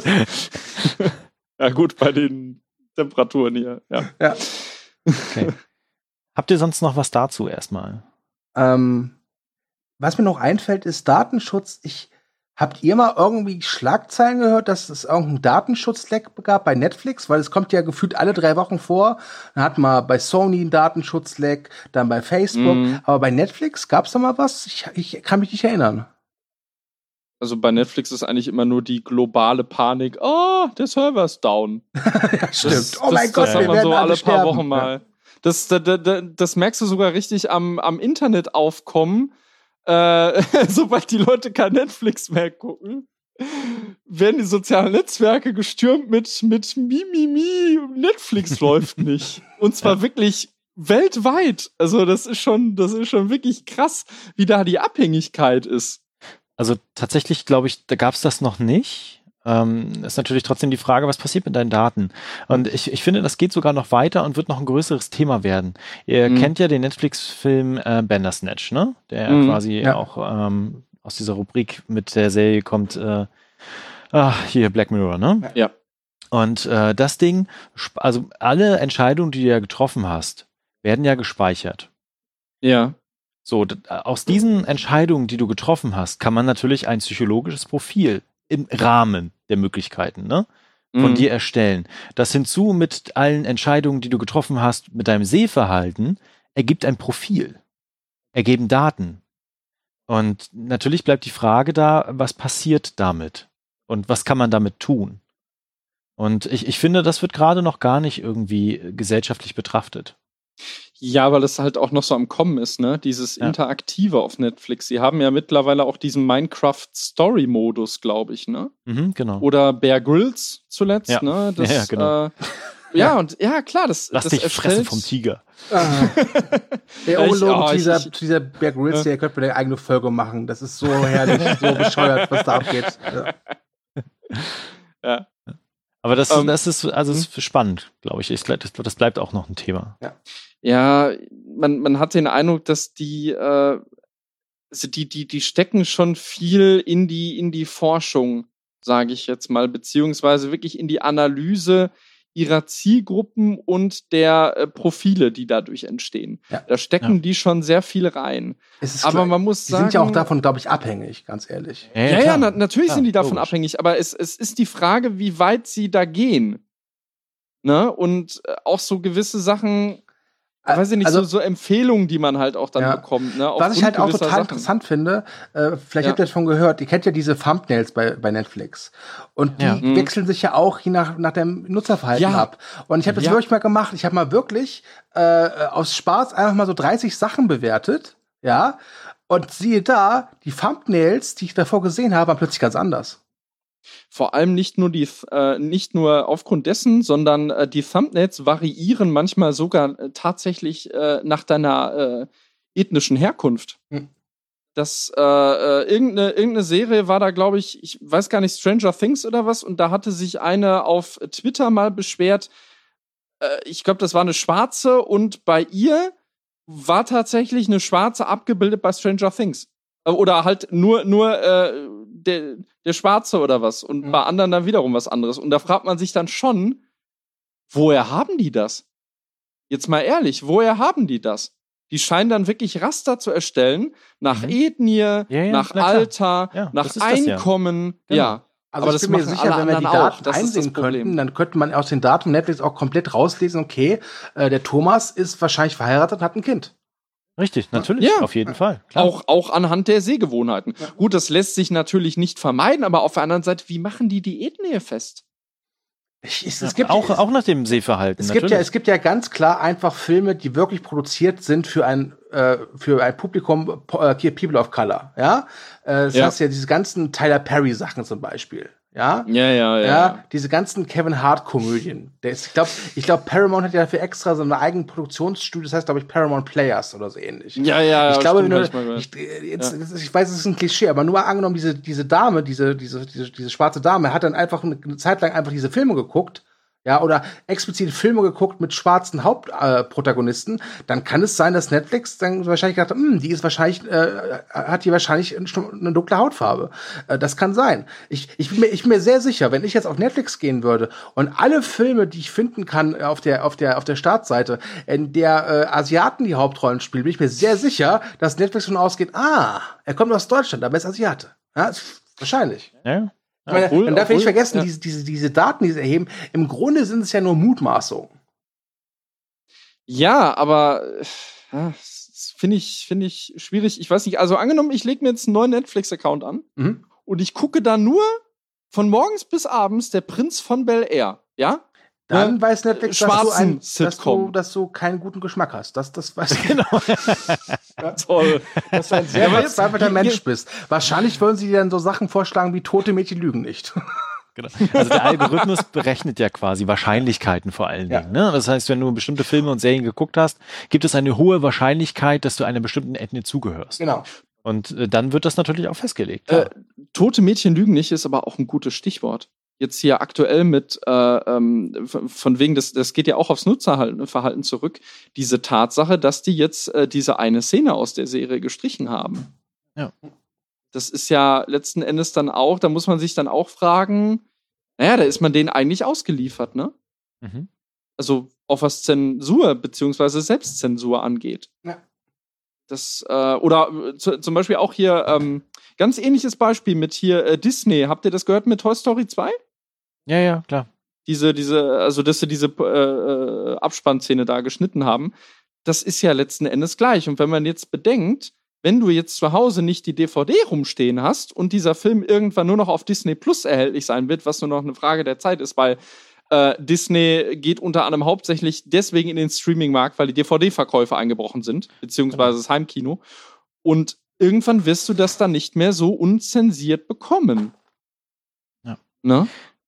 ja gut, bei den Temperaturen hier. Ja. Okay. Habt ihr sonst noch was dazu erstmal? Was mir noch einfällt, ist Datenschutz. Habt ihr mal irgendwie Schlagzeilen gehört, dass es irgendeinen Datenschutzleck gab bei Netflix? Weil es kommt ja gefühlt alle 3 Wochen vor. Dann hat man bei Sony einen Datenschutzleck, dann bei Facebook. Aber bei Netflix gab es da mal was? Ich kann mich nicht erinnern. Also bei Netflix ist eigentlich immer nur die globale Panik. Oh, der Server ist down. Ja, stimmt. Oh mein Gott, das hat man so alle paar Wochen mal. Ja. Das merkst du sogar richtig am Internetaufkommen. Sobald die Leute kein Netflix mehr gucken, werden die sozialen Netzwerke gestürmt mit Mimimi, Netflix läuft nicht. Und zwar wirklich weltweit. Also das ist schon wirklich krass, wie da die Abhängigkeit ist. Also tatsächlich, glaube ich, da gab es das noch nicht. Ist natürlich trotzdem die Frage, was passiert mit deinen Daten? Und ich finde, das geht sogar noch weiter und wird noch ein größeres Thema werden. Ihr kennt ja den Netflix-Film Bandersnatch, ne? Der quasi auch aus dieser Rubrik mit der Serie kommt, hier Black Mirror, ne? Ja. Und das Ding, also alle Entscheidungen, die du ja getroffen hast, werden ja gespeichert. Ja. So, aus diesen Entscheidungen, die du getroffen hast, kann man natürlich ein psychologisches Profil im Rahmen der Möglichkeiten, ne, von dir erstellen. Das hinzu mit allen Entscheidungen, die du getroffen hast, mit deinem Sehverhalten, ergibt ein Profil, ergeben Daten. Und natürlich bleibt die Frage da, was passiert damit? Und was kann man damit tun? Und ich finde, das wird gerade noch gar nicht irgendwie gesellschaftlich betrachtet. Ja, weil es halt auch noch so am Kommen ist, ne? Dieses Interaktive auf Netflix. Sie haben ja mittlerweile auch diesen Minecraft-Story-Modus, glaube ich, ne? Genau. Oder Bear Grylls zuletzt, Ja. ne? Das, ja, genau. Und klar, Lass dich fressen vom Tiger. Der ungelogen dieser Bear Grylls, der könnte eine eigene Folge machen. Das ist so herrlich, so bescheuert, was da abgeht. Ja. Aber das ist ist spannend, glaube ich. Das bleibt auch noch ein Thema. Ja, man hat den Eindruck, dass die stecken schon viel in die Forschung, sage ich jetzt mal, beziehungsweise wirklich in die Analyse ihrer Zielgruppen und der Profile, die dadurch entstehen. Ja. Da stecken die schon sehr viel rein. Aber man muss sagen, die sind ja auch davon, glaube ich, abhängig, ganz ehrlich. Natürlich sind die davon abhängig, aber es ist die Frage, wie weit sie da gehen. Ne? Und auch so gewisse Sachen, weiß ich nicht, so Empfehlungen, die man halt auch dann bekommt. Ne? Was ich halt auch total interessant finde, vielleicht habt ihr das schon gehört, ihr kennt ja diese Thumbnails bei Netflix. Und die wechseln sich ja auch je nach dem Nutzerverhalten ab. Und ich habe das wirklich mal gemacht. Ich habe mal wirklich aus Spaß einfach mal so 30 Sachen bewertet. Ja. Und siehe da, die Thumbnails, die ich davor gesehen habe, waren plötzlich ganz anders. Vor allem nicht nur aufgrund dessen, sondern die Thumbnails variieren manchmal sogar tatsächlich nach deiner ethnischen Herkunft. Das irgendeine Serie war da, glaube ich weiß gar nicht, Stranger Things oder was, und da hatte sich eine auf Twitter mal beschwert, ich glaube, das war eine Schwarze, und bei ihr war tatsächlich eine Schwarze abgebildet bei Stranger Things. Oder halt nur der Schwarze oder was. Und bei anderen dann wiederum was anderes. Und da fragt man sich dann schon, woher haben die das? Jetzt mal ehrlich, woher haben die das? Die scheinen dann wirklich Raster zu erstellen, nach Ethnie, nach Alter, nach Einkommen. Genau. Also aber ich bin mir sicher, wenn wir die Daten einsehen könnten, dann könnte man aus den Daten Netflix auch komplett rauslesen, okay, der Thomas ist wahrscheinlich verheiratet und hat ein Kind. Richtig, natürlich, auf jeden Fall. Klar. Auch anhand der Sehgewohnheiten. Ja. Gut, das lässt sich natürlich nicht vermeiden, aber auf der anderen Seite, wie machen die Ethnie fest? Es gibt auch nach dem Sehverhalten. Es gibt ja ganz klar einfach Filme, die wirklich produziert sind für ein Publikum, People of Color. Ja, das heißt ja diese ganzen Tyler Perry Sachen zum Beispiel. Ja, diese ganzen Kevin Hart Komödien. Ich glaube, Paramount hat ja dafür extra so eine eigene Produktionsstudio, das heißt, glaube ich, Paramount Players oder so ähnlich. Ich glaube, ich weiß, es ist ein Klischee, aber nur angenommen, diese Dame, diese schwarze Dame hat dann einfach eine Zeit lang einfach diese Filme geguckt. Ja, oder explizit Filme geguckt mit schwarzen Hauptprotagonisten, dann kann es sein, dass Netflix dann wahrscheinlich gedacht hat, hat die wahrscheinlich eine dunkle Hautfarbe. Das kann sein. Ich bin mir sehr sicher, wenn ich jetzt auf Netflix gehen würde und alle Filme, die ich finden kann auf der Startseite, in der Asiaten die Hauptrollen spielen, bin ich mir sehr sicher, dass Netflix davon ausgeht, er kommt aus Deutschland, aber er ist Asiate. Ja, wahrscheinlich. Ja. Man darf nicht vergessen, diese Daten, die sie erheben, im Grunde sind es ja nur Mutmaßungen. Ja, aber das finde ich schwierig. Ich weiß nicht, also angenommen, ich lege mir jetzt einen neuen Netflix-Account an und ich gucke da nur von morgens bis abends der Prinz von Bel-Air, ja? Dann weiß Netflix, dass du keinen guten Geschmack hast. Das weiß ich. Genau. Toll. Dass du ein sehr verzweifelter Mensch bist. Wahrscheinlich wollen sie dir dann so Sachen vorschlagen wie tote Mädchen lügen nicht. Genau. Also der Algorithmus berechnet ja quasi Wahrscheinlichkeiten vor allen Dingen. Ne? Das heißt, wenn du bestimmte Filme und Serien geguckt hast, gibt es eine hohe Wahrscheinlichkeit, dass du einer bestimmten Ethnie zugehörst. Genau. Und dann wird das natürlich auch festgelegt. Tote Mädchen lügen nicht ist aber auch ein gutes Stichwort. Jetzt hier aktuell mit, von wegen, das geht ja auch aufs Nutzerverhalten zurück, diese Tatsache, dass die jetzt diese eine Szene aus der Serie gestrichen haben. Ja. Das ist ja letzten Endes dann auch, da muss man sich dann auch fragen, Naja, da ist man denen eigentlich ausgeliefert, ne? Mhm. Also auch was Zensur bzw. Selbstzensur angeht. Ja. Das, zum Beispiel auch hier, ganz ähnliches Beispiel mit hier Disney. Habt ihr das gehört mit Toy Story 2? Ja, klar. Also dass sie diese Abspannszene da geschnitten haben, das ist ja letzten Endes gleich. Und wenn man jetzt bedenkt, wenn du jetzt zu Hause nicht die DVD rumstehen hast und dieser Film irgendwann nur noch auf Disney Plus erhältlich sein wird, was nur noch eine Frage der Zeit ist, weil Disney geht unter anderem hauptsächlich deswegen in den Streaming-Markt, weil die DVD-Verkäufe eingebrochen sind, beziehungsweise das Heimkino. Und irgendwann wirst du das dann nicht mehr so unzensiert bekommen. Ja. Ne?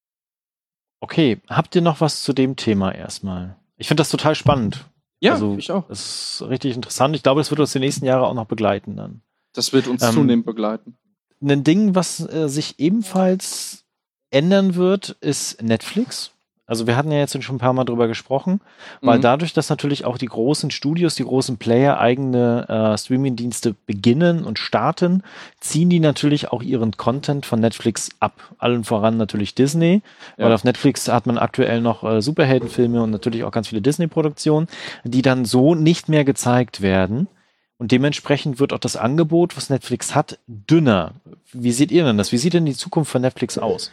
Okay, habt ihr noch was zu dem Thema erstmal? Ich finde das total spannend. Ja, also, ich auch. Das ist richtig interessant. Ich glaube, das wird uns die nächsten Jahre auch noch begleiten dann. Das wird uns zunehmend begleiten. Ein Ding, was sich ebenfalls ändern wird, ist Netflix. Also wir hatten ja jetzt schon ein paar Mal drüber gesprochen, weil dadurch, dass natürlich auch die großen Studios, die großen Player eigene Streaming-Dienste beginnen und starten, ziehen die natürlich auch ihren Content von Netflix ab. Allen voran natürlich Disney, weil auf Netflix hat man aktuell noch Superheldenfilme und natürlich auch ganz viele Disney-Produktionen, die dann so nicht mehr gezeigt werden. Und dementsprechend wird auch das Angebot, was Netflix hat, dünner. Wie seht ihr denn das? Wie sieht denn die Zukunft von Netflix aus?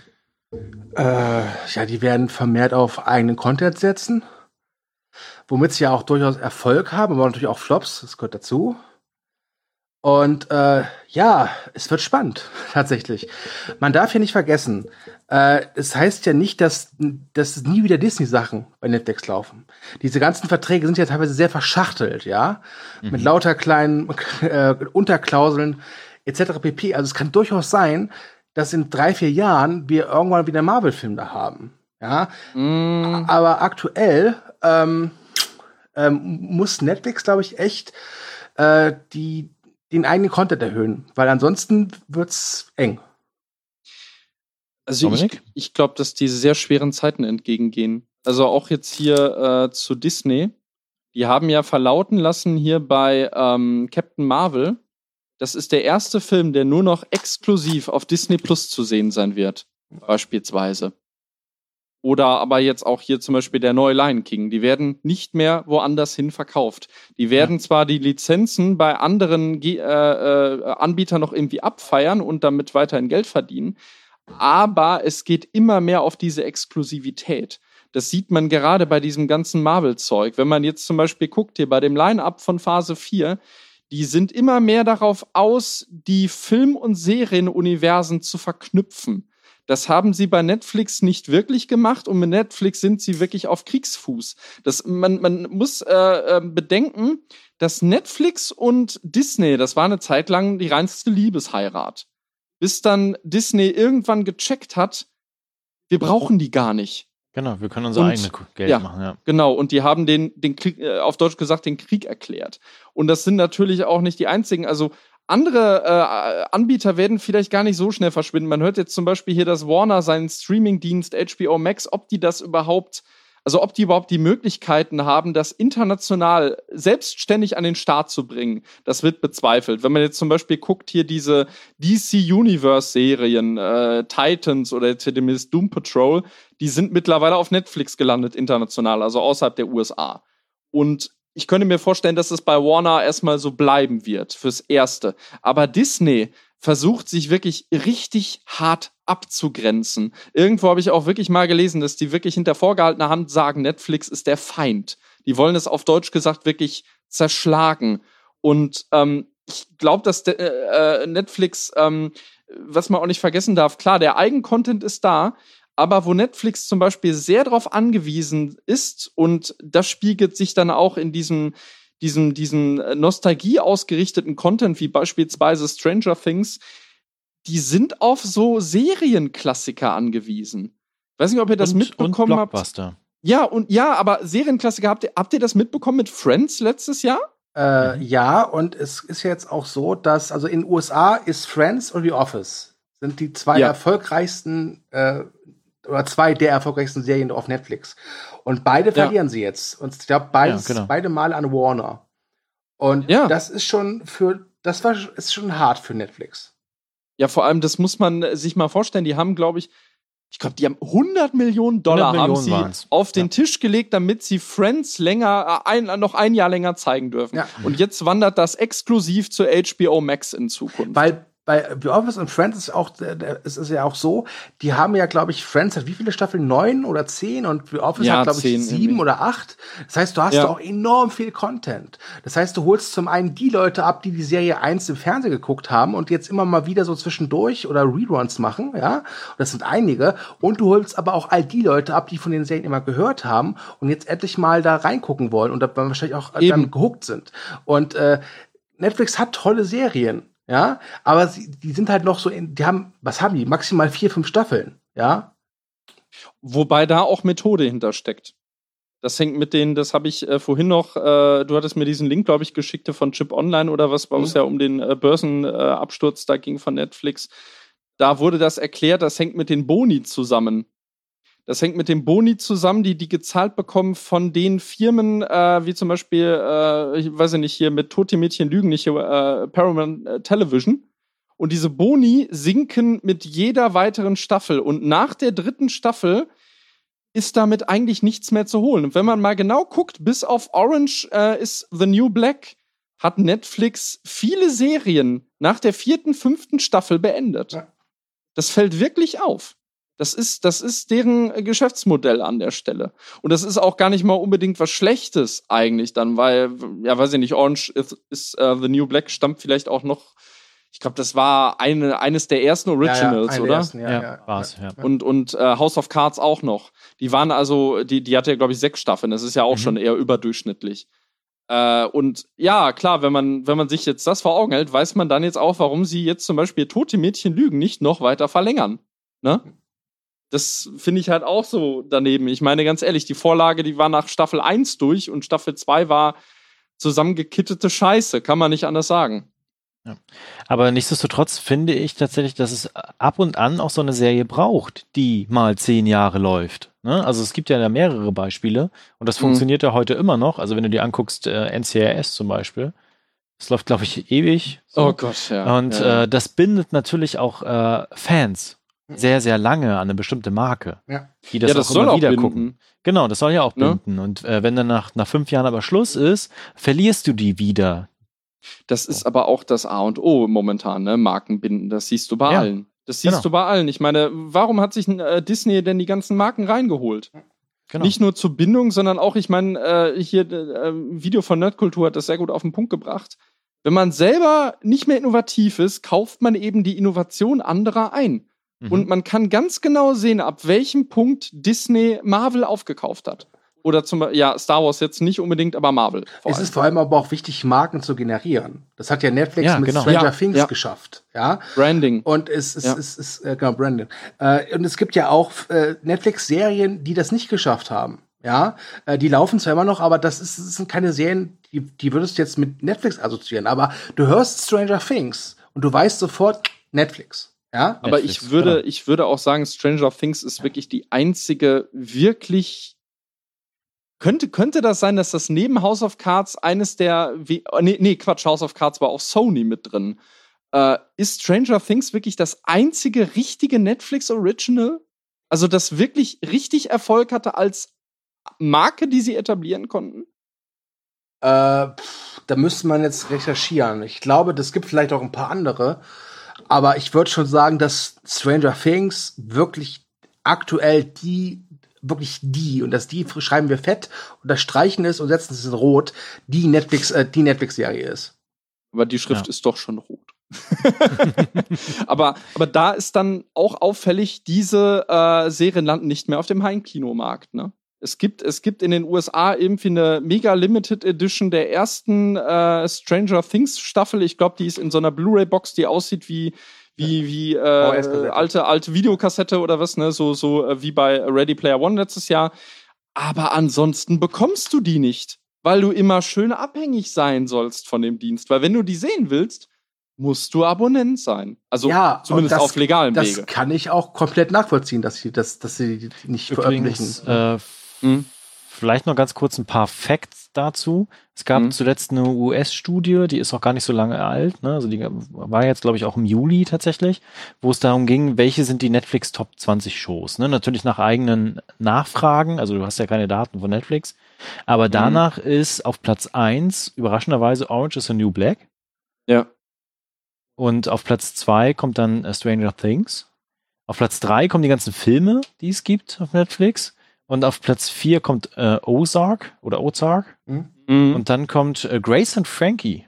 Ja, die werden vermehrt auf eigenen Content setzen, womit sie ja auch durchaus Erfolg haben, aber natürlich auch Flops, das gehört dazu. Und ja, es wird spannend, tatsächlich. Man darf ja nicht vergessen, es heißt ja nicht, dass nie wieder Disney-Sachen bei Netflix laufen. Diese ganzen Verträge sind ja teilweise sehr verschachtelt, ja, mit lauter kleinen Unterklauseln etc. pp. Also es kann durchaus sein, dass in 3-4 Jahren wir irgendwann wieder einen Marvel-Film da haben. Ja? Aber aktuell muss Netflix, glaube ich, echt den eigenen Content erhöhen, weil ansonsten wird's eng. Also ich glaube, dass die sehr schweren Zeiten entgegengehen. Also auch jetzt hier zu Disney. Die haben ja verlauten lassen hier bei Captain Marvel, das ist der erste Film, der nur noch exklusiv auf Disney Plus zu sehen sein wird, beispielsweise. Oder aber jetzt auch hier zum Beispiel der neue Lion King. Die werden nicht mehr woanders hin verkauft. Die werden zwar die Lizenzen bei anderen Anbietern noch irgendwie abfeiern und damit weiterhin Geld verdienen, aber es geht immer mehr auf diese Exklusivität. Das sieht man gerade bei diesem ganzen Marvel-Zeug. Wenn man jetzt zum Beispiel guckt, hier bei dem Line-Up von Phase 4, die sind immer mehr darauf aus, die Film- und Serienuniversen zu verknüpfen. Das haben sie bei Netflix nicht wirklich gemacht und mit Netflix sind sie wirklich auf Kriegsfuß. Man muss bedenken, dass Netflix und Disney, das war eine Zeit lang die reinste Liebesheirat. Bis dann Disney irgendwann gecheckt hat, wir brauchen die gar nicht. Genau, wir können unser eigenes Geld machen, ja. Genau, und die haben den Krieg, auf Deutsch gesagt, den Krieg erklärt. Und das sind natürlich auch nicht die einzigen, also andere Anbieter werden vielleicht gar nicht so schnell verschwinden. Man hört jetzt zum Beispiel hier, dass Warner seinen Streamingdienst HBO Max, ob die überhaupt die Möglichkeiten haben, das international selbstständig an den Start zu bringen, das wird bezweifelt. Wenn man jetzt zum Beispiel guckt, hier diese DC-Universe-Serien, Titans oder zumindest Doom Patrol, die sind mittlerweile auf Netflix gelandet, international, also außerhalb der USA. Und ich könnte mir vorstellen, dass es bei Warner erstmal so bleiben wird, fürs Erste. Aber Disney versucht sich wirklich richtig hart abzugrenzen. Irgendwo habe ich auch wirklich mal gelesen, dass die wirklich hinter vorgehaltener Hand sagen, Netflix ist der Feind. Die wollen es auf Deutsch gesagt wirklich zerschlagen. Und ich glaube, dass Netflix, was man auch nicht vergessen darf, klar, der Eigencontent ist da, aber wo Netflix zum Beispiel sehr darauf angewiesen ist, und das spiegelt sich dann auch in diesen Nostalgie ausgerichteten Content, wie beispielsweise Stranger Things, die sind auf so Serienklassiker angewiesen. Ich weiß nicht, ob ihr das mitbekommen habt. Blockbuster. Ja, aber Serienklassiker, habt ihr das mitbekommen mit Friends letztes Jahr? Ja, und es ist jetzt auch so, dass, also in den USA ist Friends und The Office sind die zwei erfolgreichsten oder zwei der erfolgreichsten Serien auf Netflix. Und beide verlieren sie jetzt. Und ich glaube, beide Mal an Warner. Und das ist schon ist schon hart für Netflix. Ja, vor allem, das muss man sich mal vorstellen. Die haben, glaube ich, ich glaube, die haben $100 Millionen haben sie auf den Tisch gelegt, damit sie Friends noch ein Jahr länger zeigen dürfen. Ja. Und jetzt wandert das exklusiv zu HBO Max in Zukunft. Weil bei The Office und Friends ist ja auch so, die haben ja, glaube ich, Friends hat wie viele Staffeln? 9 oder 10 und The Office hat, glaube ich, 7 oder 8. Das heißt, du hast da auch enorm viel Content. Das heißt, du holst zum einen die Leute ab, die Serie 1 im Fernsehen geguckt haben und jetzt immer mal wieder so zwischendurch oder Reruns machen, ja. Und das sind einige. Und du holst aber auch all die Leute ab, die von den Serien immer gehört haben und jetzt endlich mal da reingucken wollen und da wahrscheinlich auch dann gehuckt sind. Und Netflix hat tolle Serien. Ja, aber die sind halt noch so, was haben die? Maximal 4, 5 Staffeln, ja. Wobei da auch Methode hintersteckt. Das hängt mit denen, das habe ich vorhin noch, du hattest mir diesen Link, glaube ich, geschickt von Chip Online oder was, wo es ja um den Börsenabsturz da ging von Netflix. Da wurde das erklärt, das hängt mit den Boni zusammen. Das hängt mit den Boni zusammen, die gezahlt bekommen von den Firmen, wie zum Beispiel, ich weiß nicht, hier mit Tote Mädchen lügen nicht, hier Paramount Television. Und diese Boni sinken mit jeder weiteren Staffel. Und nach der 3. Staffel ist damit eigentlich nichts mehr zu holen. Und wenn man mal genau guckt, bis auf Orange is the New Black, hat Netflix viele Serien nach der 4., 5. Staffel beendet. Ja. Das fällt wirklich auf. Das ist deren Geschäftsmodell an der Stelle. Und das ist auch gar nicht mal unbedingt was Schlechtes eigentlich dann, weil, ja, weiß ich nicht, Orange is the New Black stammt vielleicht auch noch, ich glaube, das war eines der ersten Originals, oder? Ersten, war's, ja. Und House of Cards auch noch. Die waren also, die hatte ja, glaube ich, 6 Staffeln. Das ist ja auch schon eher überdurchschnittlich. Und ja, klar, wenn man sich jetzt das vor Augen hält, weiß man dann jetzt auch, warum sie jetzt zum Beispiel Tote Mädchen lügen nicht noch weiter verlängern. Ne? Das finde ich halt auch so daneben. Ich meine, ganz ehrlich, die Vorlage, die war nach Staffel 1 durch und Staffel 2 war zusammengekittete Scheiße. Kann man nicht anders sagen. Ja. Aber nichtsdestotrotz finde ich tatsächlich, dass es ab und an auch so eine Serie braucht, die mal 10 Jahre läuft. Ne? Also es gibt ja da mehrere Beispiele und das funktioniert ja heute immer noch. Also wenn du dir anguckst, NCIS zum Beispiel, das läuft, glaube ich, ewig. So. Oh Gott, ja. Und das bindet natürlich auch Fans sehr, sehr lange an eine bestimmte Marke, die das auch immer wieder gucken. Genau, das soll ja auch binden. Und wenn dann nach 5 Jahren aber Schluss ist, verlierst du die wieder. Das ist aber auch das A und O momentan, ne? Markenbinden. Das siehst du bei allen. Das siehst du bei allen. Ich meine, warum hat sich Disney denn die ganzen Marken reingeholt? Genau. Nicht nur zur Bindung, sondern auch, ich meine, hier Video von Nerdkultur hat das sehr gut auf den Punkt gebracht. Wenn man selber nicht mehr innovativ ist, kauft man eben die Innovation anderer ein. Und man kann ganz genau sehen, ab welchem Punkt Disney Marvel aufgekauft hat. Oder Star Wars jetzt nicht unbedingt, aber Marvel. Es ist vor allem aber auch wichtig, Marken zu generieren. Das hat ja Netflix mit Stranger Things geschafft. Ja? Branding. Und es ist genau, Branding. Und es gibt ja auch Netflix-Serien, die das nicht geschafft haben. Ja, die laufen zwar immer noch, aber das sind keine Serien, die würdest du jetzt mit Netflix assoziieren. Aber du hörst Stranger Things und du weißt sofort Netflix. Ja, aber ich würde auch sagen, Stranger Things ist wirklich die einzige wirklich. Könnte das sein, dass das neben House of Cards eines der. House of Cards war auch Sony mit drin. Ist Stranger Things wirklich das einzige richtige Netflix-Original? Also, das wirklich richtig Erfolg hatte als Marke, die sie etablieren konnten? Da müsste man jetzt recherchieren. Ich glaube, das gibt vielleicht auch ein paar andere. Aber ich würde schon sagen, dass Stranger Things wirklich aktuell und das die schreiben wir fett und das streichen es und setzen es in rot, die Netflix-Serie ist. Aber die Schrift ist doch schon rot. aber da ist dann auch auffällig, diese Serien landen nicht mehr auf dem Heimkinomarkt, ne? Es gibt in den USA irgendwie eine mega Limited Edition der ersten Stranger Things Staffel. Ich glaube, die ist in so einer Blu-ray-Box, die aussieht wie alte Videokassette oder was, ne? So wie bei Ready Player One letztes Jahr. Aber ansonsten bekommst du die nicht, weil du immer schön abhängig sein sollst von dem Dienst. Weil wenn du die sehen willst, musst du Abonnent sein. Also zumindest auf legalem Wege. Das kann ich auch komplett nachvollziehen, dass sie die nicht veröffentlichen. vielleicht noch ganz kurz ein paar Facts dazu. Es gab zuletzt eine US-Studie, die ist auch gar nicht so lange alt, ne? Also die war jetzt, glaube ich, auch im Juli tatsächlich, wo es darum ging, welche sind die Netflix Top 20 Shows, ne? Natürlich nach eigenen Nachfragen, also du hast ja keine Daten von Netflix, aber danach ist auf Platz 1 überraschenderweise Orange is the New Black. Ja. Und auf Platz 2 kommt dann Stranger Things. Auf Platz 3 kommen die ganzen Filme, die es gibt auf Netflix. Und auf Platz 4 kommt Ozark oder Ozark. Und dann kommt Grace and Frankie.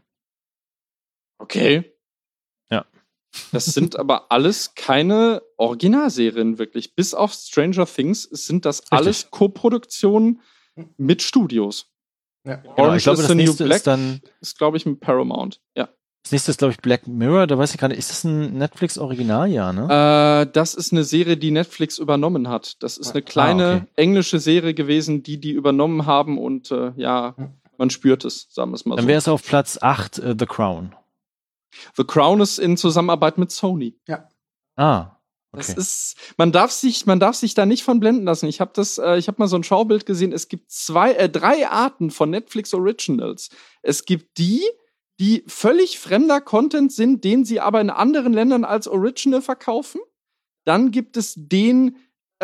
Okay. Ja. Das sind aber alles keine Originalserien wirklich. Bis auf Stranger Things sind das alles Co-Produktionen mit Studios. Ja. Genau, ich glaube, das nächste Black ist dann... ist, glaube ich, mit Paramount. Ja. Das nächste ist, glaube ich, Black Mirror. Da weiß ich gar nicht, ist das ein Netflix-Original? Ja, ne? Das ist eine Serie, die Netflix übernommen hat. Das ist eine kleine englische Serie gewesen, die übernommen haben und man spürt es, sagen wir es mal so. Dann wäre es auf Platz 8 The Crown. The Crown ist in Zusammenarbeit mit Sony. Ja. Okay. Das ist, man darf sich da nicht von blenden lassen. Ich habe mal so ein Schaubild gesehen. Es gibt 3 Arten von Netflix Originals. Es gibt die völlig fremder Content sind, den sie aber in anderen Ländern als Original verkaufen. Dann gibt es den,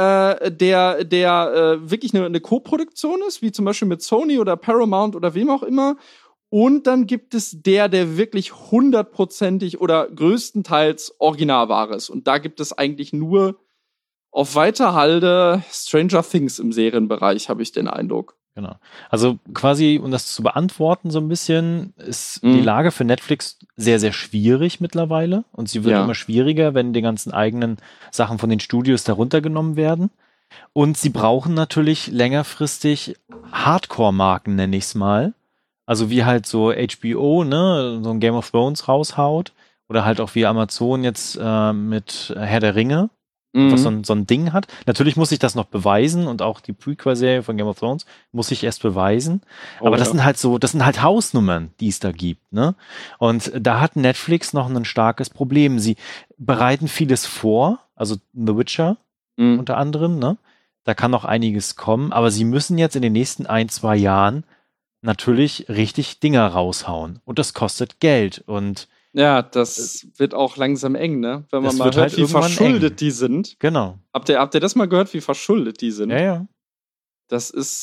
der wirklich eine Co-Produktion ist, wie zum Beispiel mit Sony oder Paramount oder wem auch immer. Und dann gibt es der wirklich 100%ig oder größtenteils Originalware ist. Und da gibt es eigentlich nur auf weiter Halde Stranger Things im Serienbereich, habe ich den Eindruck. Genau. Also quasi, um das zu beantworten so ein bisschen, ist die Lage für Netflix sehr, sehr schwierig mittlerweile. Und sie wird immer schwieriger, wenn die ganzen eigenen Sachen von den Studios darunter genommen werden. Und sie brauchen natürlich längerfristig Hardcore-Marken, nenne ich es mal. Also wie halt so HBO, ne, so ein Game of Thrones raushaut. Oder halt auch wie Amazon jetzt mit Herr der Ringe. Was so ein Ding hat. Natürlich muss ich das noch beweisen und auch die Prequel-Serie von Game of Thrones muss ich erst beweisen. Aber das sind halt Hausnummern, die es da gibt, ne? Und da hat Netflix noch ein starkes Problem. Sie bereiten vieles vor, also The Witcher unter anderem, ne? Da kann noch einiges kommen, aber sie müssen jetzt in den nächsten 1-2 Jahren natürlich richtig Dinger raushauen. Und das kostet Geld. Und ja, das wird auch langsam eng, ne? Wenn man das mal wird hört, halt wie irgendwann verschuldet eng. die sind. Genau. Habt ihr das mal gehört, wie verschuldet die sind? Ja. Das ist,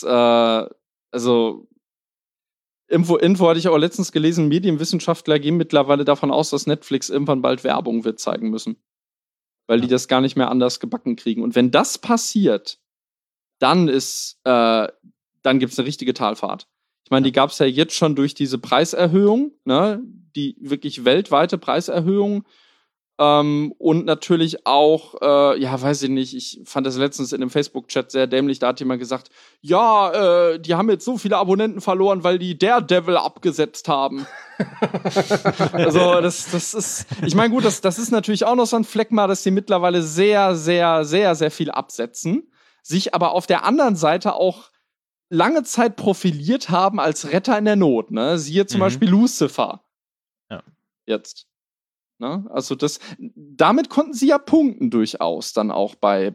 also irgendwo hatte ich auch letztens gelesen, Medienwissenschaftler gehen mittlerweile davon aus, dass Netflix irgendwann bald Werbung wird zeigen müssen. Weil die das gar nicht mehr anders gebacken kriegen. Und wenn das passiert, dann gibt's eine richtige Talfahrt. Ich meine, die gab es ja jetzt schon durch diese Preiserhöhung, ne? Die wirklich weltweite Preiserhöhung. Und natürlich auch, weiß ich nicht, ich fand das letztens in einem Facebook-Chat sehr dämlich, da hat jemand gesagt, die haben jetzt so viele Abonnenten verloren, weil die Daredevil abgesetzt haben. Also das ist, ich meine gut, das ist natürlich auch noch so ein Fleckma, dass die mittlerweile sehr, sehr, sehr, sehr viel absetzen, sich aber auf der anderen Seite auch lange Zeit profiliert haben als Retter in der Not, ne? Siehe zum Beispiel Lucifer. Ja. Jetzt. Ne? Also damit konnten sie ja punkten durchaus dann auch bei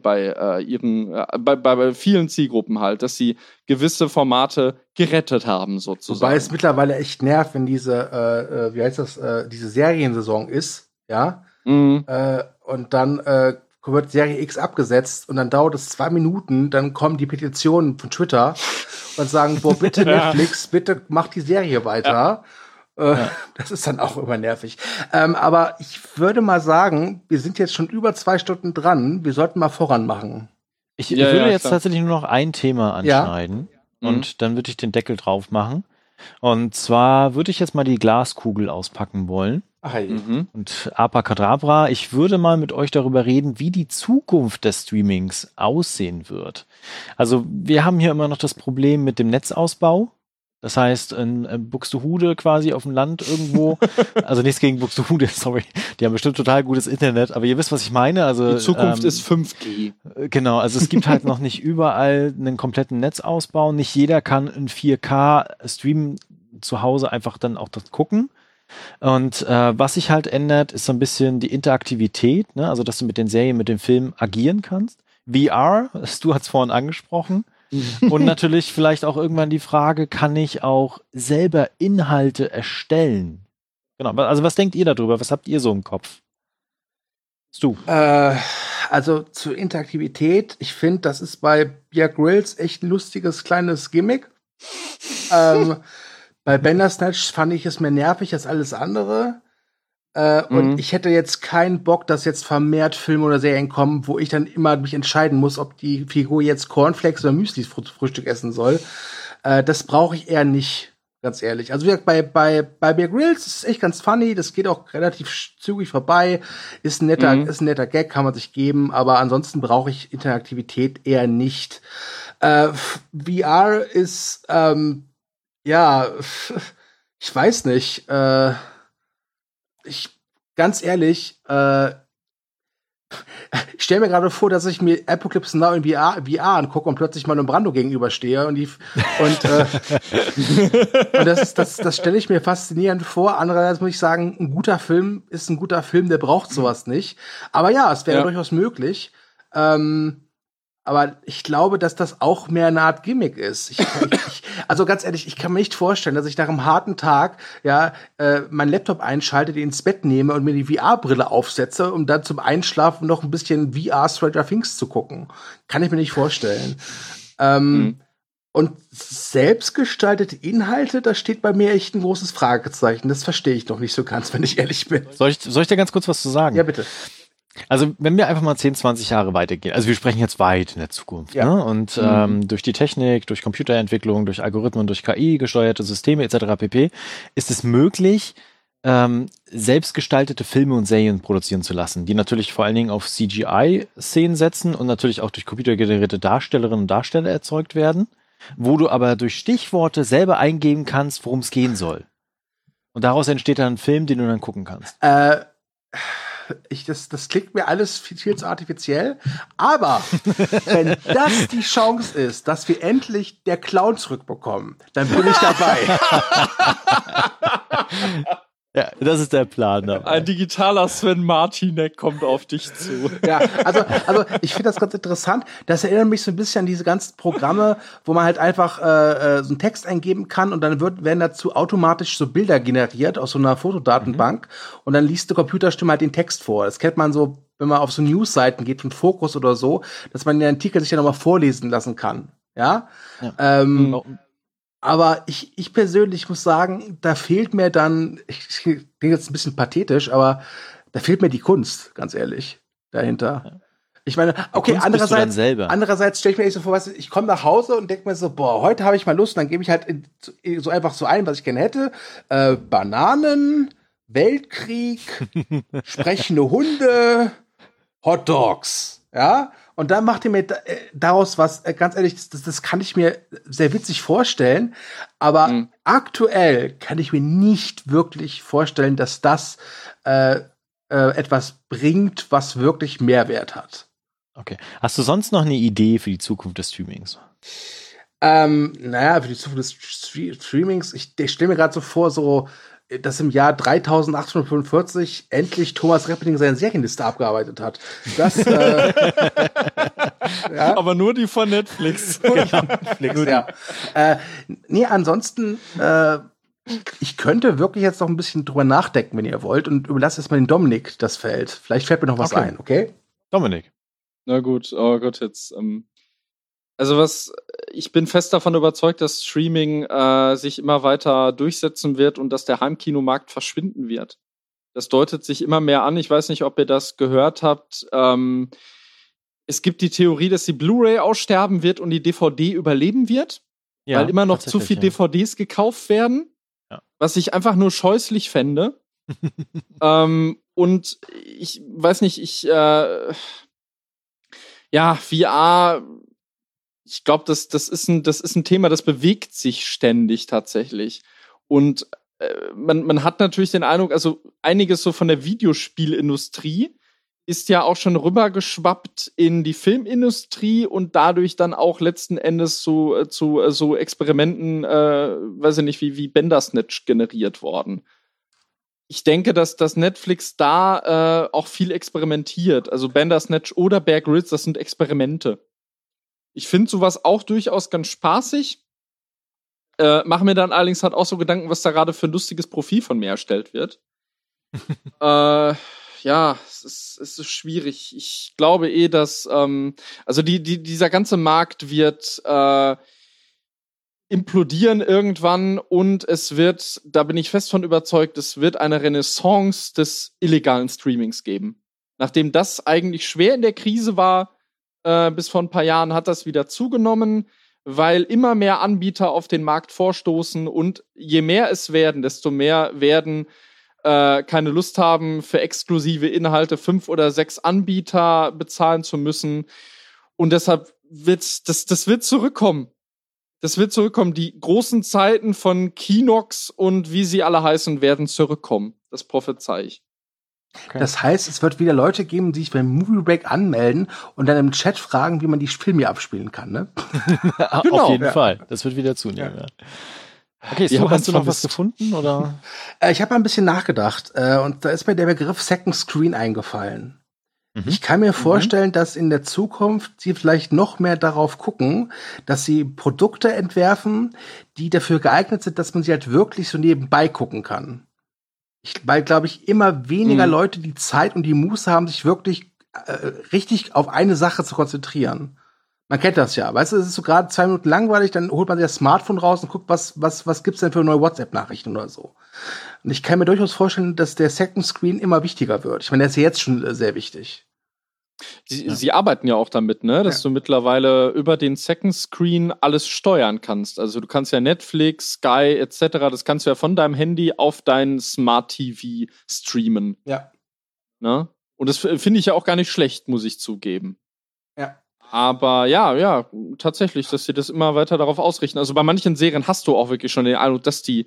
vielen Zielgruppen halt, dass sie gewisse Formate gerettet haben sozusagen. Wobei es mittlerweile echt nervt, wenn diese, diese Seriensaison ist, ja, und dann wird Serie X abgesetzt und dann dauert es 2 Minuten, dann kommen die Petitionen von Twitter und sagen, boah, bitte Netflix, bitte mach die Serie weiter. Das ist dann auch immer nervig. Aber ich würde mal sagen, wir sind jetzt schon über 2 Stunden dran. Wir sollten mal voran machen. Ich würde jetzt tatsächlich nur noch ein Thema anschneiden und dann würde ich den Deckel drauf machen. Und zwar würde ich jetzt mal die Glaskugel auspacken wollen. Und Abracadabra, ich würde mal mit euch darüber reden, wie die Zukunft des Streamings aussehen wird. Also wir haben hier immer noch das Problem mit dem Netzausbau. Das heißt, in Buxtehude quasi auf dem Land irgendwo, also nichts gegen Buxtehude, sorry, die haben bestimmt total gutes Internet, aber ihr wisst, was ich meine. Also die Zukunft ist 5G. Genau, also es gibt halt noch nicht überall einen kompletten Netzausbau. Nicht jeder kann in 4K streamen zu Hause einfach dann auch das gucken. Und was sich halt ändert, ist so ein bisschen die Interaktivität, ne? Also dass du mit den Serien, mit den Filmen agieren kannst. VR, Stu hat es vorhin angesprochen. Und natürlich vielleicht auch irgendwann die Frage, kann ich auch selber Inhalte erstellen? Genau, also was denkt ihr darüber? Was habt ihr so im Kopf? Du. Also zur Interaktivität, ich finde, das ist bei Bear Grylls echt ein lustiges kleines Gimmick. Bei Bandersnatch fand ich es mehr nervig als alles andere. Und ich hätte jetzt keinen Bock, dass jetzt vermehrt Filme oder Serien kommen, wo ich dann immer mich entscheiden muss, ob die Figur jetzt Cornflakes oder Müsli Frühstück essen soll. Das brauche ich eher nicht, ganz ehrlich. Also wie gesagt, bei Bear Grylls ist es echt ganz funny, das geht auch relativ zügig vorbei, ist ein netter Gag, kann man sich geben, aber ansonsten brauche ich Interaktivität eher nicht. VR ist, ja, ich weiß nicht, ganz ehrlich, ich stelle mir gerade vor, dass ich mir Apocalypse Now in VR angucke und plötzlich mal einem Brando gegenüberstehe und das stelle ich mir faszinierend vor. Andererseits muss ich sagen, ein guter Film ist ein guter Film, der braucht sowas nicht. Aber ja, es wäre durchaus möglich. Aber ich glaube, dass das auch mehr eine Art Gimmick ist. Also ganz ehrlich, ich kann mir nicht vorstellen, dass ich nach einem harten Tag meinen Laptop einschalte, den ins Bett nehme und mir die VR-Brille aufsetze, um dann zum Einschlafen noch ein bisschen VR Stranger Things zu gucken. Kann ich mir nicht vorstellen. Und selbstgestaltete Inhalte, da steht bei mir echt ein großes Fragezeichen. Das verstehe ich noch nicht so ganz, wenn ich ehrlich bin. Soll ich dir ganz kurz was zu sagen? Ja, bitte. Also wenn wir einfach mal 10, 20 Jahre weitergehen, also wir sprechen jetzt weit in der Zukunft, ne? Und durch die Technik, durch Computerentwicklung, durch Algorithmen, durch KI gesteuerte Systeme etc. pp. ist es möglich, selbstgestaltete Filme und Serien produzieren zu lassen, die natürlich vor allen Dingen auf CGI-Szenen setzen und natürlich auch durch computergenerierte Darstellerinnen und Darsteller erzeugt werden, wo du aber durch Stichworte selber eingeben kannst, worum es gehen soll. Und daraus entsteht dann ein Film, den du dann gucken kannst. Das klingt mir alles viel zu artifiziell. Aber wenn das die Chance ist, dass wir endlich der Clown zurückbekommen, dann bin ich dabei. Ja, das ist der Plan. Dabei. Ein digitaler Sven Martinek kommt auf dich zu. Ja, also ich finde das ganz interessant. Das erinnert mich so ein bisschen an diese ganzen Programme, wo man halt einfach so einen Text eingeben kann und dann werden dazu automatisch so Bilder generiert aus so einer Fotodatenbank und dann liest die Computerstimme halt den Text vor. Das kennt man so, wenn man auf so Newsseiten geht, von Focus oder so, dass man den Artikel sich dann nochmal vorlesen lassen kann. Ja. Aber ich persönlich muss sagen, da fehlt mir dann, ich bin jetzt ein bisschen pathetisch, aber da fehlt mir die Kunst, ganz ehrlich, dahinter. Ja. Ich meine, okay, andererseits stelle ich mir echt so vor, ich komme nach Hause und denke mir so, boah, heute habe ich mal Lust, und dann gebe ich halt so einfach so ein, was ich gerne hätte. Bananen, Weltkrieg, sprechende Hunde, Hot Dogs, ja? Und dann macht ihr mir daraus was, ganz ehrlich, das kann ich mir sehr witzig vorstellen. Aber aktuell kann ich mir nicht wirklich vorstellen, dass das etwas bringt, was wirklich Mehrwert hat. Okay. Hast du sonst noch eine Idee für die Zukunft des Streamings? Naja, für die Zukunft des Streamings, ich stelle mir gerade so vor, dass im Jahr 3845 endlich Thomas Reppeling seine Serienliste abgearbeitet hat. Das, ja. Aber nur die von Netflix. Netflix, ja. Nee, ansonsten, ich könnte wirklich jetzt noch ein bisschen drüber nachdenken, wenn ihr wollt, und überlasse erstmal den Dominik das Feld. Vielleicht fällt mir noch was ein, okay? Dominik. Na gut, oh Gott, jetzt, also ich bin fest davon überzeugt, dass Streaming sich immer weiter durchsetzen wird und dass der Heimkinomarkt verschwinden wird. Das deutet sich immer mehr an. Ich weiß nicht, ob ihr das gehört habt. Es gibt die Theorie, dass die Blu-ray aussterben wird und die DVD überleben wird, weil immer noch zu viel DVDs gekauft werden, was ich einfach nur scheußlich fände. Und ich weiß nicht, VR, ich glaube, das ist ein Thema, das bewegt sich ständig tatsächlich. Und man hat natürlich den Eindruck, also einiges so von der Videospielindustrie ist ja auch schon rübergeschwappt in die Filmindustrie und dadurch dann auch letzten Endes zu so Experimenten, weiß ich nicht, wie Bandersnatch generiert worden. Ich denke, dass Netflix da auch viel experimentiert. Also Bandersnatch oder Bear Grylls, das sind Experimente. Ich finde sowas auch durchaus ganz spaßig. Mache mir dann allerdings halt auch so Gedanken, was da gerade für ein lustiges Profil von mir erstellt wird. Ja, es ist schwierig. Ich glaube dass also dieser ganze Markt wird implodieren irgendwann und es wird, da bin ich fest von überzeugt, es wird eine Renaissance des illegalen Streamings geben. Nachdem das eigentlich schwer in der Krise war, bis vor ein paar Jahren, hat das wieder zugenommen, weil immer mehr Anbieter auf den Markt vorstoßen und je mehr es werden, desto mehr werden keine Lust haben, für exklusive Inhalte 5 oder 6 Anbieter bezahlen zu müssen. Und deshalb wird das wird zurückkommen. Das wird zurückkommen. Die großen Zeiten von Kinox und wie sie alle heißen, werden zurückkommen. Das prophezei ich. Okay. Das heißt, es wird wieder Leute geben, die sich beim Movie Break anmelden und dann im Chat fragen, wie man die Filme abspielen kann, ne? Genau. Auf jeden Fall. Das wird wieder zunehmen, ja. Okay, hast du noch was gefunden, oder? Ich habe mal ein bisschen nachgedacht und da ist mir der Begriff Second Screen eingefallen. Ich kann mir vorstellen, dass in der Zukunft sie vielleicht noch mehr darauf gucken, dass sie Produkte entwerfen, die dafür geeignet sind, dass man sie halt wirklich so nebenbei gucken kann. Weil, glaube ich, immer weniger Leute die Zeit und die Muße haben, sich wirklich richtig auf eine Sache zu konzentrieren. Man kennt das ja. Weißt du, es ist so gerade 2 Minuten langweilig, dann holt man sich das Smartphone raus und guckt, was gibt's denn für neue WhatsApp-Nachrichten oder so. Und ich kann mir durchaus vorstellen, dass der Second Screen immer wichtiger wird. Ich meine, der ist ja jetzt schon sehr wichtig. Sie arbeiten ja auch damit, ne, dass du mittlerweile über den Second Screen alles steuern kannst. Also du kannst ja Netflix, Sky etc., das kannst du ja von deinem Handy auf dein Smart TV streamen. Ja. Ne? Und das finde ich ja auch gar nicht schlecht, muss ich zugeben. Ja. Aber ja, tatsächlich, dass sie das immer weiter darauf ausrichten. Also bei manchen Serien hast du auch wirklich schon den Eindruck, dass die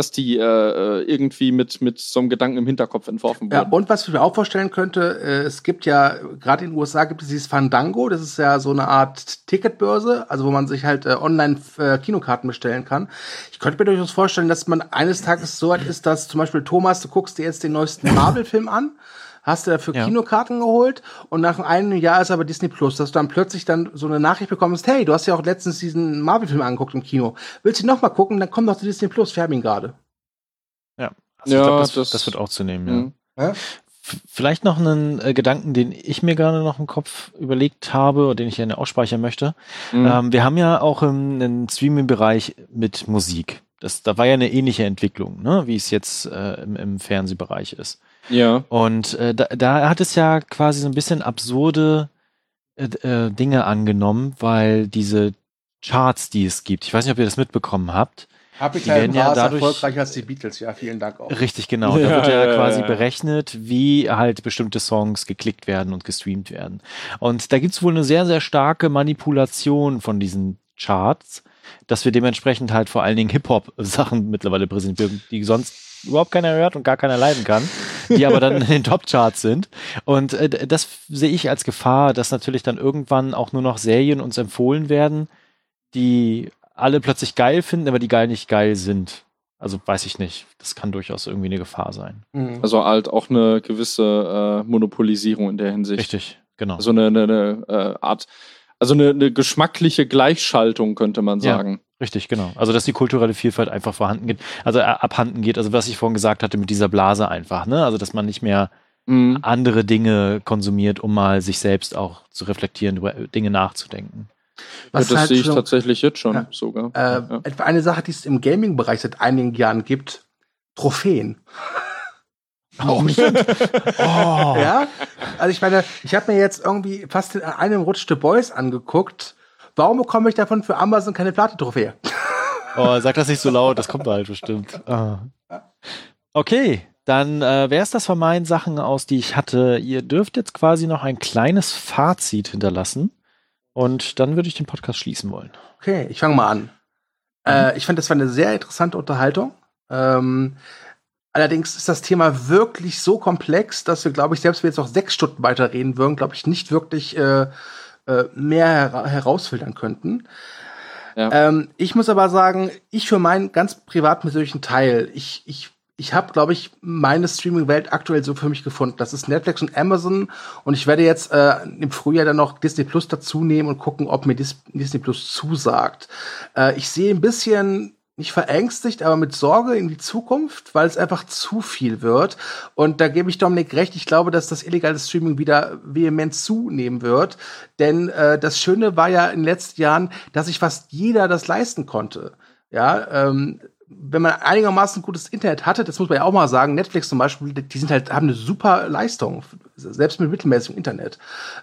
irgendwie mit so einem Gedanken im Hinterkopf entworfen wurden. Ja, und was ich mir auch vorstellen könnte, es gibt ja, gerade in den USA gibt es dieses Fandango, das ist ja so eine Art Ticketbörse, also wo man sich halt online Kinokarten bestellen kann. Ich könnte mir durchaus vorstellen, dass man eines Tages so weit ist, dass zum Beispiel Thomas, du guckst dir jetzt den neuesten Marvel-Film an, hast du dafür Kinokarten geholt und nach einem Jahr ist aber Disney Plus, dass du dann plötzlich dann so eine Nachricht bekommst, hey, du hast ja auch letztens diesen Marvel-Film angeguckt im Kino. Willst du noch mal gucken? Dann komm doch zu Disney Plus, wir haben ihn gerade. Ja, also ich glaub, das wird auch zu nehmen, ja. Vielleicht noch einen Gedanken, den ich mir gerade noch im Kopf überlegt habe und den ich gerne ausspeichern möchte. Wir haben ja auch einen Streaming-Bereich mit Musik. Da war ja eine ähnliche Entwicklung, ne, wie es jetzt im Fernsehbereich ist. Ja. Und da hat es ja quasi so ein bisschen absurde Dinge angenommen, weil diese Charts, die es gibt, ich weiß nicht, ob ihr das mitbekommen habt, die werden ja dadurch erfolgreicher als die Beatles, ja, vielen Dank auch. Richtig, genau. Da wird ja quasi berechnet, wie halt bestimmte Songs geklickt werden und gestreamt werden. Und da gibt's wohl eine sehr, sehr starke Manipulation von diesen Charts, dass wir dementsprechend halt vor allen Dingen Hip-Hop-Sachen mittlerweile präsentieren, die sonst überhaupt keiner hört und gar keiner leiden kann, die aber dann in den Top-Charts sind. Und das sehe ich als Gefahr, dass natürlich dann irgendwann auch nur noch Serien uns empfohlen werden, die alle plötzlich geil finden, aber die nicht geil sind. Also weiß ich nicht. Das kann durchaus irgendwie eine Gefahr sein. Also halt auch eine gewisse Monopolisierung in der Hinsicht. Richtig, genau. Also eine Art, also eine geschmackliche Gleichschaltung, könnte man sagen. Ja, richtig, genau. Also dass die kulturelle Vielfalt einfach vorhanden geht, also abhanden geht. Also was ich vorhin gesagt hatte mit dieser Blase einfach, ne? Also dass man nicht mehr andere Dinge konsumiert, um mal sich selbst auch zu reflektieren, über Dinge nachzudenken. Das halt sehe ich tatsächlich jetzt schon sogar. Etwa eine Sache, die es im Gaming-Bereich seit einigen Jahren gibt: Trophäen. Oh, stimmt. Ja, also ich meine, ich habe mir jetzt irgendwie fast in einem Rutsch The Boys angeguckt. Warum bekomme ich davon für Amazon keine Platin-Trophäe? Oh, sag das nicht so laut, das kommt halt bestimmt. Okay, dann wäre es das von meinen Sachen aus, die ich hatte. Ihr dürft jetzt quasi noch ein kleines Fazit hinterlassen. Und dann würde ich den Podcast schließen wollen. Okay, ich fange mal an. Ich fand, das war eine sehr interessante Unterhaltung. Allerdings ist das Thema wirklich so komplex, dass wir, glaube ich, selbst wenn wir jetzt noch 6 Stunden weiterreden würden, glaube ich, nicht wirklich mehr herausfiltern könnten. Ja. Ich muss aber sagen, ich für meinen ganz privat persönlichen Teil, ich ich habe, glaube ich, meine Streaming-Welt aktuell so für mich gefunden. Das ist Netflix und Amazon. Und ich werde jetzt im Frühjahr dann noch Disney Plus dazu nehmen und gucken, ob mir Disney Plus zusagt. Ich sehe ein bisschen, nicht verängstigt, aber mit Sorge in die Zukunft, weil es einfach zu viel wird. Und da gebe ich Dominik recht. Ich glaube, dass das illegale Streaming wieder vehement zunehmen wird. Denn das Schöne war ja in den letzten Jahren, dass sich fast jeder das leisten konnte. Ja, wenn man einigermaßen gutes Internet hatte, das muss man ja auch mal sagen, Netflix zum Beispiel, die sind halt, haben eine super Leistung, selbst mit mittelmäßigem Internet.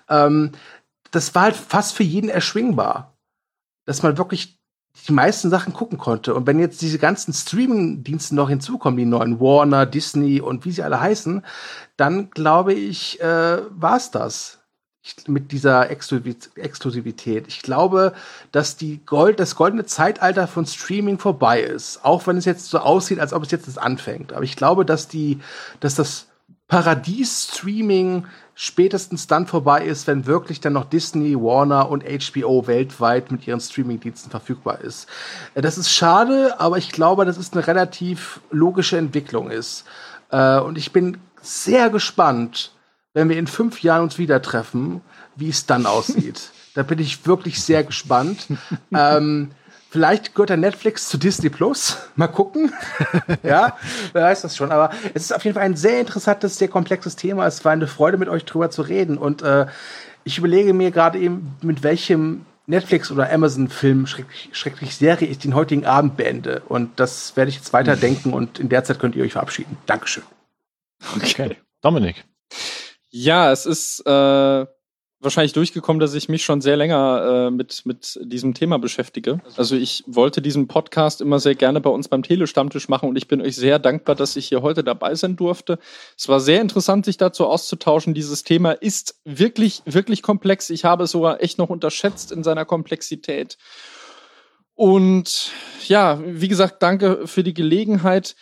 Das war halt fast für jeden erschwingbar, dass man wirklich die meisten Sachen gucken konnte. Und wenn jetzt diese ganzen Streaming-Dienste noch hinzukommen, die neuen Warner, Disney und wie sie alle heißen, dann glaube ich, war's das. Mit dieser Exklusivität. Ich glaube, dass das goldene Zeitalter von Streaming vorbei ist. Auch wenn es jetzt so aussieht, als ob es jetzt anfängt. Aber ich glaube, dass das Paradies-Streaming spätestens dann vorbei ist, wenn wirklich dann noch Disney, Warner und HBO weltweit mit ihren Streaming-Diensten verfügbar ist. Das ist schade, aber ich glaube, dass es eine relativ logische Entwicklung ist. Und ich bin sehr gespannt, wenn wir in 5 Jahren uns wieder treffen, wie es dann aussieht. Da bin ich wirklich sehr gespannt. Vielleicht gehört der Netflix zu Disney Plus. Mal gucken. Ja, wer weiß das schon. Aber es ist auf jeden Fall ein sehr interessantes, sehr komplexes Thema. Es war eine Freude, mit euch drüber zu reden. Und ich überlege mir gerade eben, mit welchem Netflix- oder Amazon-Film, schrecklich Serie, ich den heutigen Abend beende. Und das werde ich jetzt weiterdenken. Und in der Zeit könnt ihr euch verabschieden. Dankeschön. Okay. Dominik. Ja, es ist wahrscheinlich durchgekommen, dass ich mich schon sehr länger mit diesem Thema beschäftige. Also ich wollte diesen Podcast immer sehr gerne bei uns beim Telestammtisch machen und ich bin euch sehr dankbar, dass ich hier heute dabei sein durfte. Es war sehr interessant, sich dazu auszutauschen. Dieses Thema ist wirklich, wirklich komplex. Ich habe es sogar echt noch unterschätzt in seiner Komplexität. Und ja, wie gesagt, danke für die Gelegenheit.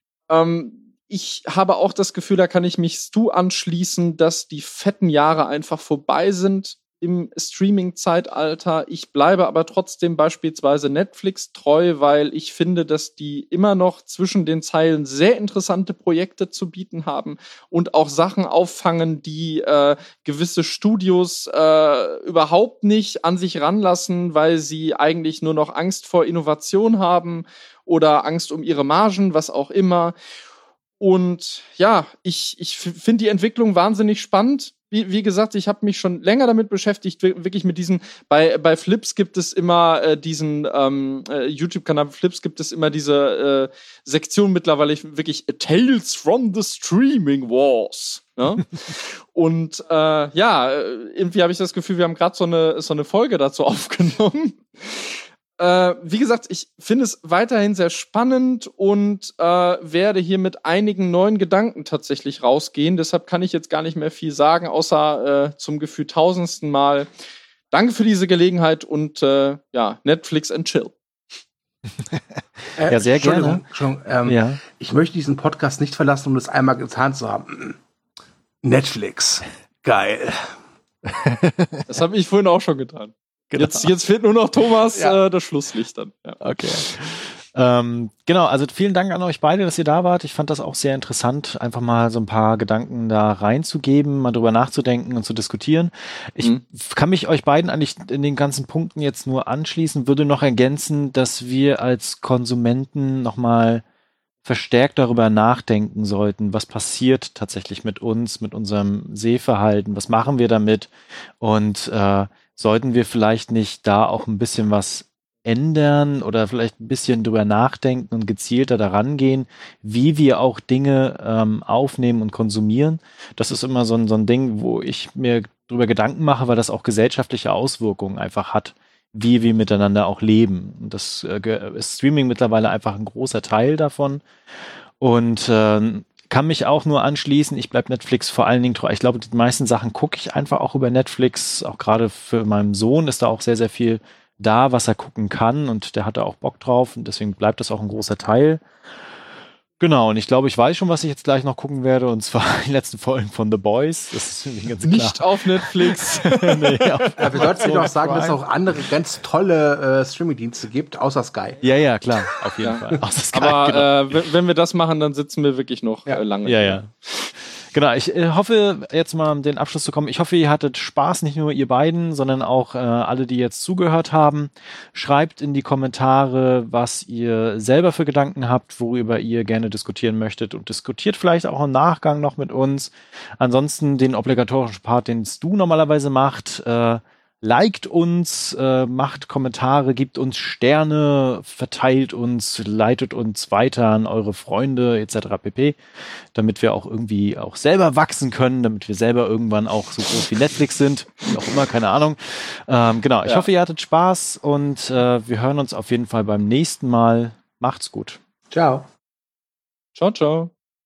Ich habe auch das Gefühl, da kann ich mich Stu anschließen, dass die fetten Jahre einfach vorbei sind im Streaming-Zeitalter. Ich bleibe aber trotzdem beispielsweise Netflix treu, weil ich finde, dass die immer noch zwischen den Zeilen sehr interessante Projekte zu bieten haben und auch Sachen auffangen, die gewisse Studios überhaupt nicht an sich ranlassen, weil sie eigentlich nur noch Angst vor Innovation haben oder Angst um ihre Margen, was auch immer. Und ja, ich finde die Entwicklung wahnsinnig spannend. Wie gesagt, ich habe mich schon länger damit beschäftigt, wirklich mit diesen, bei Flips gibt es immer diesen YouTube-Kanal Flips gibt es immer diese Sektion mittlerweile wirklich Tales from the Streaming Wars. Ne? Und ja, irgendwie habe ich das Gefühl, wir haben gerade so eine Folge dazu aufgenommen. Wie gesagt, ich finde es weiterhin sehr spannend und werde hier mit einigen neuen Gedanken tatsächlich rausgehen. Deshalb kann ich jetzt gar nicht mehr viel sagen, außer zum Gefühl tausendsten Mal. Danke für diese Gelegenheit und ja, Netflix and chill. Ja, sehr gerne. Ja. Ich möchte diesen Podcast nicht verlassen, um das einmal getan zu haben. Netflix. Geil. Das habe ich vorhin auch schon getan. Genau. Jetzt fehlt nur noch Thomas das Schlusslicht dann. Ja. Okay. Genau, also vielen Dank an euch beide, dass ihr da wart. Ich fand das auch sehr interessant, einfach mal so ein paar Gedanken da reinzugeben, mal drüber nachzudenken und zu diskutieren. Ich kann mich euch beiden eigentlich in den ganzen Punkten jetzt nur anschließen, würde noch ergänzen, dass wir als Konsumenten nochmal verstärkt darüber nachdenken sollten, was passiert tatsächlich mit uns, mit unserem Sehverhalten, was machen wir damit und sollten wir vielleicht nicht da auch ein bisschen was ändern oder vielleicht ein bisschen drüber nachdenken und gezielter daran gehen, wie wir auch Dinge aufnehmen und konsumieren. Das ist immer so ein Ding, wo ich mir drüber Gedanken mache, weil das auch gesellschaftliche Auswirkungen einfach hat, wie wir miteinander auch leben. Und das ist Streaming mittlerweile einfach ein großer Teil davon. Und kann mich auch nur anschließen. Ich bleibe Netflix vor allen Dingen treu. Ich glaube, die meisten Sachen gucke ich einfach auch über Netflix. Auch gerade für meinen Sohn ist da auch sehr, sehr viel da, was er gucken kann. Und der hat da auch Bock drauf. Und deswegen bleibt das auch ein großer Teil. Genau, und ich glaube, ich weiß schon, was ich jetzt gleich noch gucken werde, und zwar die letzten Folgen von The Boys. Das ist für mich ganz klar. Nicht auf Netflix. Nee, auf wir sollten noch sagen, dass es auch andere ganz tolle Streaming-Dienste gibt, außer Sky. Ja, klar, auf jeden Fall. Außer Sky, aber genau. Wenn wir das machen, dann sitzen wir wirklich noch lange. Ja. Genau, ich hoffe, jetzt mal um den Abschluss zu kommen, ich hoffe, ihr hattet Spaß, nicht nur ihr beiden, sondern auch alle, die jetzt zugehört haben. Schreibt in die Kommentare, was ihr selber für Gedanken habt, worüber ihr gerne diskutieren möchtet, und diskutiert vielleicht auch im Nachgang noch mit uns. Ansonsten den obligatorischen Part, den du normalerweise machst, liked uns, macht Kommentare, gibt uns Sterne, verteilt uns, leitet uns weiter an eure Freunde etc. pp., damit wir auch irgendwie auch selber wachsen können, damit wir selber irgendwann auch so groß wie Netflix sind, wie auch immer, keine Ahnung. Genau, ich hoffe, ihr hattet Spaß, und wir hören uns auf jeden Fall beim nächsten Mal. Macht's gut. Ciao. Ciao, ciao.